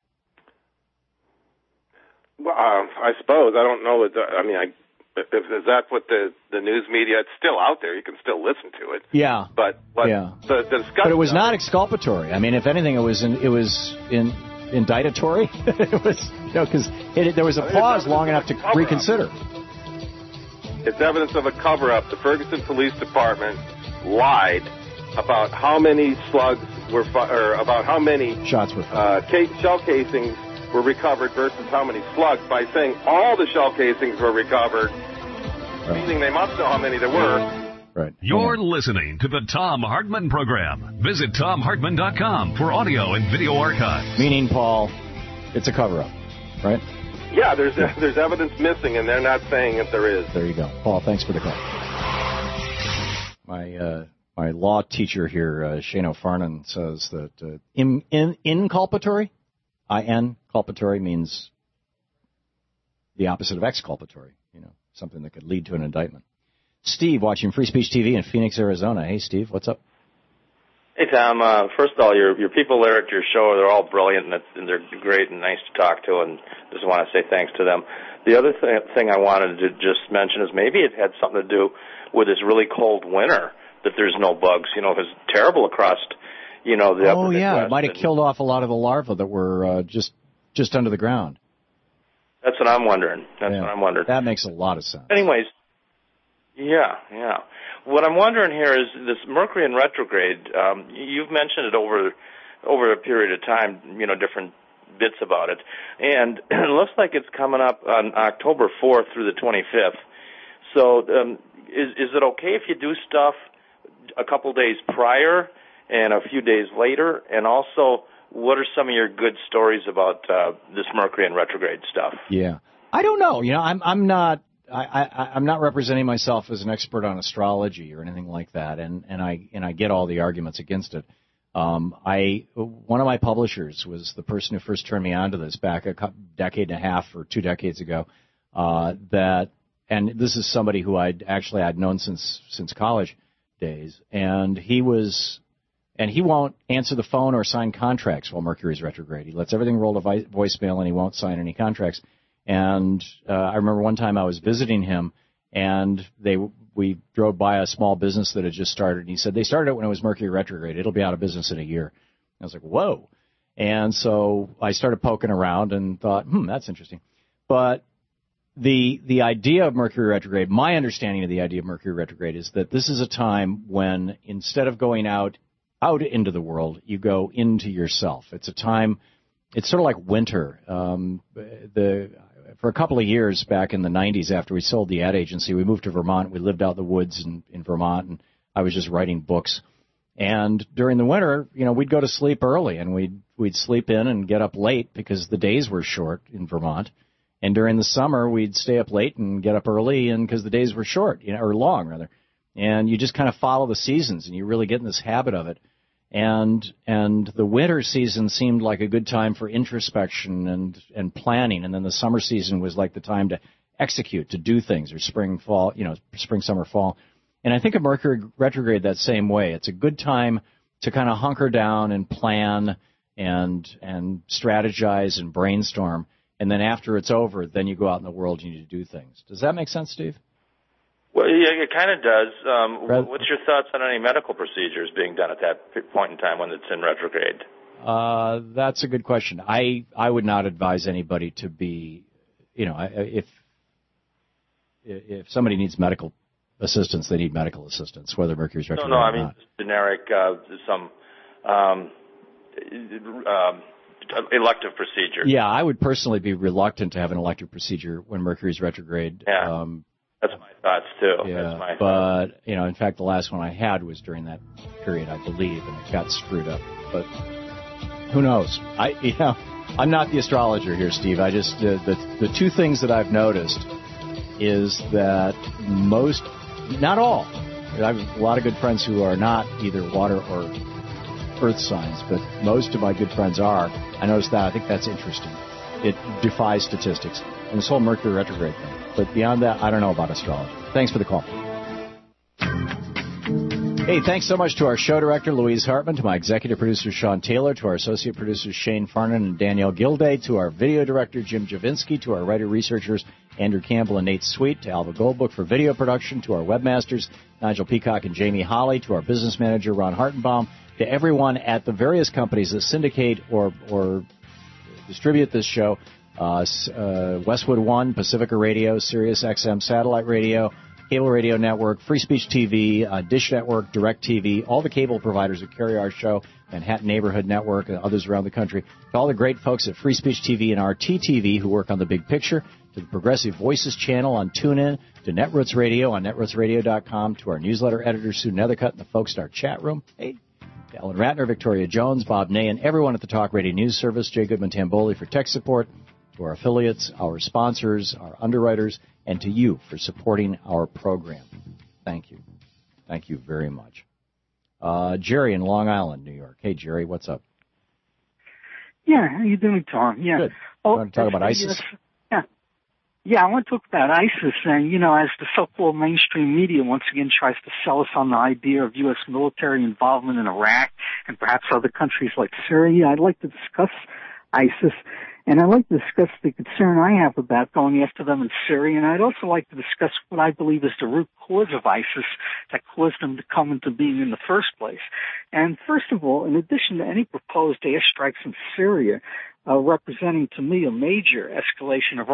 Well, I suppose. I don't know. If that's what the news media, it's still out there. You can still listen to it.
Yeah.
But the discussion.
But it was not exculpatory. I mean, if anything, it was indictatory. It was, because there was a pause long enough to reconsider.
It's evidence of a cover-up. The Ferguson Police Department lied about how many slugs were or about how many
shots were
shell casings were recovered versus how many slugs by saying all the shell casings were recovered, meaning they must know how many there were.
Right.
You're listening to the Thom Hartmann Program. Visit ThomHartmann.com for audio and video archives.
Meaning, Paul, it's a cover-up, right?
Yeah, there's evidence missing, and they're not saying that there is.
There you go. Paul, thanks for the call. My law teacher here, Shane O'Farnan, says that inculpatory, inculpatory means the opposite of exculpatory, something that could lead to an indictment. Steve, watching Free Speech TV in Phoenix, Arizona. Hey, Steve, what's up?
Hey, Tom. First of all, your people there at your show, they're all brilliant, and they're great and nice to talk to, and just want to say thanks to them. The other thing I wanted to just mention is maybe it had something to do with this really cold winter, that there's no bugs. It was terrible across, the upper Midwest.
Oh, yeah, it might have killed off a lot of the larvae that were just under the ground.
That's what I'm wondering.
That makes a lot of sense.
Anyways, yeah. What I'm wondering here is this Mercury in retrograde. You've mentioned it over a period of time, different bits about it. And it looks like it's coming up on October 4th through the 25th. So is it okay if you do stuff a couple days prior and a few days later? And also, what are some of your good stories about this Mercury in retrograde stuff?
Yeah. I don't know. I'm not representing myself as an expert on astrology or anything like that, and I get all the arguments against it. One of my publishers was the person who first turned me on to this back a decade and a half or 2 decades ago. And this is somebody who I'd known since college days, and he won't answer the phone or sign contracts while Mercury's retrograde. He lets everything roll to voicemail, and he won't sign any contracts. And I remember one time I was visiting him, and we drove by a small business that had just started, and he said, they started it when it was Mercury retrograde. It'll be out of business in a year. I was like, whoa. And so I started poking around and thought, that's interesting. But the idea of Mercury retrograde, my understanding of the idea of Mercury retrograde is that this is a time when instead of going out into the world, you go into yourself. It's a time, it's sort of like winter. For a couple of years back in the 90s, after we sold the ad agency, we moved to Vermont. We lived out in the woods in Vermont, and I was just writing books. And during the winter, we'd go to sleep early, and we'd sleep in and get up late because the days were short in Vermont. And during the summer, we'd stay up late and get up early, and because the days were short, or long rather. And you just kind of follow the seasons, and you really get in this habit of it. And the winter season seemed like a good time for introspection and planning, and then the summer season was like the time to execute, to do things, or spring, fall, spring, summer, fall. And I think of Mercury retrograde that same way. It's a good time to kind of hunker down and plan and strategize and brainstorm. And then after it's over, then you go out in the world and you do things. Does that make sense, Steve?
Well, yeah, it kind of does. What's your thoughts on any medical procedures being done at that point in time when it's in retrograde?
That's a good question. I would not advise anybody to be, if somebody needs medical assistance, they need medical assistance, whether Mercury's retrograde or not.
No, I mean generic, some elective procedure.
Yeah, I would personally be reluctant to have an elective procedure when Mercury's retrograde.
Yeah. That's my thoughts, too.
Yeah, but, in fact, the last one I had was during that period, I believe, and it got screwed up. But who knows? I'm not the astrologer here, Steve. I just, the two things that I've noticed is that most, not all, I have a lot of good friends who are not either water or earth signs, but most of my good friends are. I noticed that. I think that's interesting. It defies statistics. And this whole Mercury retrograde thing. But beyond that, I don't know about astrology. Thanks for the call. Hey, thanks so much to our show director, Louise Hartman, to my executive producer, Sean Taylor, to our associate producers, Shane Farnan and Danielle Gilday, to our video director, Jim Javinsky, to our writer-researchers, Andrew Campbell and Nate Sweet, to Alva Goldbook for video production, to our webmasters, Nigel Peacock and Jamie Holly, to our business manager, Ron Hartenbaum, to everyone at the various companies that syndicate or distribute this show, Westwood One, Pacifica Radio, Sirius XM Satellite Radio, Cable Radio Network, Free Speech TV, Dish Network, Direct TV, all the cable providers that carry our show, Manhattan Neighborhood Network, and others around the country, to all the great folks at Free Speech TV and RTTV who work on the big picture, to the Progressive Voices channel on TuneIn, to Netroots Radio on netrootsradio.com, to our newsletter editor, Sue Nethercutt, and the folks in our chat room. Hey. To Ellen Ratner, Victoria Jones, Bob Ney, and everyone at the Talk Radio News Service, Jay Goodman-Tamboli for tech support, to our affiliates, our sponsors, our underwriters, and to you for supporting our program. Thank you. Thank you very much. Jerry in Long Island, New York. Hey, Jerry, what's up?
Yeah, how you doing, Tom? Yeah.
Good. You want to talk about ISIS?
Yeah, I want to talk about ISIS, and, as the so-called mainstream media once again tries to sell us on the idea of U.S. military involvement in Iraq and perhaps other countries like Syria, I'd like to discuss ISIS, and I'd like to discuss the concern I have about going after them in Syria, and I'd also like to discuss what I believe is the root cause of ISIS that caused them to come into being in the first place. And first of all, in addition to any proposed airstrikes in Syria, representing to me a major escalation of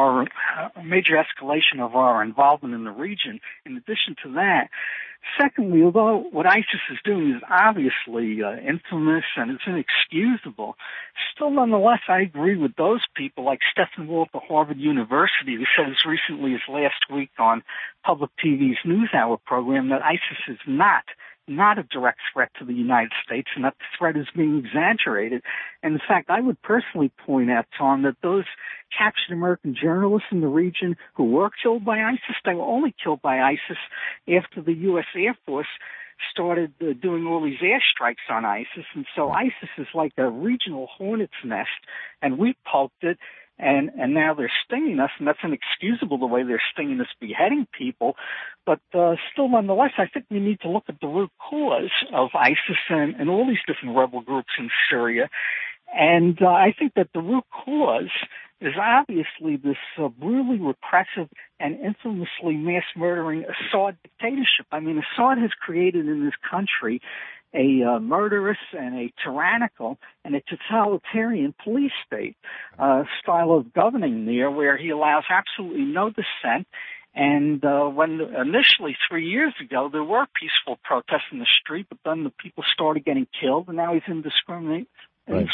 our involvement in the region. In addition to that, secondly, although what ISIS is doing is obviously infamous and it's inexcusable, still nonetheless I agree with those people like Stephen Wolf of Harvard University, who said as recently as last week on Public TV's NewsHour program that ISIS is not a direct threat to the United States, and that the threat is being exaggerated. And in fact, I would personally point out, Tom, that those captured American journalists in the region who were killed by ISIS, they were only killed by ISIS after the U.S. Air Force started doing all these airstrikes on ISIS, and so ISIS is like a regional hornet's nest, and we poked it, and now they're stinging us, and that's inexcusable the way they're stinging us, beheading people. But still, nonetheless, I think we need to look at the root cause of ISIS and all these different rebel groups in Syria. And I think that the root cause is obviously this brutally repressive and infamously mass-murdering Assad dictatorship. I mean, Assad has created in this country a murderous and a tyrannical and a totalitarian police state style of governing there, where he allows absolutely no dissent. And when initially 3 years ago there were peaceful protests in the street, but then the people started getting killed, and now he's indiscriminate.
Right.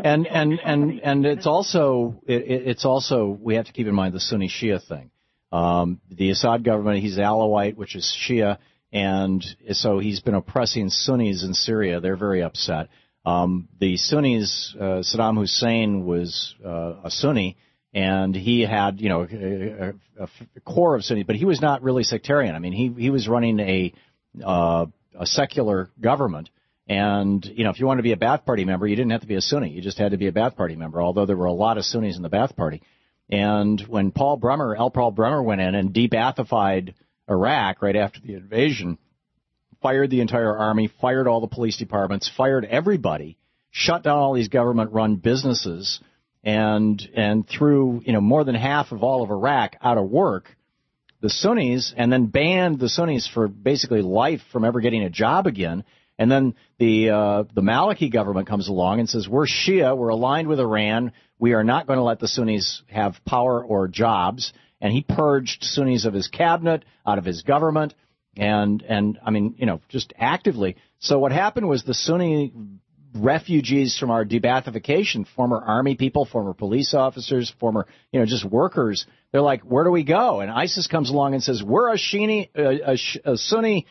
And it's also we have to keep in mind the Sunni Shia thing. The Assad government, he's Alawite, which is Shia, and so he's been oppressing Sunnis in Syria. They're very upset. The Sunnis, Saddam Hussein was a Sunni, and he had a core of Sunni, but he was not really sectarian. I mean, he was running a secular government. And, if you wanted to be a Ba'ath Party member, you didn't have to be a Sunni. You just had to be a Ba'ath Party member, although there were a lot of Sunnis in the Ba'ath Party. And when Paul Bremer went in and de-Ba'athified Iraq right after the invasion, fired the entire army, fired all the police departments, fired everybody, shut down all these government-run businesses, and threw, more than half of all of Iraq out of work, the Sunnis, and then banned the Sunnis for basically life from ever getting a job again. And then the Maliki government comes along and says, we're Shia, we're aligned with Iran, we are not going to let the Sunnis have power or jobs. And he purged Sunnis of his cabinet, out of his government, and I mean, just actively. So what happened was the Sunni refugees from our de-Ba'athification, former army people, former police officers, former, just workers, they're like, where do we go? And ISIS comes along and says, we're a Sunni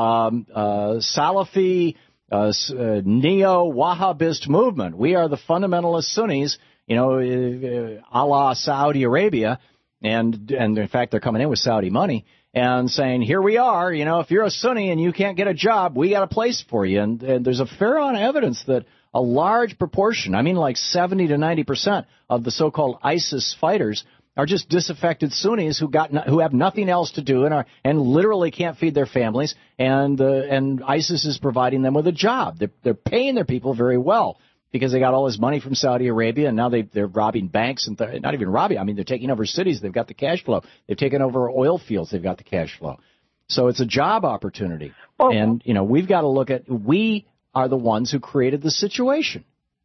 Salafi, neo-Wahhabist movement. We are the fundamentalist Sunnis, a la Saudi Arabia, and in fact they're coming in with Saudi money and saying, here we are, if you're a Sunni and you can't get a job, we got a place for you. And there's a fair amount of evidence that a large proportion, I mean like 70 to 90% of the so-called ISIS fighters are just disaffected Sunnis who have nothing else to do and literally can't feed their families, and ISIS is providing them with a job. They're paying their people very well because they got all this money from Saudi Arabia, and now they're robbing banks and not even robbing. I mean, they're taking over cities. They've got the cash flow. They've taken over oil fields. They've got the cash flow. So it's a job opportunity, and we've got to look at. We are the ones who created the situation.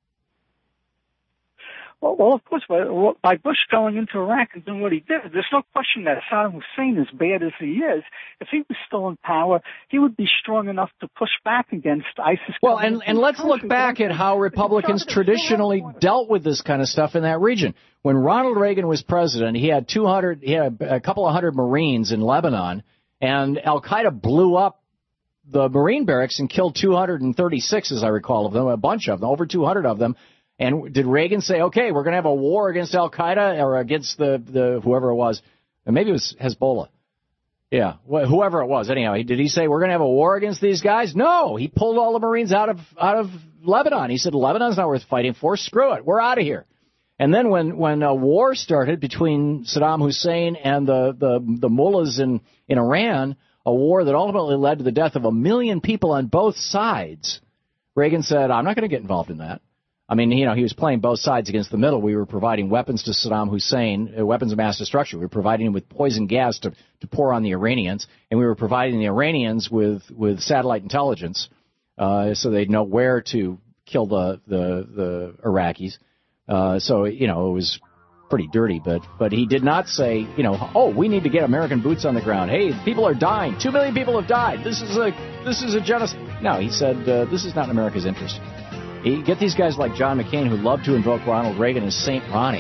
Well, of course, by Bush going into Iraq and doing what he did, there's no question that Saddam Hussein, as bad as he is, if he was still in power, he would be strong enough to push back against ISIS.
Well, and let's look back at how Republicans traditionally dealt with this kind of stuff in that region. When Ronald Reagan was president, he had a couple of hundred Marines in Lebanon, and Al-Qaeda blew up the Marine barracks and killed 236, as I recall, of them, a bunch of them, over 200 of them. And did Reagan say, okay, we're going to have a war against Al-Qaeda or against the whoever it was? And maybe it was Hezbollah. Yeah, whoever it was. Anyhow, did he say we're going to have a war against these guys? No, he pulled all the Marines out of Lebanon. He said Lebanon's not worth fighting for. Screw it, we're out of here. And then when a war started between Saddam Hussein and the mullahs in Iran, a war that ultimately led to the death of 1 million people on both sides, Reagan said, I'm not going to get involved in that. I mean, he was playing both sides against the middle. We were providing weapons to Saddam Hussein, weapons of mass destruction. We were providing him with poison gas to pour on the Iranians, and we were providing the Iranians with satellite intelligence so they'd know where to kill the Iraqis. So, it was pretty dirty, but he did not say, we need to get American boots on the ground. Hey, people are dying. 2 million people have died. This is a genocide. No, he said, this is not in America's interest. You get these guys like John McCain who love to invoke Ronald Reagan as Saint Ronnie.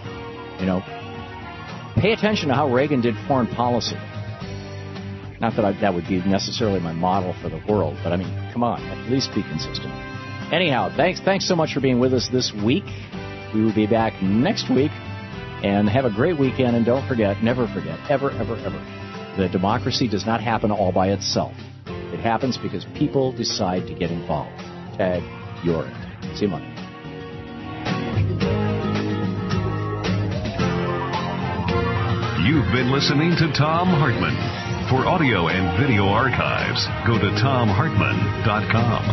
Pay attention to how Reagan did foreign policy. Not that that would be necessarily my model for the world, but I mean, come on, at least be consistent. Anyhow, thanks so much for being with us this week. We will be back next week, and have a great weekend. And don't forget, never forget, ever, ever, ever, that democracy does not happen all by itself. It happens because people decide to get involved. Tag your it. See you Monday.
You've been listening to Thom Hartmann. For audio and video archives, go to ThomHartmann.com.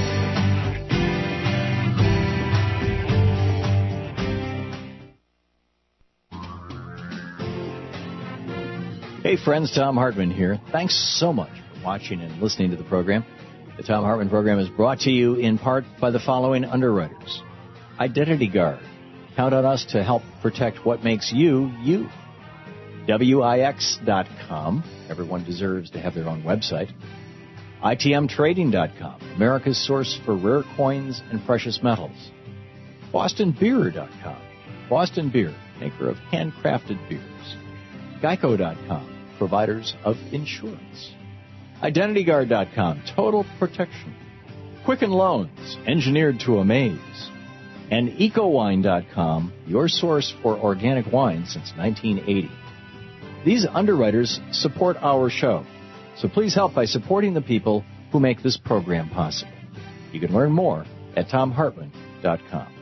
Hey friends, Thom Hartmann here. Thanks so much for watching and listening to the program. The Thom Hartmann program is brought to you in part by the following underwriters. Identity Guard. Count on us to help protect what makes you, you. WIX.com. Everyone deserves to have their own website. ITMTrading.com. America's source for rare coins and precious metals. BostonBeer.com. Boston Beer, maker of handcrafted beers. Geico.com. Providers of insurance. IdentityGuard.com. Total protection. Quicken Loans. Engineered to amaze. And EcoWine.com. Your source for organic wine since 1980. These underwriters support our show, so please help by supporting the people who make this program possible. You can learn more at ThomHartmann.com.